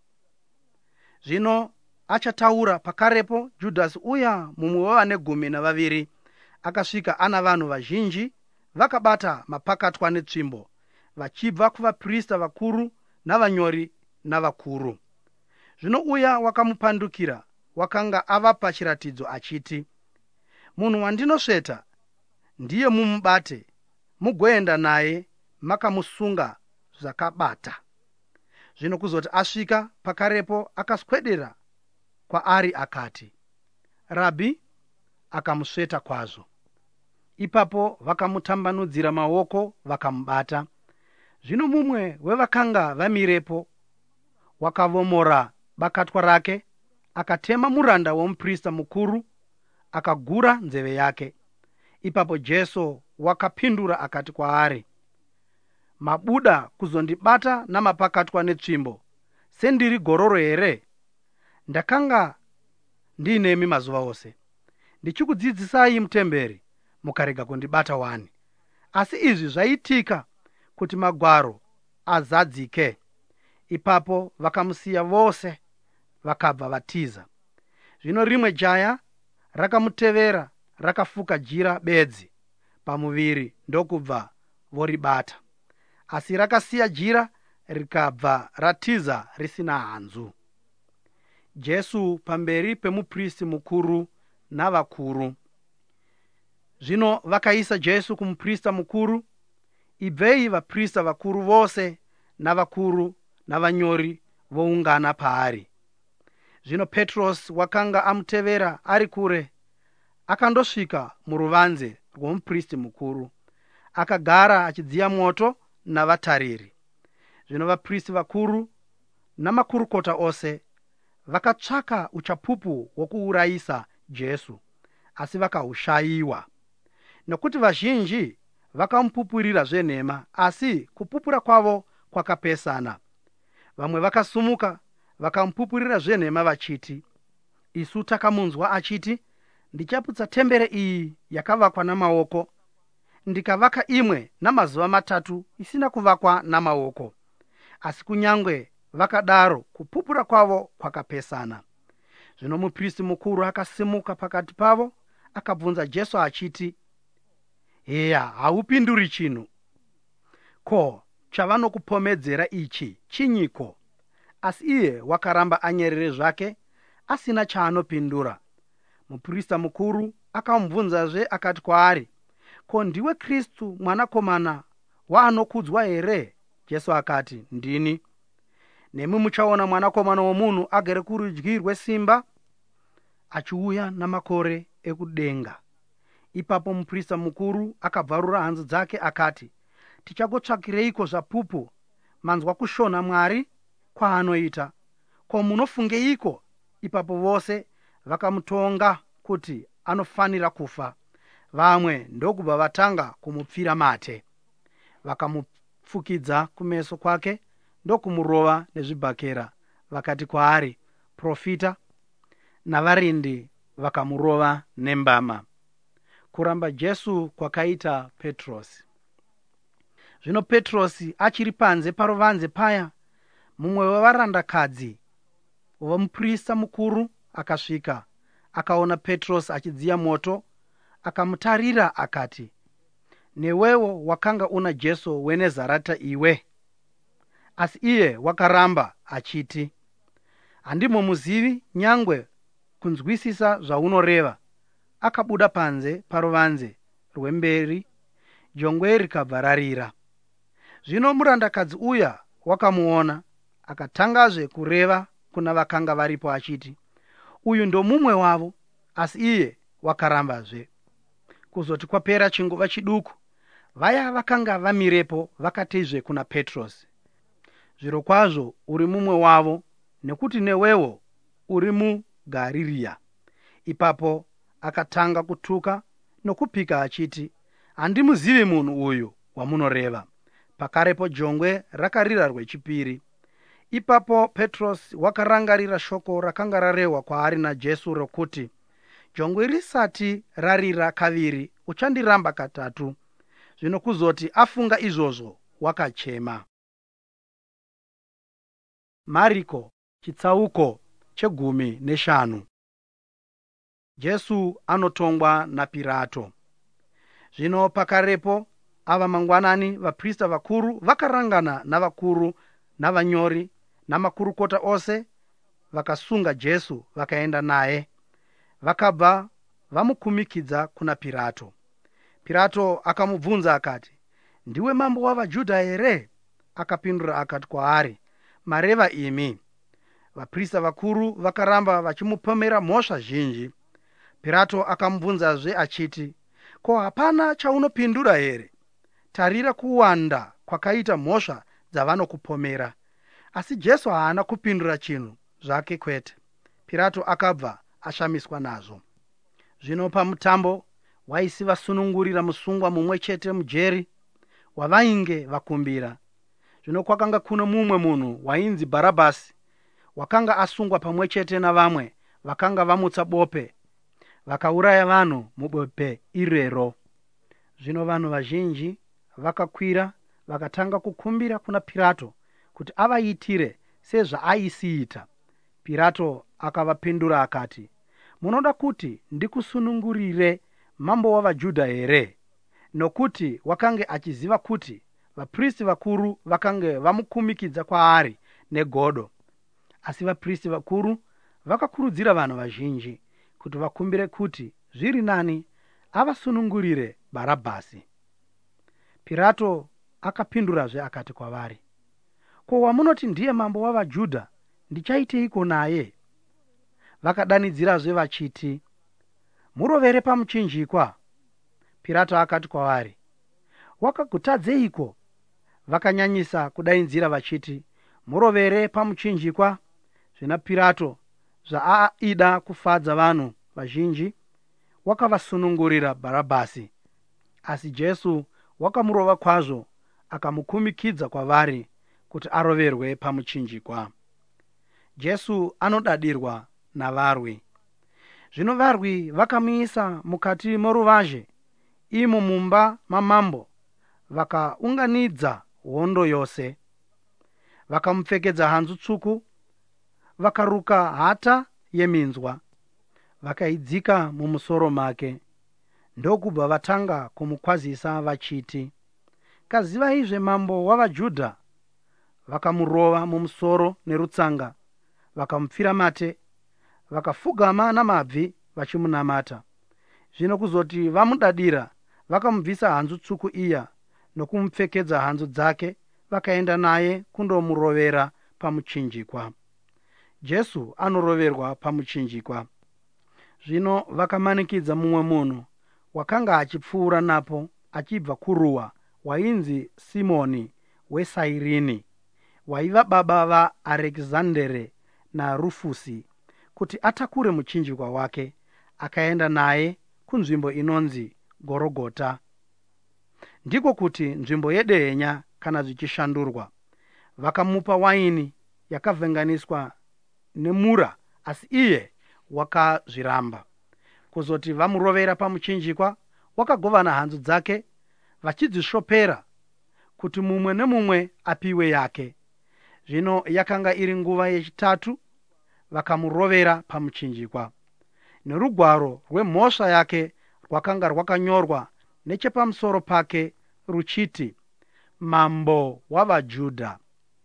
Zvino achataura pakarepo, Judhasi uya, mumwe wavane 12, akasvika ana vanhu vazhinji, vakabata mapakatwa netsvimbo, vachibva kuvaprista vakuru navanyori navakuru. Zvino uya wakamupandukira wakanga avapa chiratidzo achiti, munhu wandinosveta ndiye mumubate, mugoenda naye makamusunga zvakabata. Zvino kuzoti asvika pakarepo akaswedera kwaari akati, Rabhi, akamusveta kwazvo. Ipapo vakamutambanudzira maoko vakamubata. Zvino mumwe wevakanga vamirepo wakavomora bakatwa rake, akatema muranda womuprista mukuru, akagura nzeve yake. Ipapo Jesu wakapindura akati kwaari, mabuda kuzondibata namapakatwa netsvimbo, sendiri gororo here? Ndakanga ndiinemi mazuva ose, ndichikudzidzisai mutemberi, mukarega kundibata wani. Asi izvi zvaitika kuti magwaro azadzike. Ipapo vakamusiya vose vakabva vatiza. Zvino rimwe jaya rakamutevera, rakafuka jira bedzi pamuviri, ndokubva voribata. Asi rakasiya jira rikabva ratiza risina hanzu. Jesu pamberi pemuprista mukuru navakuru. Zvino vakaisa Jesu kumuprista mukuru. Ibvei vaprista vakuru vose navakuru navanyori voungana paari. Zvino Petrosi wakanga amutevera ari kure, akandosvika muruvanze rwomuprista mukuru, akagara achidziya moto navatariri. Zvino vaprista vakuru namakurukota ose vakatsvaka uchapupu hwokuurayisa Jesu, asi vakahushayiwa. Nokuti vazhinji vakamupupurira zvenhema, asi kupupura kwavo kwakapesana. Vamwe vakasumuka vakamupupurira zvenhema vachiti, isu takamunzwa achiti, ndichaputsa tembere iyi yakavakwa namaoko, ndikavaka imwe namazuva 3 isina kuvakwa namaoko. Asi kunyange vakadaro, kupupura kwavo kwakapesana. Zvino muprista mukuru akasimuka pakati pavo akabvunza Jesu achiti, heya, haupinduri chinhu. Ko, chavanokupomedzera ichi chinyiko? Asi iye wakaramba anyerere zvake asina chaanopindura. Muprista mukuru akamubvunzazve akati kwaari, ko, ndiwe Kristu mwanakomana waanokudzwa here? Jesu akati, ndini. Nemi muchaona mwanakomana womunhu agere kurudyi rwesimba achiuya namakore ekudenga. Ipapo muprista mukuru akabvarura hanzu dzake akati, tichagotsvakireiko zvapupu? Manzwa kushona Mwari kwaanoita. Ko, munofungeiko? Ipapo vose vakamutonga kuti anofanira kufa. Vamwe ndokubva vatanga kumupfira mate. Vakamupfukidza kumeso kwake ndokumurova nezvibhakera. Vakati kwaari, profita. Navarindi vakamurova nembama. Kuramba Jesu kwakaita Petrosi. Zvino Petrosi achiri panze parovanze paya, mumwe wevarandakadzi vomuprista mukuru akasvika, akaona Petrosi achidziya moto, akamutarira akati, newewo wakanga una Jesu weNezareta iwe? Asi iye wakaramba achiti, handimomuzivi nyangwe kunzwisisa zvaunoreva. Akabuda panze parovanze rwemberi, jongwe rikabva rarira. Zvino murandakadzi uya wakamuona, akatangazve kureva kuna vakanga varipo achiti, uyu ndo mumwe wavo. Asi iye wakarambazve. Kuzoti kwapera chinguva chiduku, vaya vakanga vamirepo vakatizve kuna Petrosi, zvirokwazvo uri mumwe wavo, nekuti newewo uri muGarirea. Ipapo akatanga kutuka nokupika achiti, handimuzivi munhu uyu wamunoreva. Pakarepo jongwe rakarira rwechipiri. Ipapo Petrosi wakarangarira shoko rakanga rarehwa kwaari naJesu rokuti, jongwe risati rarira kaviri uchandiramba katatu. Zvino kuzoti afunga izvozvo wakachema. Mariko chitsauko 15. Jesu anotongwa naPirato. Zvino pakarepo ava mangwanani vaprista vakuru vakarangana navakuru navanyori namakurukota ose, vakasunga Jesu vakaenda naye. Vakabva vamukumikidza kuna Pirato. Pirato akamubvunza akati, ndiwe mambo wavaJudha here? Akapindura akati kwaari, mareva imi. Vaprista vakuru vakaramba vachimupomera mhosva zhinji. Pirato akamubvunzazve achiti, ko, hapana chaunopindura here? Tarira kuwanda kwakaita mhosva dzavanokupomera. Asi Jesu haana kupindura chinhu zvake kwete. Pirato akabva ashamiswa nazvo. Zvino pamutambo waisivasunungurira musungwa mumwe chete mujeri wavainge vakumbira. Zvino kwakanga kuna mumwe munhu wainzi Bharabhasi, wakanga asungwa pamwe chete navamwe vakanga vamutsa bope, vakauraya vanhu mubope irero. Zvino vanhu vazhinji vakakwira vakatanga kukumbira kuna Pirato kuti avaitire sezvaaisiita. Pirato akavapindura akati, munoda kuti ndikusunungurire mambo wavaJudha here? Nokuti wakange achiziva kuti vaprista vakuru vakange vamukumikidza kwaari negodo. Asi vaprista vakuru vakakurudzira vanhu vazhinji kuti vakumbire kuti zviri nani avasunungurire Bharabhasi. Pirato akapindurazve akati kwavari, ko, wamunoti ndiye mambo wavaJudha ndichaiteiko naye? Vakadanidzirazve vachiti, murovere pamuchinjikwa. Pirato akati kwavari, wakagotadzeiko? Vakanyanyisa kudaidzira vachiti, murovere pamuchinjikwa. Zvina Pirato, zvaaida kufadza vanhu vazhinji, wakavasunungurira Bharabhasi. Asi Jesu wakamurova kwazvo, akamukumikidza kwavari kuti aroverwe pamuchinjikwa. Jesu anodadirwa navarwi. Zvino varwi vakamuisa mukati moruvazhe, imo mumba mamambo, vakaunganidza hondo yose. Vakamupfekedza hanzu tsvuku, vakaruka hata yeminzwa vakaidzika mumusoro make. Ndokubva vatanga kumukwazisa vachiti, "Kazivaizve mambo wavaJudha?" Vakamurova mumusoro nerutsanga, vakamupfira mate, vakafugama namabvi vachimunamata. Zvino kuzoti vamudadira, vakamubvisa hanzu tsvuku iya nokumupfekedza hanzu dzake, vakaenda naye kundomurovera pamuchinjikwa. Jesu anoroverwa pamuchinjikwa. Zvino vakamanikidza mumwe munhu wakanga achipfuura napo achibva kuruwa, wainzi Simoni weSairini, waiva baba vaArekizandere naRufusi, kuti atakure muchinjikwa wake. Akaenda naye kunzvimbo inonzi Gorogota, ndiko kuti nzvimbo yedehenya kana zvichishandurwa. Vakamupa waini yakavhenganiswa nemura, asi iye wakazviramba. Kuzoti vamurovera pamuchinjikwa, wakagovana hanzu dzake, vachidzishopera kuti mumwe nemumwe apiwe yake. Zvino yakanga iri nguva yechitatu vakamurovera pamuchinjikwa. Nerugwaro rwemhosva yake rwakanga rwakanyorwa nechepamusoro pake ruchiti, "Mambo wavaJudha."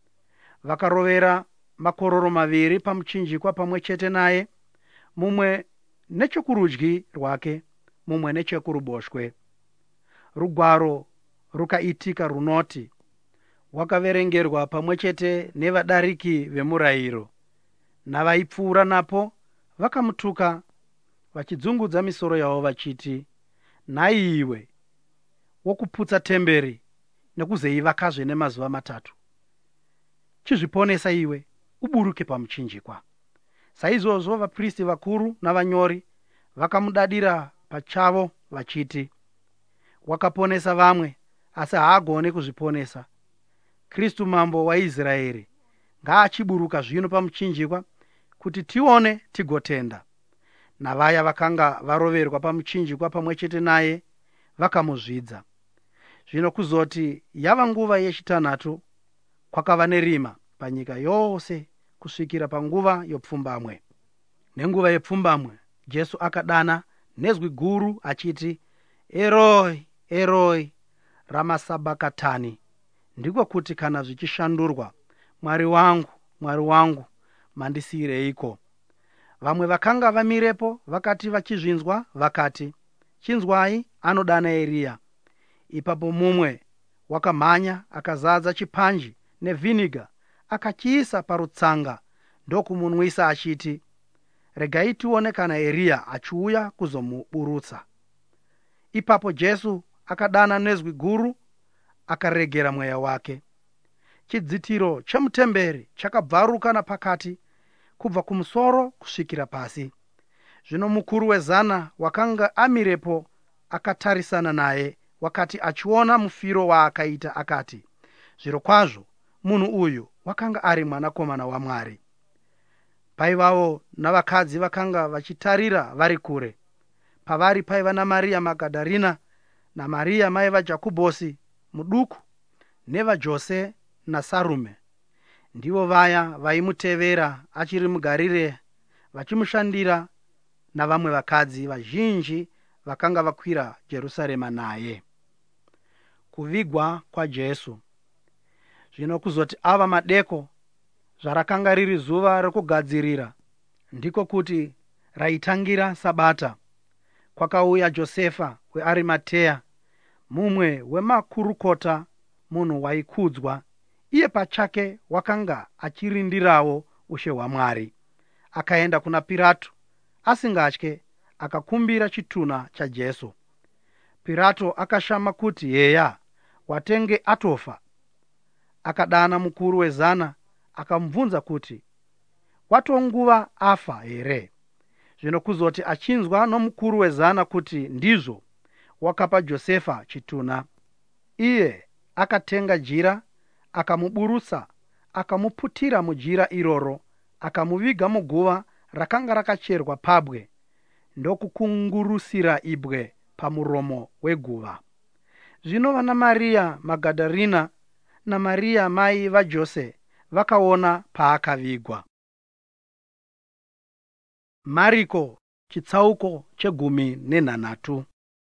Vakarovera makororo maviri pamuchinjikwa pamwe chete naye, mumwe nechekurudyi rwake, mumwe nechekuruboshwe. Rugwaro rukaitika runoti, wakaverengerwa pamwe chete nevadariki vemurayiro. Navaipfuura napo vakamutuka, vachidzungudza misoro yavo vachiti, "Nhai iwe wokuputsa temberi nekuzeivakazve nemazuva 3, chizviponesa iwe, uburuke pamuchinjikwa." Saizvozvo vaprista vakuru navanyori vakamudadira pachavo vachiti, "Wakaponesa vamwe, asi haagone kuzviponesa. Kristu mambo waIsraeri ngaachiburuka zvino pamuchinjikwa kuti tione tigotenda." Navaya vakanga varoverwa pamuchinjikwa pamwe chete naye vakamuzvidza. Zvino kuzoti yava nguva yechitanhatu, kwakava nerima panyika yose kusvikira panguva yopfumbamwe. Nenguva yepfumbamwe Jesu akadana nezwi guru achiti, "Eroi, Eroi, rama sabakatani," ndiko kuti kana zvichishandurwa, "Mwari wangu, Mwari wangu, mandisiyireiko?" Vamwe vakanga vamirepo vakati vachizvinzwa vakati, "Chinzwai, anodana Eriya." Ipapo mumwe wakamhanya akazadza chipanji nevhiniga, akachiisa parutsanga ndokumunwisa achiti, "Regai tione kana Eriya achiuya kuzomuburutsa." Ipapo Jesu akadana nezwi guru, akaregera mweya wake. Chidzitiro chemutemberi chakabvaruka napakati, kubva kumusoro kusvikira pasi. Zvino mukuru wezana wakanga amirepo akatarisana naye, wakati achiona mufiro waakaita akati, "Zvirokwazvo munhu uyu wakanga ari mwanakomana waMwari." Paivawo navakadzi vakanga vachitarira vari kure. Pavari paiva naMaria Magadharina naMaria mai vaJakobhosi muduku nevaJose naSarume. Ndivo vaya vaimutevera achiri muGarireya, vachimushandira, navamwe vakadzi vazhinji vakanga vakwira Jerusarema naye. Kuvigwa kwaJesu. Zvino kuzoti ava madeko, zvarakanga riri zuva rokugadzirira, ndiko kuti raitangira Sabata, kwakauya Josefa weArimatea, mumwe wemakurukota, munhu waikudzwa, iye pachake wakanga achirindirawo ushe hwaMwari. Akaenda kuna Pirato asingatye, akakumbira chitunha chaJesu. Pirato akashama kuti heya watenge atofa. Akadana mukuru wezana akamubvunza kuti, "Watonguva afa here?" Zvino kuzoti achinzwa nomukuru wezana kuti ndizvo, wakapa Josefa chitunha. Iye akatenga jira, akamuburutsa, akamuputira mujira iroro, akamuviga muguva rakanga rakacherwa pabwe, ndokukungurusira ibwe pamuromo weguva. Zvino vana Maria Magadharina naMaria mai vaJose vakaona paakavigwa. Mariko chitsauko 18.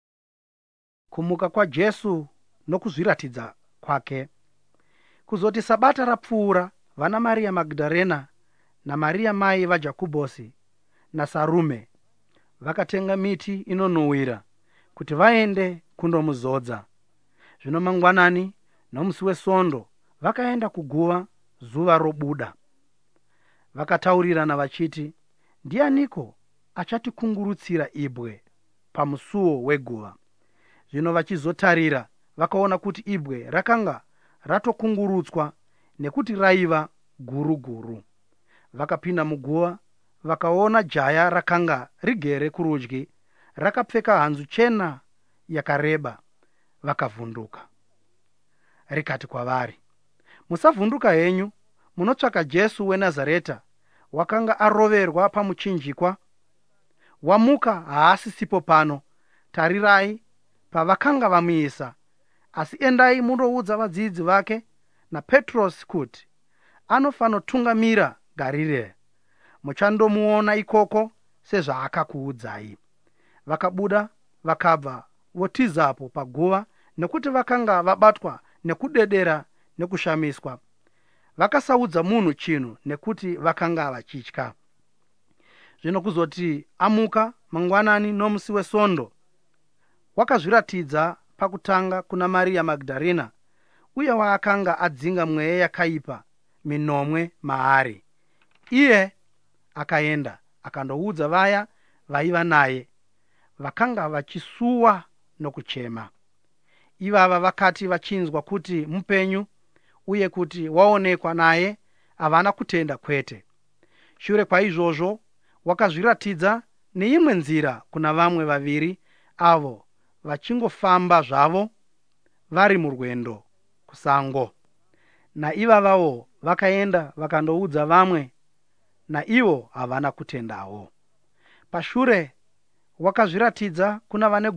Kumuka kwa Jesu nokuzviratidza kwake. Kuzoti sabata rapfuura, vana Maria Magdalena naMaria mai vaJakobhosi naSarume vakatenga miti inonhuhwira kuti vaende kundomuzodza. Zvino mangwanani nomusi wesvondo vakaenda kuguva zuva robuda. Vakataurirana vachiti, ndianiko achatikungurutsira ibwe pamusuo weguva? Zvino vachizotarira vakaona kuti ibwe rakanga ratokungurutswa nekuti raiva guru guru. Vakapinda muguva vakaona jaya rakanga rigere kurudyi rakapfeka hanzu chena yakareba. Vakavhunduka. Rikati kwavari, musavhunduka henyu, munotsvaka Jesu weNazareta, wakanga aroverwa pamuchinjikwa. Wamuka haasisipo pano. Tarirai pavakanga vamuisa. Asi endai mundoudza vadzidzi vake naPetrosi kuti anofanotungamira Garirea. Muchandomuona ikoko sezvaakakuudzai. Vakabuda vakabva votizapo paguva, nekuti vakanga vabatwa nekudedera nekushamiswa. Vakasaudza munhu chinhu nekuti vakanga vachitya. Zvino kuzoti amuka mangwanani nomusi wesvondo, wakazviratidza pakutanga kuna Maria Magdalena, uye waakanga adzinga mweya yakaipa minomwe maari. Iye akaenda akandoudza vaya vaiva naye, vakanga vachisuwa nokuchema. Ivava vakati vachinzwa kuti mupenyu uye kuti waonekwa naye, havana kutenda kwete. Shure kwaizvozvo wakazviratidza neimwe nzira kuna vamwe vaviri avo vachingofamba zvavo vari murwendo kusango. Naivavawo vakaenda vakandoudza vamwe, naivo havana kutendawo. Pashure wakazviratidza kuna vane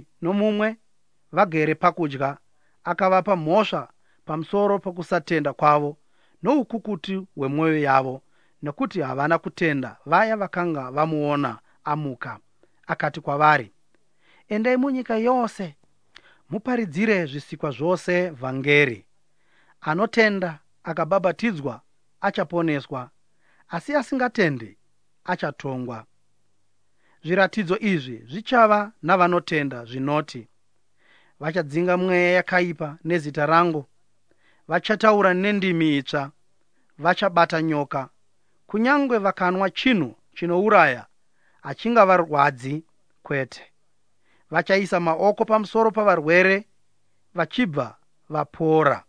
11 vagere pakudya, akavapa mhosva pamusoro pokusatenda kwavo noukukutu hwemwoyo yavo, nekuti havana kutenda vaya vakanga vamuona amuka. Akati kwavari, endai munyika yose muparidzire zvisikwa zvose vhangeri. Anotenda akabhabhatidzwa achaponeswa, asi asingatendi achatongwa. Zviratidzo izvi zvichava navanotenda zvinoti: vachadzinga mweya yakaipa nezita rangu, vachataura nendimi itsva, vachabata nyoka, kunyange vakanwa chinhu chinouraya achingavarwadzi kwete. Vachaisa maoko pamusoro pavarwere vachibva vapora.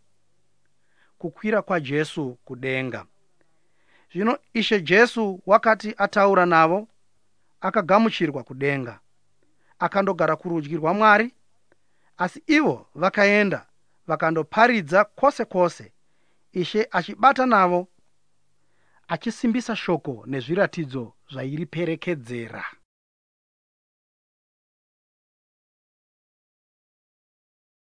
Kukwira kwaJesu kudenga. Zvino Ishe Jesu wakati ataura navo, akagamuchirwa kudenga, akandogara kurudyi rwaMwari. Asi ivo vakaenda vakandoparidza kwose kwose, Ishe achibata navo, achisimbisa shoko nezviratidzo zvairiperekedzera.